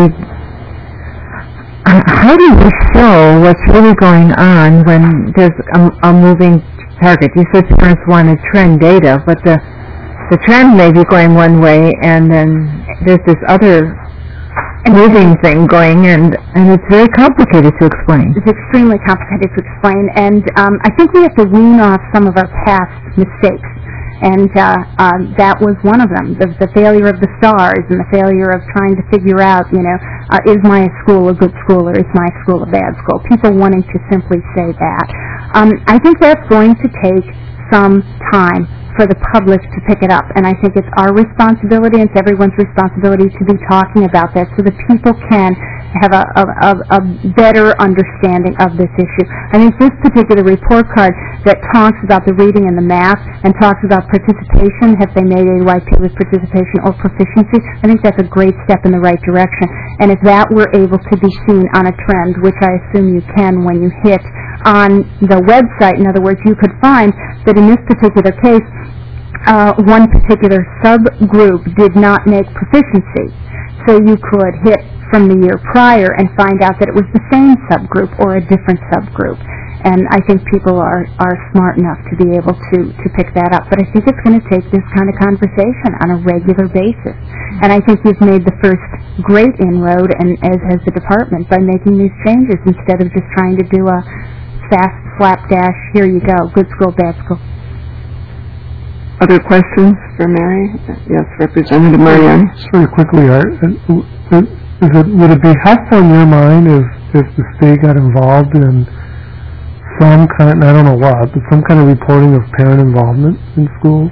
we show what's really going on when there's a moving target? You said parents want to trend data, but the trend may be going one way, and then there's this other moving thing going, and it's very complicated to explain. It's extremely complicated to explain, and I think we have to wean off some of our past mistakes. And that was one of them, the failure of the stars and the failure of trying to figure out, you know, is my school a good school or is my school a bad school? People wanting to simply say that. I think that's going to take some time for the public to pick it up, and I think it's our responsibility and it's everyone's responsibility to be talking about that so that people can have a better understanding of this issue. I think this particular report card that talks about the reading and the math and talks about participation, have they made AYP with participation or proficiency, I think that's a great step in the right direction. And if that were able to be seen on a trend, which I assume you can when you hit on the website, in other words, you could find that in this particular case, one particular subgroup did not make proficiency. So you could hit from the year prior and find out that it was the same subgroup or a different subgroup. And I think people are smart enough to be able to pick that up. But I think it's going to take this kind of conversation on a regular basis. And I think you've made the first great inroad, and as has the department, by making these changes instead of just trying to do a fast slapdash, here you go, good school, bad school. Other questions for Mary? Yes, Representative Mariani. Just very quickly, would it be helpful in your mind if the state got involved in some kind, I don't know what, but some kind of reporting of parent involvement in schools?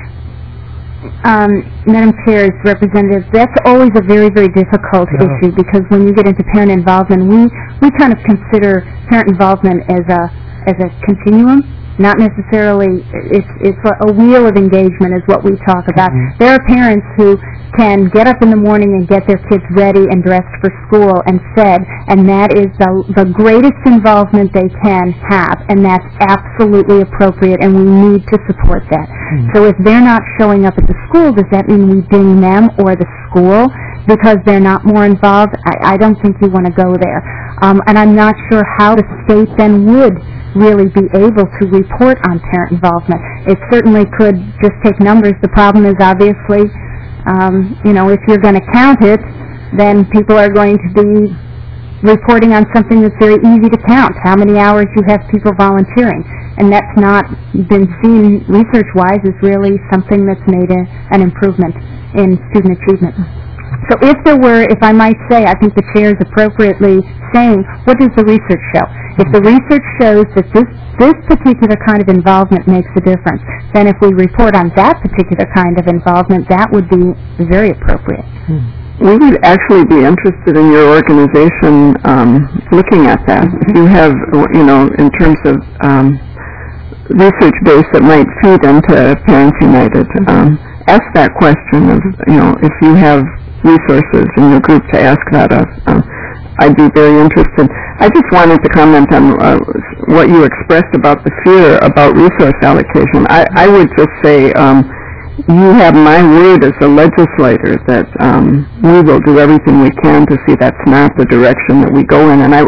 Madam Chair, as Representative, that's always a very, very difficult issue, because when you get into parent involvement, we kind of consider parent involvement as a continuum. Not necessarily, it's a wheel of engagement is what we talk about. There are parents who can get up in the morning and get their kids ready and dressed for school and fed, and that is the greatest involvement they can have, and that's absolutely appropriate, and we need to support that. So if they're not showing up at the school, does that mean we ding them or the school because they're not more involved? I don't think you want to go there. And I'm not sure how the state then would really be able to report on parent involvement. It certainly could just take numbers. The problem is obviously, if you're going to count it, then people are going to be reporting on something that's very easy to count, how many hours you have people volunteering. And that's not been seen research-wise as really something that's made an improvement in student achievement. So if I might say, I think the chair is appropriately saying, what does the research show? If the research shows that this particular kind of involvement makes a difference, then if we report on that particular kind of involvement, that would be very appropriate. We would actually be interested in your organization looking at that. If you have, in terms of research base that might feed into Parents United, ask that question of, if you have resources in your group to ask that of. I'd be very interested. I just wanted to comment on what you expressed about the fear about resource allocation. I would just say you have my word as a legislator that we will do everything we can to see that's not the direction that we go in. And I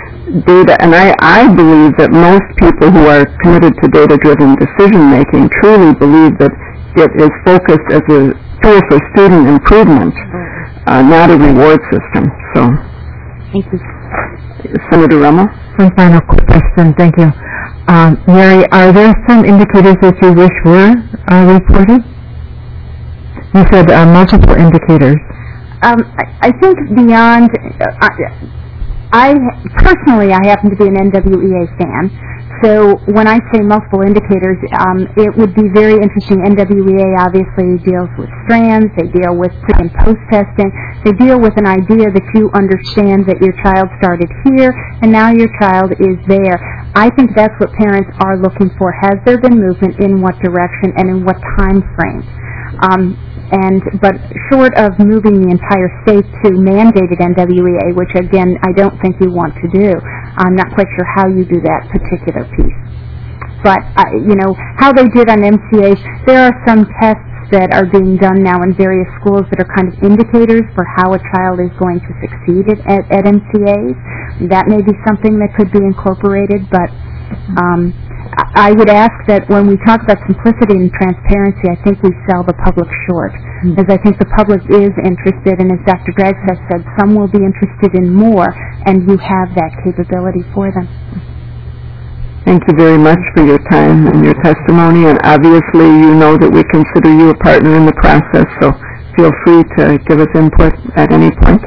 believe that most people who are committed to data-driven decision-making truly believe that it is focused as a tool for student improvement, not a reward system. So, thank you. Senator Rummel? One final quick question. Thank you. Mary, are there some indicators that you wish were reported? You said multiple indicators. I think beyond... I happen to be an NWEA fan, So when I say multiple indicators, it would be very interesting. NWEA obviously deals with strands. They deal with pre- and post-testing. They deal with an idea that you understand that your child started here and now your child is there. I think that's what parents are looking for. Has there been movement, in what direction, and in what time frame? But short of moving the entire state to mandated NWEA, which again I don't think you want to do, I'm not quite sure how you do that particular piece. But how they did on MCAs, there are some tests that are being done now in various schools that are kind of indicators for how a child is going to succeed at MCAs. That may be something that could be incorporated, but I would ask that when we talk about simplicity and transparency, I think we sell the public short, as I think the public is interested, and as Dr. Draggs has said, some will be interested in more, and you have that capability for them. Thank you very much for your time and your testimony, and obviously you know that we consider you a partner in the process, so feel free to give us input at any point.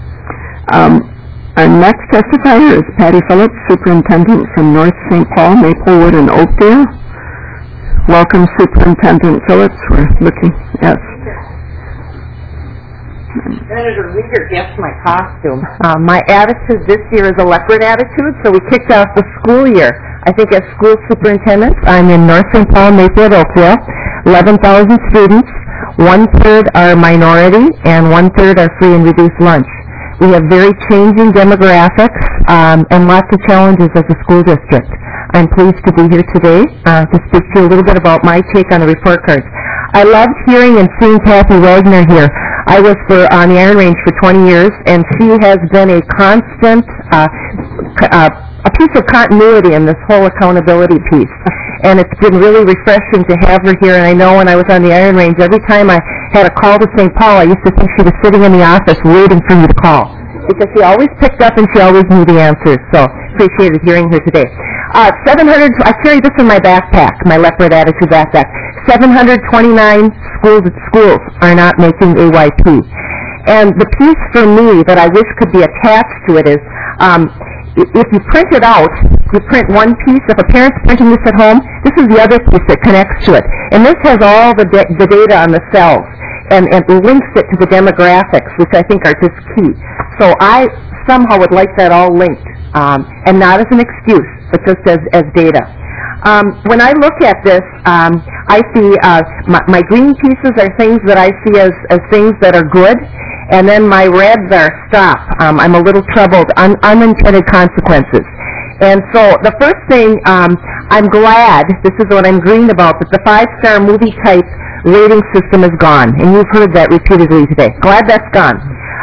Our next testifier is Patty Phillips, Superintendent from North St. Paul, Maplewood, and Oakdale. Welcome, Superintendent Phillips. We're looking, yes. Senator Rieger guessed my costume. My attitude this year is a leopard attitude, so we kicked off the school year. I think as school superintendent, I'm in North St. Paul, Maplewood, Oakdale, 11,000 students, 1/3 are minority, and 1/3 are free and reduced lunch. We have very changing demographics and lots of challenges as a school district. I'm pleased to be here today to speak to you a little bit about my take on the report cards. I loved hearing and seeing Kathy Wagner here. I was on the Iron Range for 20 years, and she has been a constant, a piece of continuity in this whole accountability piece. And it's been really refreshing to have her here. And I know when I was on the Iron Range, every time I had a call to St. Paul, I used to think she was sitting in the office waiting for me to call, because she always picked up and she always knew the answers. So appreciated hearing her today. 700. I carry this in my backpack, my leopard attitude backpack. 729 schools are not making AYP. And the piece for me that I wish could be attached to it is, if you print it out, you print one piece. If a parent's printing this at home, this is the other piece that connects to it. And this has all the data on the cells and links it to the demographics, which I think are just key. So I somehow would like that all linked, and not as an excuse, but just as data. When I look at this, I see my green pieces are things that I see as things that are good, and then my reds are stop. I'm a little troubled, unintended consequences. And so the first thing, I'm glad, this is what I'm green about, that the 5-star movie type rating system is gone, and you've heard that repeatedly today. Glad that's gone.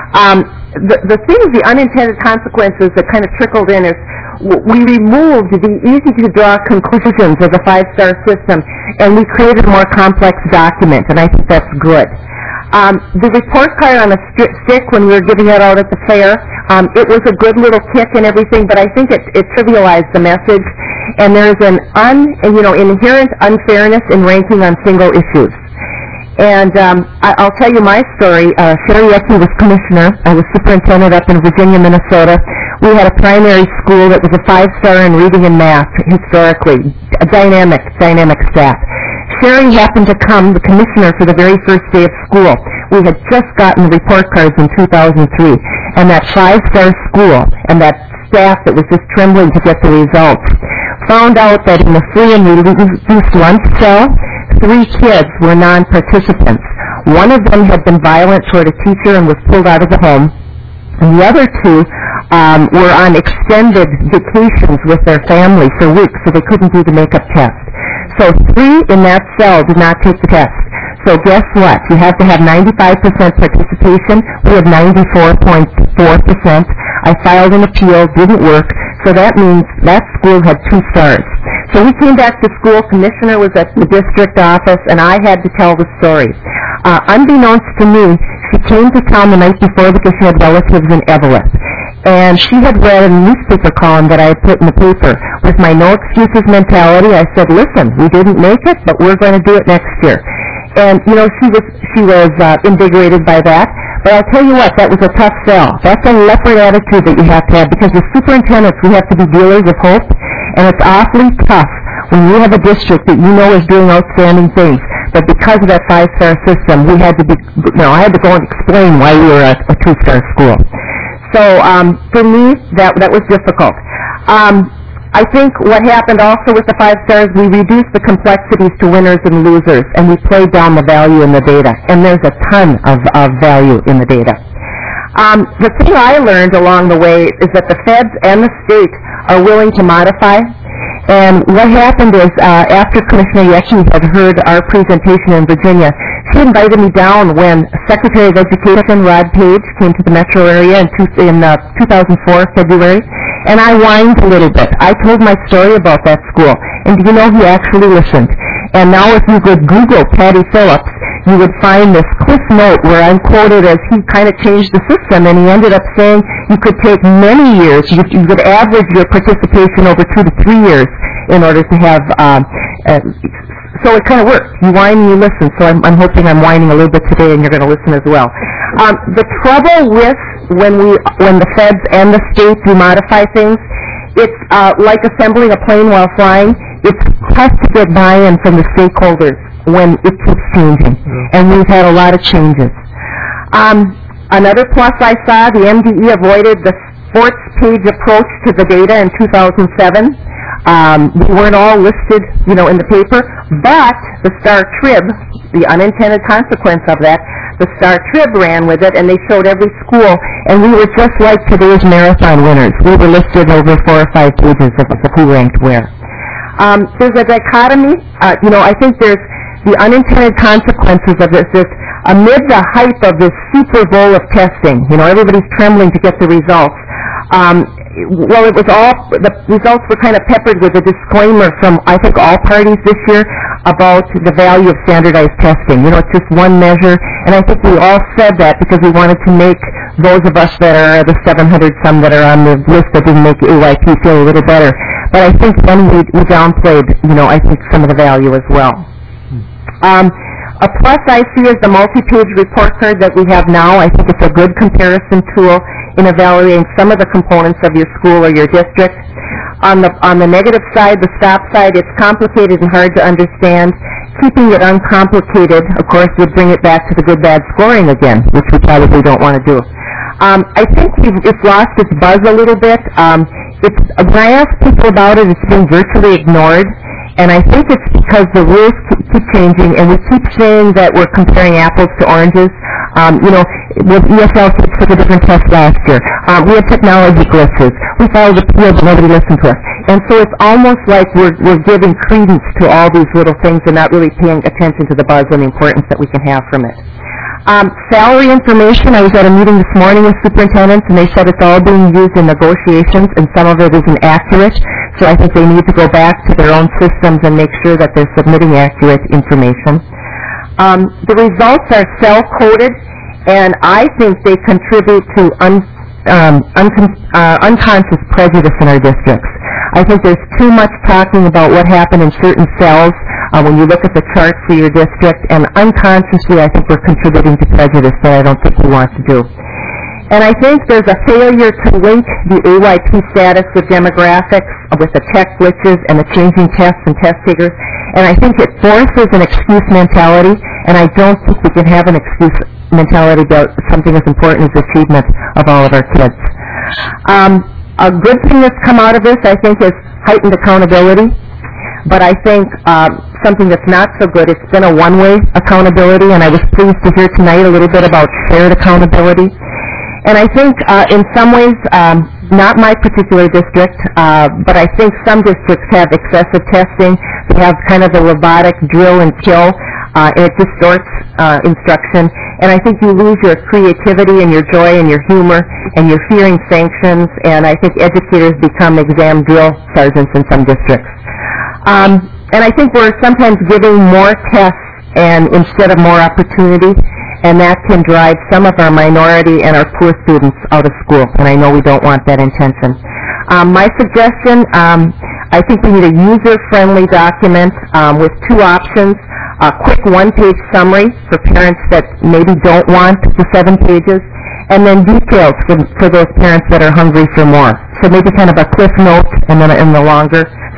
The things, the unintended consequences that kind of trickled in is we removed the easy-to-draw conclusions of the 5-star system, and we created a more complex document, and I think that's good. The report card on a stick, when we were giving it out at the fair, it was a good little kick and everything, but I think it trivialized the message, and there's an inherent unfairness in ranking on single issues. And I'll tell you my story. Sherry Ecke was commissioner. I was superintendent up in Virginia, Minnesota. We had a primary school that was a 5-star in reading and math, historically. A dynamic staff. Sherry happened to come, the commissioner, for the very first day of school. We had just gotten the report cards in 2003. And that 5-star school and that staff that was just trembling to get the results found out that in the free and reduced lunch cell, 3 kids were non-participants. One of them had been violent toward a teacher and was pulled out of the home. And the other 2 were on extended vacations with their family for weeks, so they couldn't do the makeup test. So 3 in that cell did not take the test. So guess what? You have to have 95% participation. We had 94.4%. I filed an appeal, didn't work, so that means that school had 2 stars. So we came back to school, commissioner was at the district office, and I had to tell the story. Unbeknownst to me, she came to town the night before because she had relatives in Evelyn. And she had read a newspaper column that I had put in the paper. With my no excuses mentality, I said, listen, we didn't make it, but we're going to do it next year. And, she was invigorated by that. But I'll tell you what, that was a tough sell. That's a leopard attitude that you have to have, because as superintendents, we have to be dealers of hope. And it's awfully tough when you have a district that you know is doing outstanding things, but because of that 5-star system, I had to go and explain why we were a 2-star school. So for me, that was difficult. I think what happened also with the 5 stars, we reduced the complexities to winners and losers, and we played down the value in the data. And there's a ton of value in the data. The thing I learned along the way is that the feds and the state are willing to modify. And what happened is, after Commissioner Yecki had heard our presentation in Virginia, she invited me down when Secretary of Education Rod Page came to the metro area in 2004, February, and I whined a little bit. I told my story about that school, and do you know, he actually listened. And now if you could Google Patty Phillips, you would find this cliff note where I'm quoted as he kind of changed the system, and he ended up saying you could take many years, you could average your participation over 2 to 3 years in order to have, so it kind of works. You whine and you listen, so I'm hoping I'm whining a little bit today and you're going to listen as well. The trouble with when the feds and the state do modify things, it's like assembling a plane while flying. It's tough to get buy-in from the stakeholders when it keeps changing, and we've had a lot of changes. Another plus I saw, the MDE avoided the sports-page approach to the data in 2007. We weren't all listed, in the paper, but the Star Trib, the unintended consequence of that, the Star Trib ran with it, and they showed every school, and we were just like today's marathon winners. We were listed over 4 or 5 pages of who ranked where. There's a dichotomy. I think there's the unintended consequences of this amid the hype of this Super Bowl of testing. Everybody's trembling to get the results. The results were kind of peppered with a disclaimer from, I think, all parties this year about the value of standardized testing. It's just one measure, and I think we all said that because we wanted to make those of us that are the 700-some that are on the list that didn't make AYP feel a little better. But I think then we downplayed, I think, some of the value as well. A plus I see is the multi-page report card that we have now. I think it's a good comparison tool in evaluating some of the components of your school or your district. On the negative side, the stop side, it's complicated and hard to understand. Keeping it uncomplicated, of course, would bring it back to the good-bad scoring again, which we probably don't want to do. I think it's lost its buzz a little bit. When I ask people about it, it's been virtually ignored. And I think it's because the rules keep changing, and we keep saying that we're comparing apples to oranges. With ESL kids took a different test last year. We had technology glitches. We filed appeals, but nobody listened to us. And so it's almost like we're giving credence to all these little things and not really paying attention to the buzz and the importance that we can have from it. Salary information, I was at a meeting this morning with superintendents, and they said it's all being used in negotiations, and some of it isn't accurate. So I think they need to go back to their own systems and make sure that they're submitting accurate information. The results are cell-coded, and I think they contribute to unconscious prejudice in our districts. I think there's too much talking about what happened in certain cells when you look at the chart for your district, and unconsciously I think we're contributing to prejudice that I don't think we want to do. And I think there's a failure to link the AYP status with demographics, with the tech glitches and the changing tests and test takers. And I think it forces an excuse mentality, and I don't think we can have an excuse mentality about something as important as the achievement of all of our kids. A good thing that's come out of this, I think, is heightened accountability. But I think something that's not so good, it's been a one-way accountability, and I was pleased to hear tonight a little bit about shared accountability. And I think in some ways, not my particular district, but I think some districts have excessive testing. They have kind of the robotic drill and kill, and it distorts instruction. And I think you lose your creativity and your joy and your humor, and you're fearing sanctions, and I think educators become exam drill sergeants in some districts. And I think we're sometimes giving more tests and instead of more opportunity, and that can drive some of our minority and our poor students out of school, and I know we don't want that intention. My suggestion, I think we need a user-friendly document with 2 options, a quick 1-page summary for parents that maybe don't want the 7 pages, and then details for those parents that are hungry for more. So maybe kind of a cliff note and then in the longer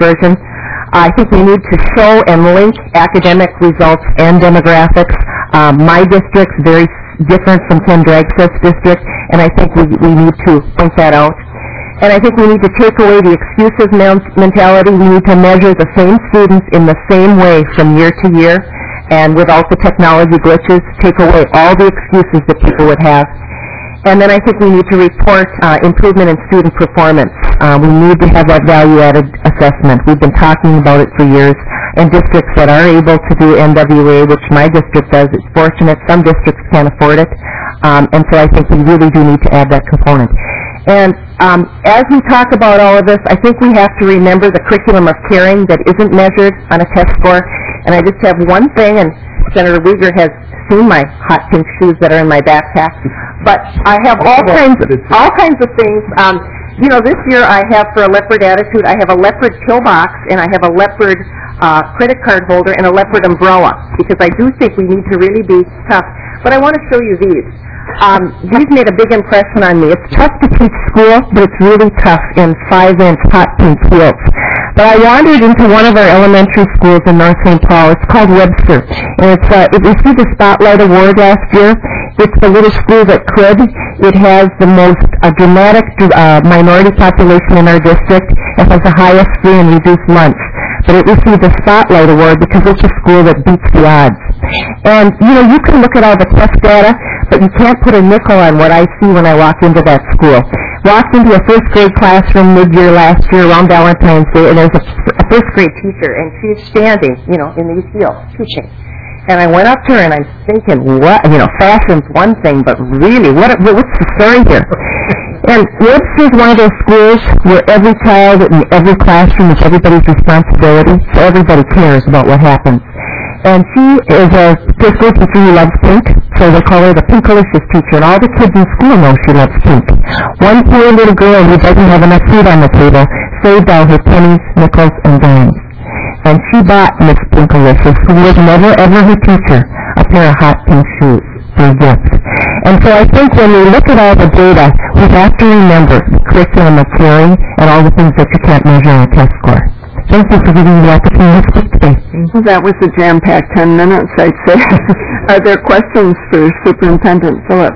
version. I think we need to show and link academic results and demographics. My district's very different from Ken Dragseth's district, and I think we need to point that out. And I think we need to take away the excuses mentality. We need to measure the same students in the same way from year to year, and without the technology glitches, take away all the excuses that people would have. And then I think we need to report improvement in student performance. We need to have that value-added assessment. We've been talking about it for years, and districts that are able to do NWA, which my district does, is fortunate. Some districts can't afford it, and so I think we really do need to add that component. And as we talk about all of this, I think we have to remember the curriculum of caring that isn't measured on a test score. And I just have one thing, and Senator Uyghur has seen my hot pink shoes that are in my backpack. But I have all kinds of things. This year I have for a leopard attitude, I have a leopard pillbox, and I have a leopard credit card holder, and a leopard umbrella, because I do think we need to really be tough. But I want to show you these. These made a big impression on me. It's tough to teach school, but it's really tough in 5-inch hot pink heels. But I wandered into one of our elementary schools in North St. Paul. It's called Webster. And it received the Spotlight Award last year. It's the little school that could. It has the most dramatic minority population in our district. It has the highest free and reduced lunch. But it received the Spotlight Award because it's a school that beats the odds. And, you can look at all the test data, but you can't put a nickel on what I see when I walk into that school. Walked into a first grade classroom mid-year last year around Valentine's Day, and there's a first grade teacher, and she's standing, in these heels, teaching. And I went up to her, and I'm thinking, what, fashion's one thing, but really, what's the story here? And Webster's one of those schools where every child in every classroom is everybody's responsibility, so everybody cares about what happens. And she is a first grade teacher who loves pink, so they call her the Pinkalicious teacher, and all the kids in school know she loves pink. One poor little girl who doesn't have enough food on the table saved all her pennies, nickels, and dimes. And she bought Miss Pinkalicious, who was never ever her teacher, a pair of hot pink shoes for a gift. And so I think when we look at all the data, we have to remember the curriculum of caring and all the things that you can't measure on a test score. Thank you for giving me the opportunity to speak today. Well, that was a jam-packed 10 minutes, I'd say. Are there questions for Superintendent Phillips?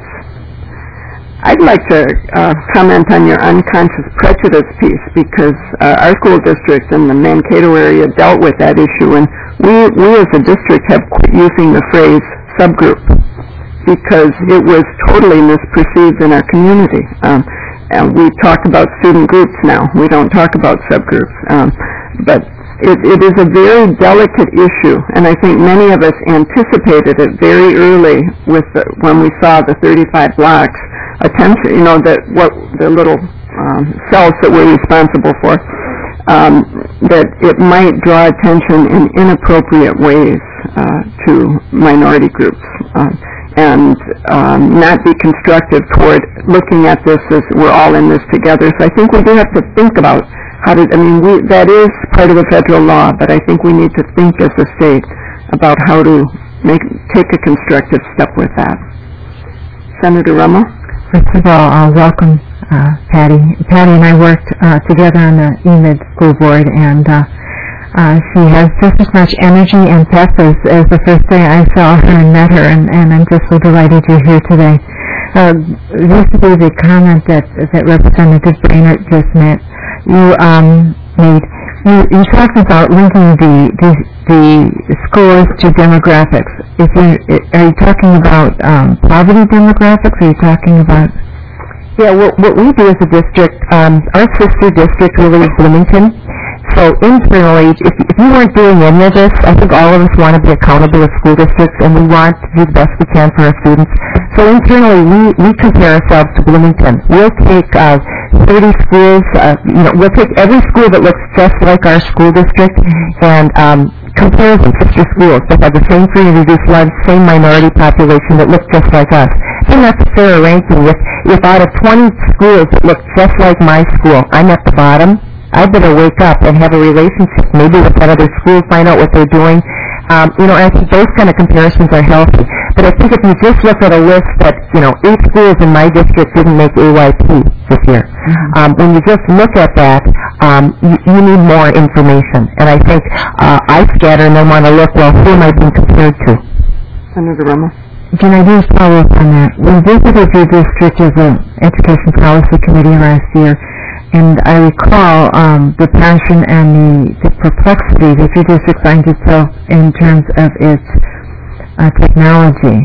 I'd like to comment on your unconscious prejudice piece, because our school district in the Mankato area dealt with that issue, and we as a district have quit using the phrase subgroup because it was totally misperceived in our community. And we talk about student groups now. We don't talk about subgroups. But it is a very delicate issue, and I think many of us anticipated it very early when we saw the 35 blocks attention, what the little cells that we're responsible for, that it might draw attention in inappropriate ways to minority groups. And not be constructive toward looking at this as we're all in this together. So I think we do have to think about that is part of the federal law, but I think we need to think as a state about how to take a constructive step with that. Senator Rummel? First of all, I'll welcome Patty. Patty and I worked together on the EMID school board, and she has just as much energy and pep as the first day I saw her and met her, and I'm just so delighted you're here today. This is the comment that Representative Brainerd just made. You talked about linking the scores to demographics. Are you talking about poverty demographics? Or are you talking about? Yeah, what we do as a district, our sister district really is Bloomington. So internally, if you weren't doing any of this, I think all of us want to be accountable as school districts, and we want to do the best we can for our students. So internally, we compare ourselves to Bloomington. We'll take 30 schools, we'll take every school that looks just like our school district and compare them, sister schools that have the same free and reduced lunch, same minority population that look just like us. I think that's a fair ranking. If out of 20 schools that look just like my school, I'm at the bottom, I better wake up and have a relationship maybe with that other school, find out what they're doing. I think those kind of comparisons are healthy. But I think if you just look at a list that, 8 schools in my district didn't make AYP this year, when you just look at that, you need more information. And I think I scatter and then want to look, well, who am I being compared to? Senator Romo. Can I just follow up on that? We visited your district as an education policy committee last year, and I recall the passion and the perplexity that your district finds itself in terms of its technology.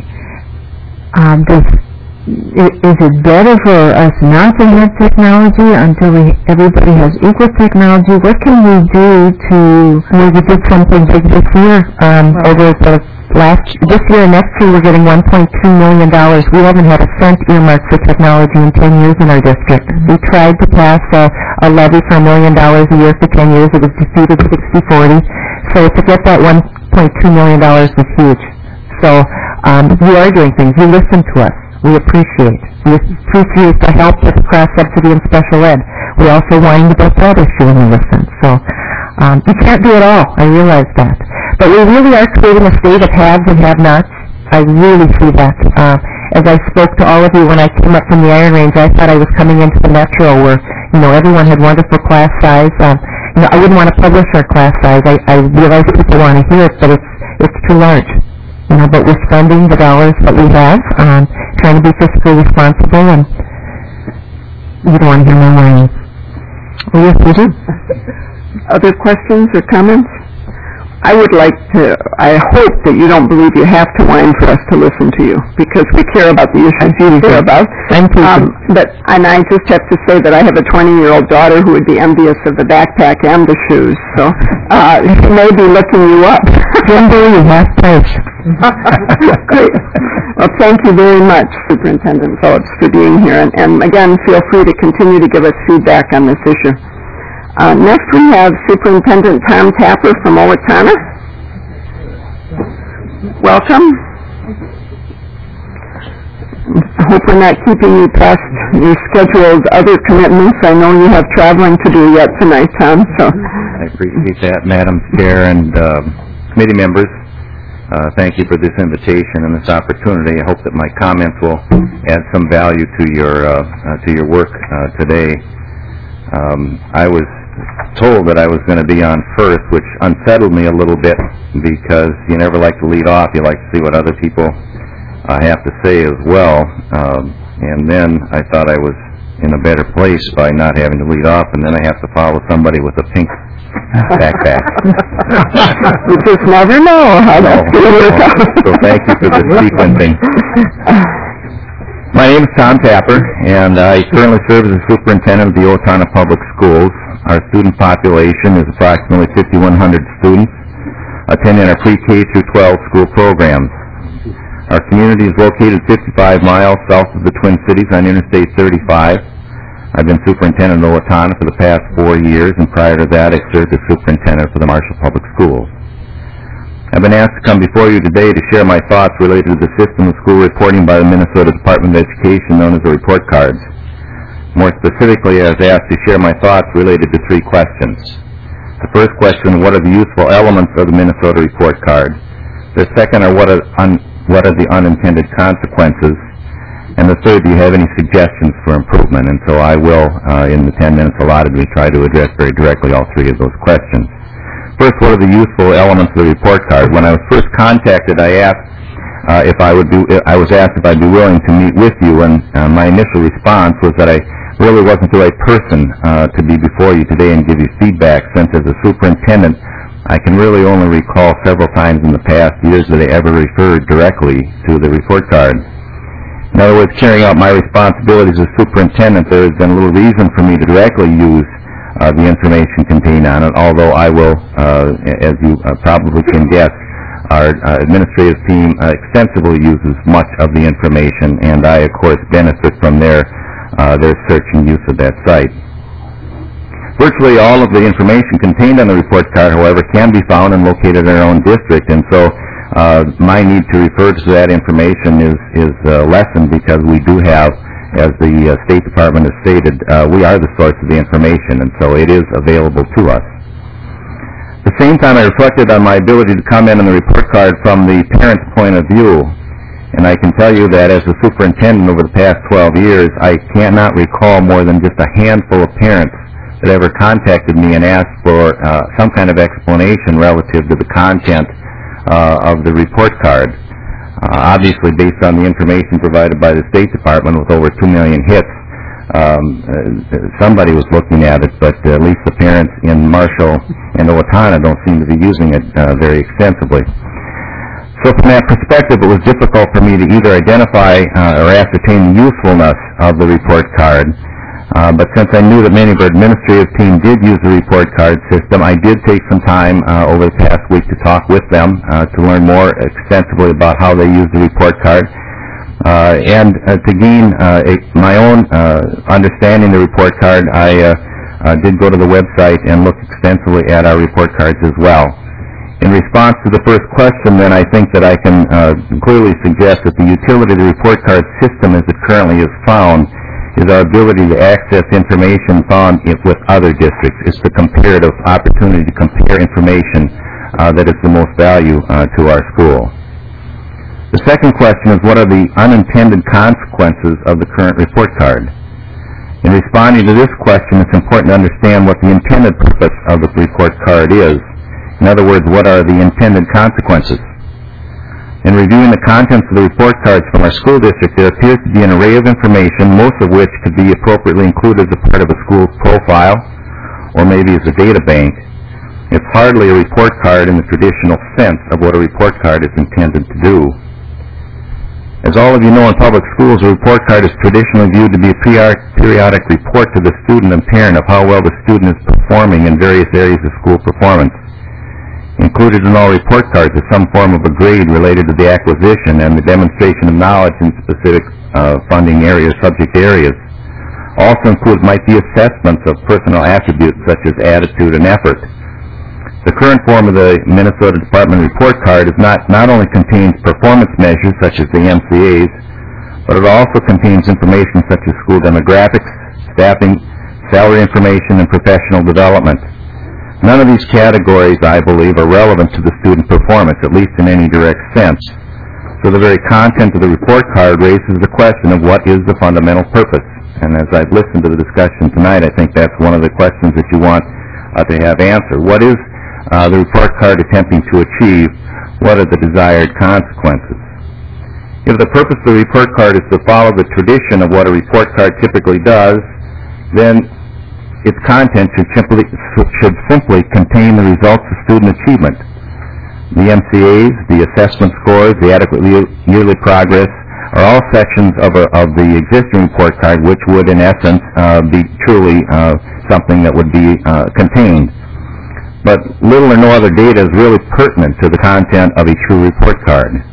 Is it better for us not to have technology until everybody has equal technology? What can we do to maybe do something big this year? Over the this year and next year we're getting $1.2 million. We haven't had a cent earmarked for technology in 10 years in our district. We tried to pass a levy for $1 million a year for 10 years. It was defeated 60-40. So to get that $1.2 million was huge. So you are doing things. You listen to us. We appreciate. We appreciate the help with cross-subsidy and special ed. We also whined about that issue when we listened. So you can't do it all. I realize that. But we really are creating a state of haves and have-nots. I really see that. As I spoke to all of you when I came up from the Iron Range, I thought I was coming into the metro where, everyone had wonderful class size. I wouldn't want to publish our class size. I realize people want to hear it, but it's too large. But we're spending the dollars that we have, trying to be fiscally responsible, and you don't want to hear my whining. Well, yes, we do. Other questions or comments? I hope that you don't believe you have to whine for us to listen to you, because we care about the issues you care about. And I just have to say that I have a 20-year-old daughter who would be envious of the backpack and the shoes, so she may be looking you up. Kimberly, you have touch. Great. Well, thank you very much, Superintendent Phillips, for being here. And again, feel free to continue to give us feedback on this issue. Next we have Superintendent Tom Tapper from Owatonna. Welcome. I hope we're not keeping you past your scheduled other commitments. I know you have traveling to do yet tonight, Tom. So I appreciate that, Madam Chair and committee members. Thank you for this invitation and this opportunity. I hope that my comments will add some value to your work today. I was told that I was going to be on first, which unsettled me a little bit because you never like to lead off. You like to see what other people have to say as well. And then I thought I was in a better place by not having to lead off, and then I have to follow somebody with a pink backpack. You just never know how that's going to work out. So thank you for the sequencing. My name is Tom Tapper, and I currently serve as the superintendent of the Owatonna Public Schools. Our student population is approximately 5,100 students attending our pre-K through 12 school programs. Our community is located 55 miles south of the Twin Cities on Interstate 35. I've been superintendent of Owatonna for the past 4 years, and prior to that I served as superintendent for the Marshall Public Schools. I've been asked to come before you today to share my thoughts related to the system of school reporting by the Minnesota Department of Education known as the report cards. More specifically, I was asked to share my thoughts related to 3 questions. The first question, what are the useful elements of the Minnesota report card? The second are what are the unintended consequences? And the third, do you have any suggestions for improvement? And so I will, in the 10 minutes allotted me, try to address very directly all 3 of those questions. First, what are the useful elements of the report card? When I was first contacted, I was asked if I'd be willing to meet with you, and my initial response was that I really wasn't the right person to be before you today and give you feedback, since as a superintendent, I can really only recall several times in the past years that I ever referred directly to the report card. In other words, carrying out my responsibilities as superintendent, there has been little reason for me to directly use the information contained on it, although I will, as you probably can guess, our administrative team extensively uses much of the information, and I, of course, benefit from their search and use of that site. Virtually all of the information contained on the report card, however, can be found and located in our own district, and so my need to refer to that information is lessened because we do have, as the State Department has stated, we are the source of the information, and so it is available to us. The the same time, I reflected on my ability to comment on the report card from the parent's point of view. And I can tell you that as a superintendent over the past 12 years, I cannot recall more than just a handful of parents that ever contacted me and asked for some kind of explanation relative to the content of the report card. Obviously, based on the information provided by the State Department with over 2 million hits, somebody was looking at it, but at least the parents in Marshall and Owatonna don't seem to be using it very extensively. So from that perspective, it was difficult for me to either identify or ascertain the usefulness of the report card. But since I knew that many of our administrative team did use the report card system, I did take some time over the past week to talk with them to learn more extensively about how they use the report card. And to gain my own understanding of the report card, I did go to the website and look extensively at our report cards as well. In response to the first question, then, I think that I can clearly suggest that the utility of the report card system as it currently is found is our ability to access information found with other districts. It's the comparative opportunity to compare information that is the most value to our school. The second question is, what are the unintended consequences of the current report card? In responding to this question, it's important to understand what the intended purpose of the report card is. In other words, what are the intended consequences? In reviewing the contents of the report cards from our school district, there appears to be an array of information, most of which could be appropriately included as a part of a school's profile, or maybe as a data bank. It's hardly a report card in the traditional sense of what a report card is intended to do. As all of you know, in public schools, a report card is traditionally viewed to be a periodic report to the student and parent of how well the student is performing in various areas of school performance. Included in all report cards is some form of a grade related to the acquisition and the demonstration of knowledge in specific funding areas, subject areas. Also included might be assessments of personal attributes such as attitude and effort. The current form of the Minnesota Department report card is not only contains performance measures such as the MCAs, but it also contains information such as school demographics, staffing, salary information, and professional development. None of these categories, I believe, are relevant to the student performance, at least in any direct sense. So the very content of the report card raises the question of what is the fundamental purpose. And as I've listened to the discussion tonight, I think that's one of the questions that you want to have answered. What is the report card attempting to achieve? What are the desired consequences? If the purpose of the report card is to follow the tradition of what a report card typically does, then its content should simply contain the results of student achievement. The MCAs, the assessment scores, the adequate yearly progress are all sections of the existing report card, which would, in essence, be truly something that would be contained. But little or no other data is really pertinent to the content of a true report card.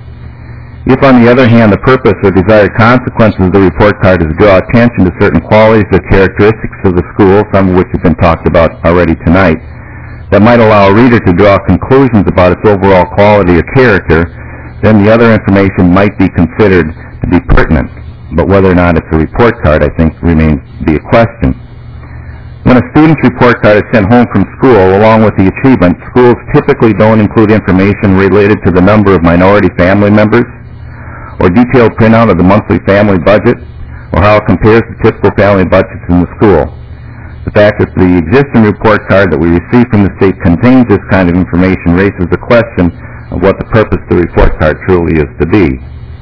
If, on the other hand, the purpose or desired consequences of the report card is to draw attention to certain qualities or characteristics of the school, some of which have been talked about already tonight, that might allow a reader to draw conclusions about its overall quality or character, then the other information might be considered to be pertinent. But whether or not it's a report card, I think, remains to be a question. When a student's report card is sent home from school, along with the achievement, schools typically don't include information related to the number of minority family members, or detailed printout of the monthly family budget, or how it compares to typical family budgets in the school. The fact that the existing report card that we receive from the state contains this kind of information raises the question of what the purpose of the report card truly is to be.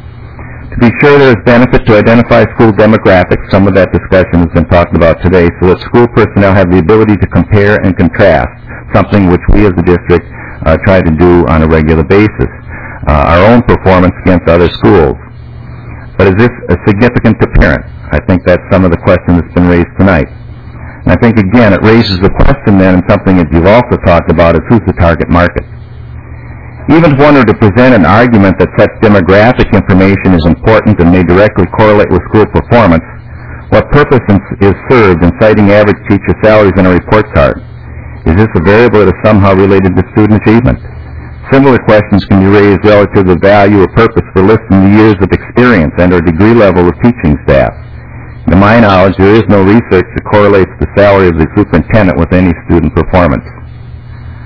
To be sure, there is benefit to identify school demographics. Some of that discussion has been talked about today, so that school personnel have the ability to compare and contrast, something which we as a district try to do on a regular basis. Our own performance against other schools. But is this significant to parents? I think that's some of the question that's been raised tonight. And I think, again, it raises the question then, and something that you've also talked about, is who's the target market? Even if one were to present an argument that such demographic information is important and may directly correlate with school performance, what purpose is served in citing average teacher salaries in a report card? Is this a variable that is somehow related to student achievement? Similar questions can be raised relative to the value or purpose for listing the years of experience and or degree level of teaching staff. To my knowledge, there is no research that correlates the salary of the superintendent with any student performance. And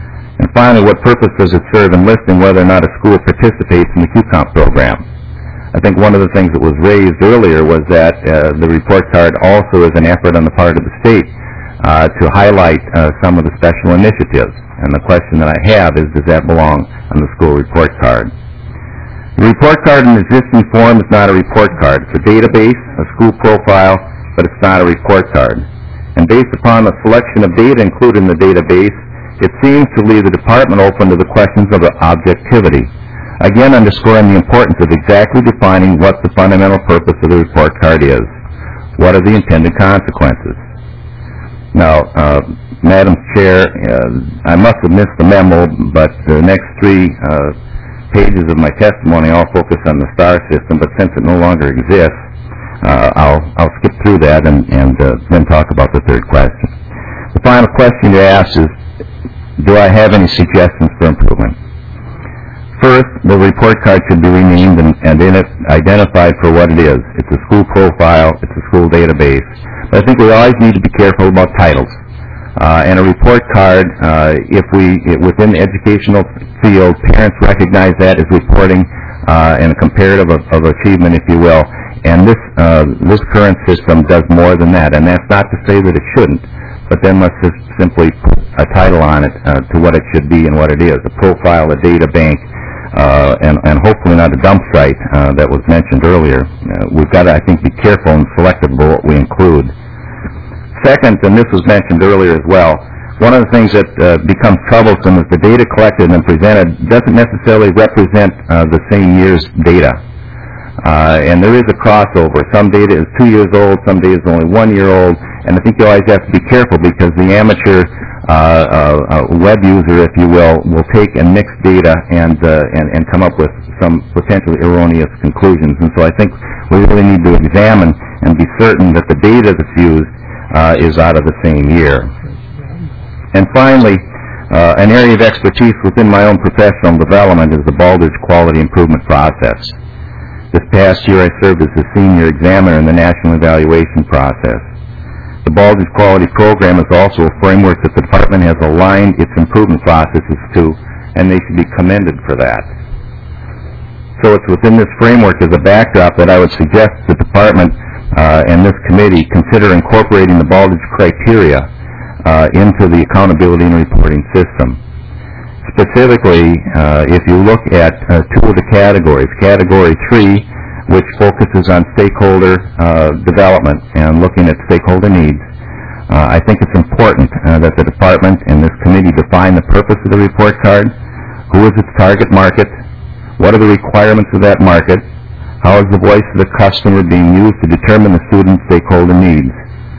And finally, what purpose does it serve in listing whether or not a school participates in the QComp program? I think one of the things that was raised earlier was that the report card also is an effort on the part of the state to highlight some of the special initiatives. And the question that I have is, does that belong on the school report card? The report card in existing form is not a report card. It's a database, a school profile, but it's not a report card. And based upon the selection of data included in the database, it seems to leave the department open to the questions of objectivity, again underscoring the importance of exactly defining what the fundamental purpose of the report card is. What are the intended consequences? Now, Madam Chair, I must have missed the memo, but the next 3 pages of my testimony all focus on the STAR system, but since it no longer exists, I'll skip through that and then talk about the third question. The final question you asked is, do I have any suggestions for improvement? First, the report card should be renamed and identified for what it is. It's a school profile, it's a school database. But I think we always need to be careful about titles. And a report card, within the educational field, parents recognize that as reporting and a comparative of achievement, if you will. And this current system does more than that. And that's not to say that it shouldn't, but then let's just simply put a title on it to what it should be and what it is. A profile, a data bank, and hopefully not a dump site that was mentioned earlier. We've got to, I think, be careful and selective about what we include. Second, and this was mentioned earlier as well, one of the things that becomes troublesome is the data collected and presented doesn't necessarily represent the same year's data. And there is a crossover. Some data is 2 years old, some data is only 1 year old, and I think you always have to be careful because the amateur web user, if you will take and mix data and come up with some potentially erroneous conclusions. And so I think we really need to examine and be certain that the data that's used is out of the same year. And finally, an area of expertise within my own professional development is the Baldrige Quality Improvement Process. This past year I served as the senior examiner in the national evaluation process. The Baldrige Quality Program is also a framework that the department has aligned its improvement processes to, and they should be commended for that. So it's within this framework as a backdrop that I would suggest the department and this committee consider incorporating the Baldrige criteria into the accountability and reporting system. Specifically, if you look at 2 of the categories, Category 3, which focuses on stakeholder development and looking at stakeholder needs, I think it's important that the department and this committee define the purpose of the report card, who is its target market, what are the requirements of that market, how is the voice of the customer being used to determine the student's stakeholder needs.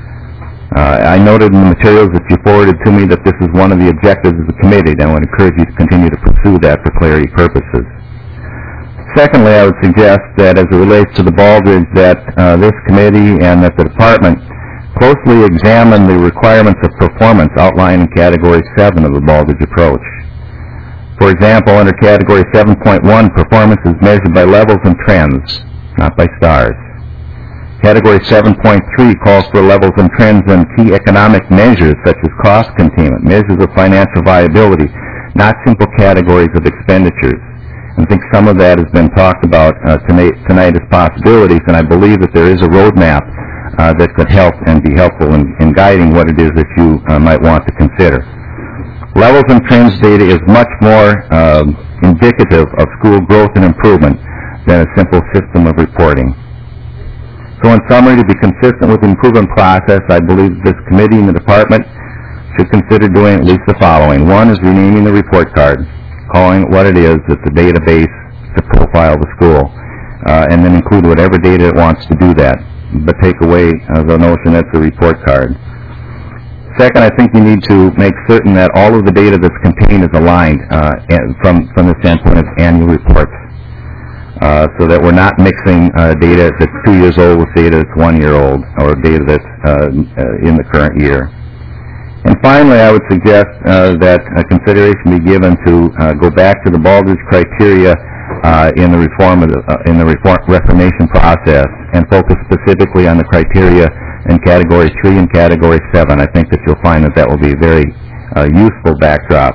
I noted in the materials that you forwarded to me that this is one of the objectives of the committee, and I would encourage you to continue to pursue that for clarity purposes. Secondly, I would suggest that as it relates to the Baldrige, that this committee and that the department closely examine the requirements of performance outlined in Category 7 of the Baldrige approach. For example, under Category 7.1, performance is measured by levels and trends, not by stars. Category 7.3 calls for levels and trends in key economic measures such as cost containment, measures of financial viability, not simple categories of expenditures. I think some of that has been talked about tonight as possibilities, and I believe that there is a roadmap that could help and be helpful in guiding what it is that you might want to consider. Levels and trends data is much more indicative of school growth and improvement than a simple system of reporting. So in summary, to be consistent with the improvement process, I believe this committee and the department should consider doing at least the following. One is renaming the report card, calling it what it is. It's a database to profile the school, and then include whatever data it wants to do that, but take away the notion that it's a report card. Second, I think you need to make certain that all of the data that's contained is aligned from the standpoint of annual reports. So that we're not mixing data that's 2 years old with data that's 1 year old, or data that's in the current year. And finally, I would suggest that consideration be given to go back to the Baldrige criteria in the reformation process and focus specifically on the criteria in Category 3 and Category 7. I think that you'll find that that will be a very useful backdrop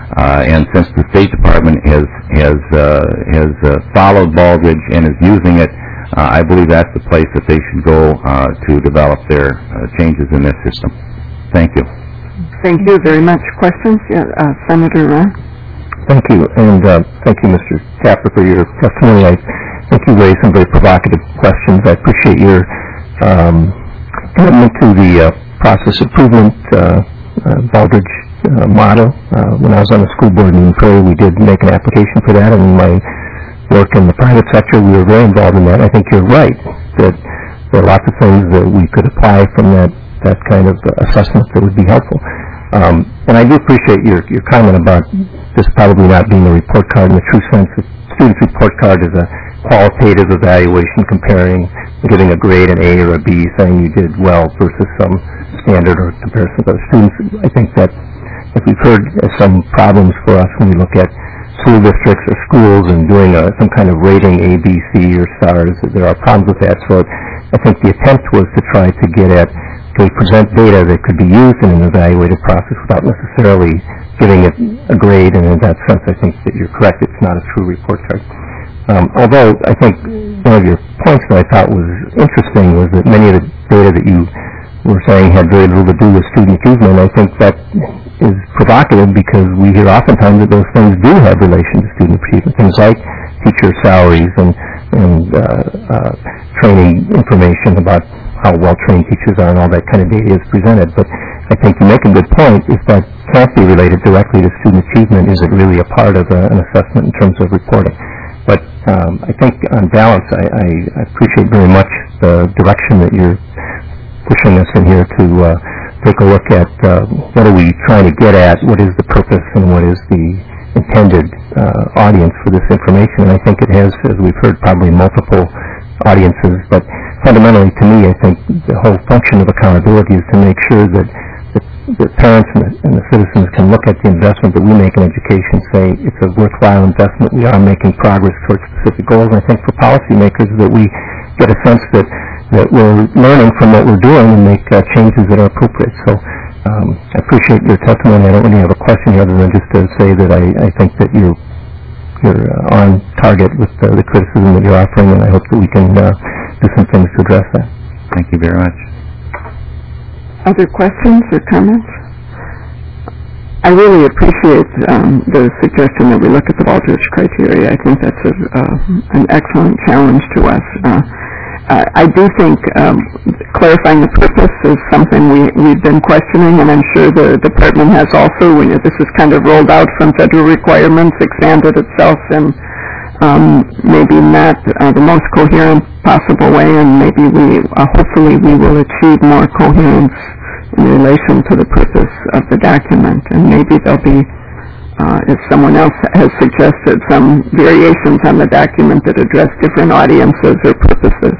And since the State Department has followed Baldrige and is using it, I believe that's the place that they should go to develop their changes in their system. Thank you. Thank you very much. Questions? Senator Ryan? Thank you, and thank you, Mr. Tapper, for your testimony. I think you raised some very provocative questions. I appreciate your commitment to the process improvement Baldrige motto. When I was on the school board in Prairie, we did make an application for that, and in my work in the private sector, we were very involved in that. I think you're right that there are lots of things that we could apply from that kind of assessment that would be helpful. And I do appreciate your comment about this probably not being a report card in the true sense. The student's report card is a qualitative evaluation comparing, giving a grade, an A or a B, saying you did well versus some standard or comparison with other students. I think that, as we've heard, some problems for us when we look at school districts or schools and doing some kind of rating A, B, C, or stars. There are problems with that. So I think the attempt was to try to get at, can we present data that could be used in an evaluative process without necessarily giving it a grade, and in that sense I think that you're correct, it's not a true report card. Although I think one of your points that I thought was interesting was that many of the data that you were saying had very little to do with student achievement. I think that is provocative because we hear oftentimes that those things do have relation to student achievement, things like teacher salaries and training information about how well-trained teachers are and all that kind of data is presented. But I think you make a good point. If that can't be related directly to student achievement, is it really a part of an assessment in terms of reporting? But I think on balance, I appreciate very much the direction that you're pushing us in here to take a look at what are we trying to get at, what is the purpose, and what is the intended audience for this information. And I think it has, as we've heard, probably multiple audiences. But fundamentally, to me, I think the whole function of accountability is to make sure that the parents and the citizens can look at the investment that we make in education, say it's a worthwhile investment, we are making progress towards specific goals. And I think for policymakers that we get a sense that we're learning from what we're doing and make changes that are appropriate. So I appreciate your testimony. I don't really have a question here other than just to say that I think that you're on target with the criticism that you're offering, and I hope that we can do some things to address that. Thank you very much. Other questions or comments? I really appreciate the suggestion that we look at the Baldrige criteria. I think that's an excellent challenge to us. I do think clarifying the purpose is something we've been questioning, and I'm sure the department has also, when this is kind of rolled out from federal requirements, expanded itself in maybe not the most coherent possible way, and maybe hopefully we will achieve more coherence in relation to the purpose of the document, and maybe there'll be, if someone else has suggested, some variations on the document that address different audiences or purposes.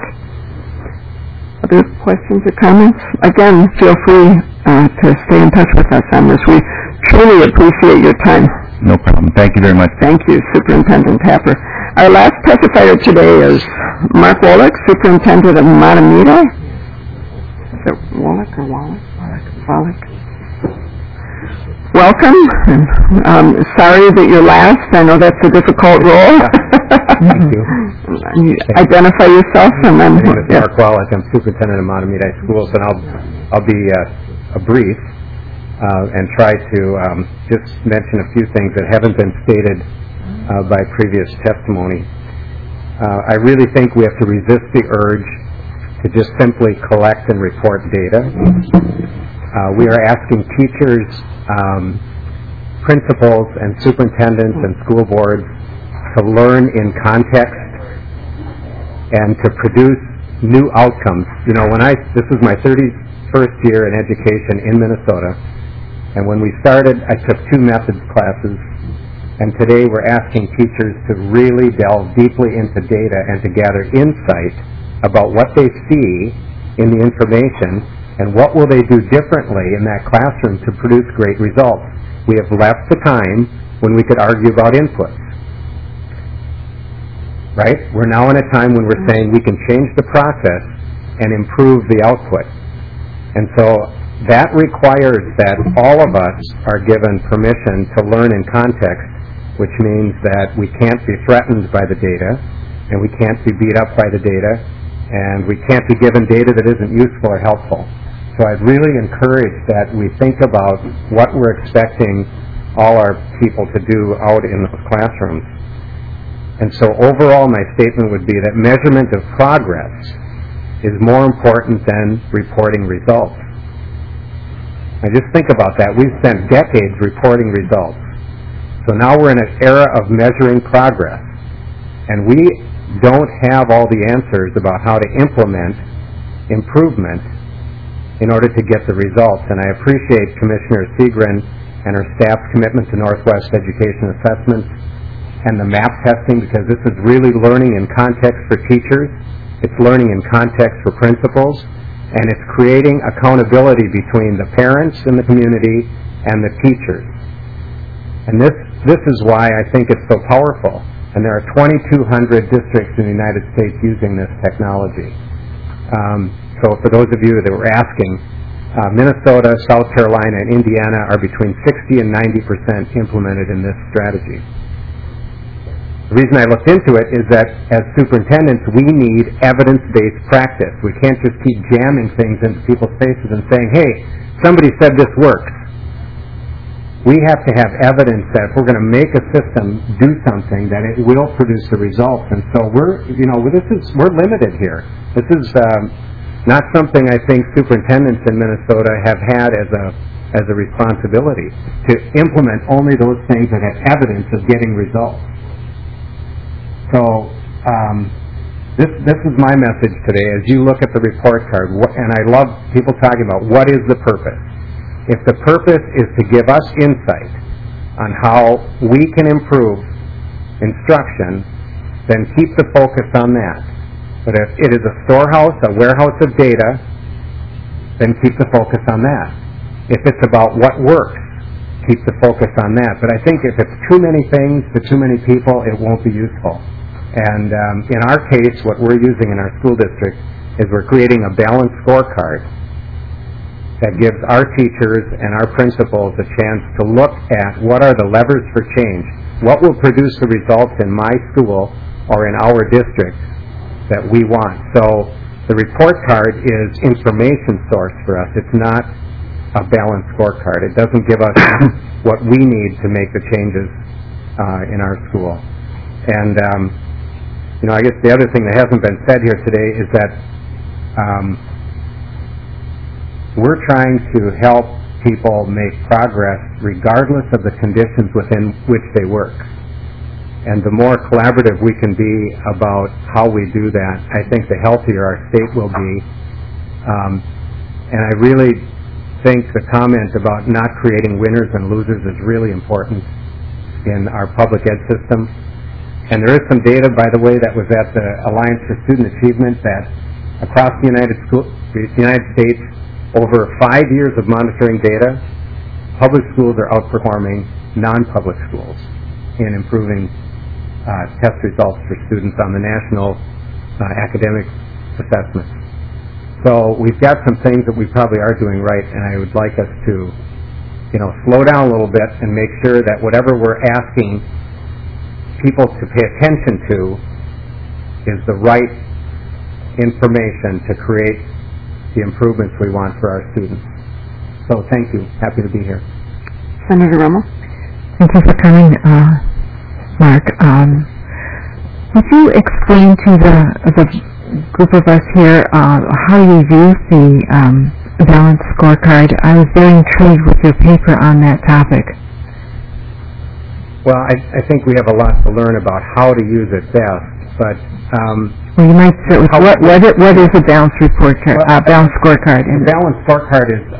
Other questions or comments? Again, feel free to stay in touch with us on this. We truly appreciate your time. No problem. Thank you very much. Thank you, Superintendent Tapper. Our last testifier today is Mark Wallach, Superintendent of Mahtomedi. Is it Wallach or Wallach? Wallach. Welcome. Sorry that you're last. I know that's a difficult role. Thank you. Identify yourself and then. My name is Mark Wallach. I'm Superintendent of Mahtomedi Schools, and I'll be brief and try to just mention a few things that haven't been stated by previous testimony. I really think we have to resist the urge to just simply collect and report data. We are asking teachers, principals, and superintendents and school boards to learn in context and to produce new outcomes. You know, this is my 31st year in education in Minnesota, and when we started, I took 2 methods classes, and today we're asking teachers to really delve deeply into data and to gather insight about what they see in the information and what will they do differently in that classroom to produce great results. We have left the time when we could argue about inputs. Right? We're now in a time when we're saying we can change the process and improve the output. And so that requires that all of us are given permission to learn in context, which means that we can't be threatened by the data, and we can't be beat up by the data, and we can't be given data that isn't useful or helpful. So I'd really encourage that we think about what we're expecting all our people to do out in those classrooms. And so overall, my statement would be that measurement of progress is more important than reporting results. Now just think about that. We've spent decades reporting results. So now we're in an era of measuring progress. And we don't have all the answers about how to implement improvement in order to get the results. And I appreciate Commissioner Segrin and her staff's commitment to Northwest Education Assessments and the MAP testing, because this is really learning in context for teachers. It's learning in context for principals. And it's creating accountability between the parents in the community and the teachers. And this is why I think it's so powerful. And there are 2,200 districts in the United States using this technology. So for those of you that were asking, Minnesota, South Carolina, and Indiana are between 60 and 90% implemented in this strategy. The reason I looked into it is that as superintendents, we need evidence-based practice. We can't just keep jamming things into people's faces and saying, hey, somebody said this works. We have to have evidence that if we're going to make a system do something, that it will produce the results. And so we're limited here. This is not something I think superintendents in Minnesota have had as a responsibility, to implement only those things that have evidence of getting results. So this is my message today as you look at the report card, and I love people talking about what is the purpose. If the purpose is to give us insight on how we can improve instruction, then keep the focus on that. But if it is a storehouse, a warehouse of data, then keep the focus on that. If it's about what works, keep the focus on that. But I think if it's too many things to too many people, it won't be useful. And in our case, what we're using in our school district is we're creating a balanced scorecard that gives our teachers and our principals a chance to look at what are the levers for change, what will produce the results in my school or in our district that we want. So the report card is information source for us. It's not a balanced scorecard. It doesn't give us what we need to make the changes in our school. And I guess the other thing that hasn't been said here today is that we're trying to help people make progress regardless of the conditions within which they work. And the more collaborative we can be about how we do that, I think the healthier our state will be. And I really think the comment about not creating winners and losers is really important in our public ed system. And there is some data, by the way, that was at the Alliance for Student Achievement that across the United States, over 5 years of monitoring data, public schools are outperforming non-public schools in improving test results for students on the national academic assessments. So we've got some things that we probably are doing right, and I would like us to, slow down a little bit and make sure that whatever we're asking people to pay attention to is the right information to create the improvements we want for our students. So thank you. Happy to be here. Senator Romo. Thank you for coming, Mark. Would you explain to the group of us here how you use the balanced scorecard? I was very intrigued with your paper on that topic. Well, I think we have a lot to learn about how to use it best, but you might start with what is a balanced report card? Balanced scorecard. The balanced scorecard is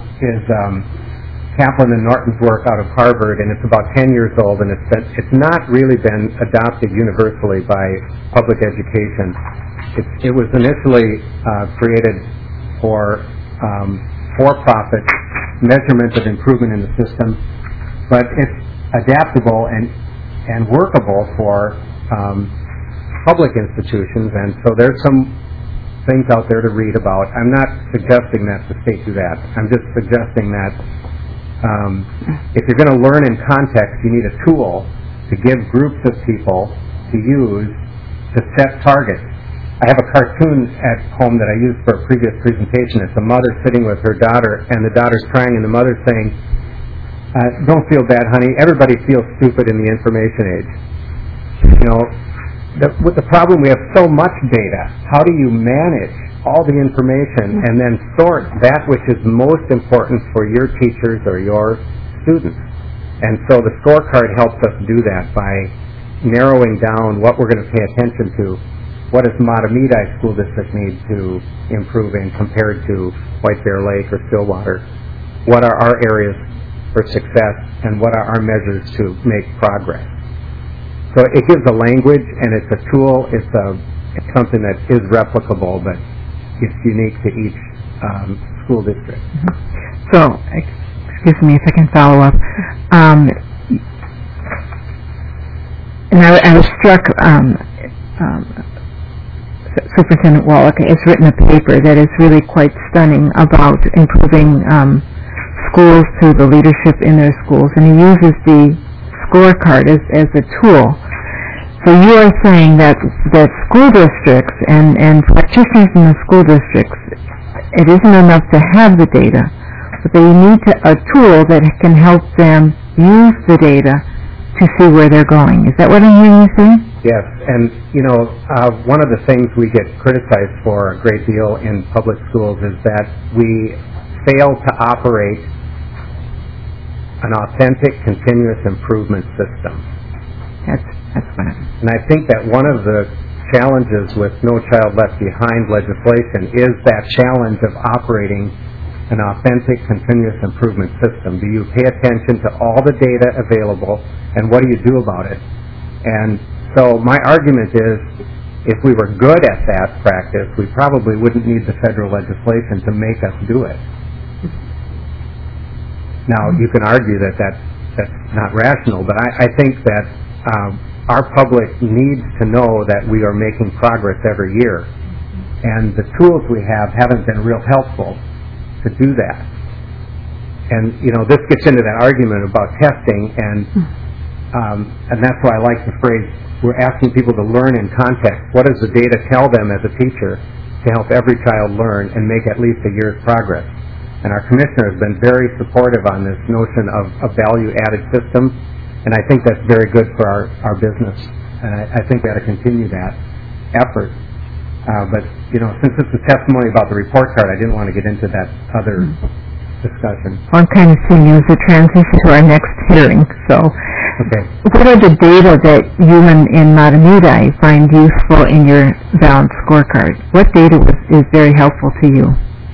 Kaplan and Norton's work out of Harvard, and it's about 10 years old, and it's not really been adopted universally by public education. It was initially created for for-profit measurement of improvement in the system, but it's adaptable and workable for public institutions, and so there's some things out there to read about. I'm not suggesting that the state do that. I'm just suggesting that if you're going to learn in context, you need a tool to give groups of people to use to set targets. I have a cartoon at home that I used for a previous presentation. It's a mother sitting with her daughter, and the daughter's crying, and the mother's saying, don't feel bad, honey. Everybody feels stupid in the information age. You know, with the problem, we have so much data. How do you manage all the information and then sort that which is most important for your teachers or your students? And so the scorecard helps us do that by narrowing down what we're going to pay attention to. What does Matamidi School District need to improve in compared to White Bear Lake or Stillwater? What are our areas for success, and what are our measures to make progress? So it gives a language, and it's a tool. It's something that is replicable, but it's unique to each school district. So, excuse me if I can follow up. And I was struck. Superintendent Wallach has written a paper that is really quite stunning about improving schools through the leadership in their schools, and he uses the scorecard as a tool. So you are saying that school districts and practitioners in the school districts, it isn't enough to have the data, but they need a tool that can help them use the data to see where they're going. Is that what I'm hearing you say? Yes, and you know, one of the things we get criticized for a great deal in public schools is that we fail to operate an authentic continuous improvement system. That's what And I think that one of the challenges with No Child Left Behind legislation is that challenge of operating an authentic continuous improvement system. Do you pay attention to all the data available, and what do you do about it? And so my argument is, if we were good at that practice, we probably wouldn't need the federal legislation to make us do it. Now, you can argue that that's not rational, but I think that our public needs to know that we are making progress every year. And the tools we have haven't been real helpful to do that. And, you know, this gets into that argument about testing, and that's why I like the phrase, we're asking people to learn in context. What does the data tell them as a teacher to help every child learn and make at least a year's progress? And our commissioner has been very supportive on this notion of a value-added system, and I think that's very good for our business. And I think we ought to continue that effort. But, you know, since it's a testimony about the report card, I didn't want to get into that other discussion. I'm kind of seeing it as a transition to our next hearing. So, okay. What are the data that you in Matamidi find useful in your balanced scorecard? What data is very helpful to you?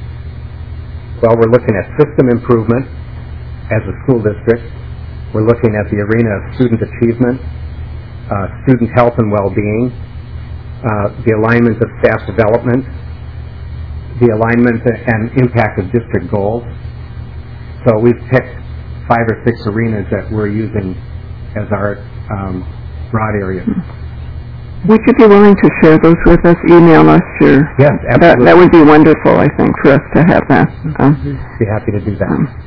Well, we're looking at system improvement as a school district. We're looking at the arena of student achievement, student health and well-being, the alignment of staff development, the alignment and impact of district goals. So we've picked 5 or 6 arenas that we're using as our broad areas. Would you be willing to share those with us? Email us your... Yes, absolutely. That would be wonderful, I think, for us to have that. Be happy to do that.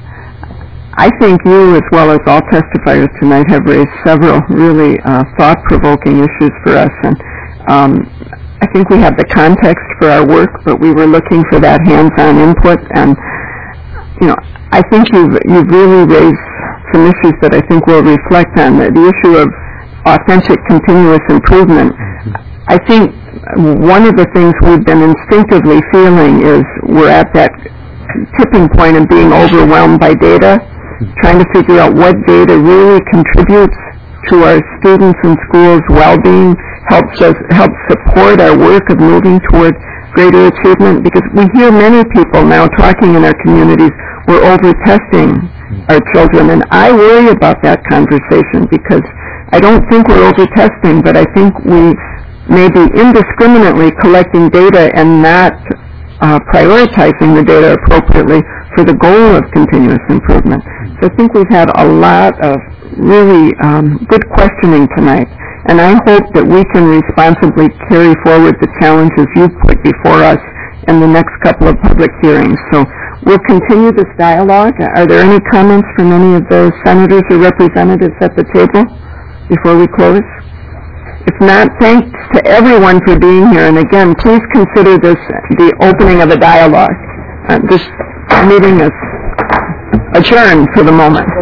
I think you, as well as all testifiers tonight, have raised several really thought-provoking issues for us. And I think we have the context for our work, but we were looking for that hands-on input. And, you know, I think you've really raised some issues that I think we'll reflect on. The issue of authentic continuous improvement. I think one of the things we've been instinctively feeling is we're at that tipping point of being overwhelmed by data, trying to figure out what data really contributes to our students and schools' well-being, helps support our work of moving toward greater achievement, because we hear many people now talking in our communities, we're over-testing our children, and I worry about that conversation because I don't think we're over-testing, but I think we may be indiscriminately collecting data and not prioritizing the data appropriately for the goal of continuous improvement. So I think we've had a lot of really good questioning tonight, and I hope that we can responsibly carry forward the challenges you've put before us and the next couple of public hearings. So we'll continue this dialogue. Are there any comments from any of the senators or representatives at the table before we close? If not, thanks to everyone for being here. And again, please consider this the opening of a dialogue. This meeting is adjourned for the moment.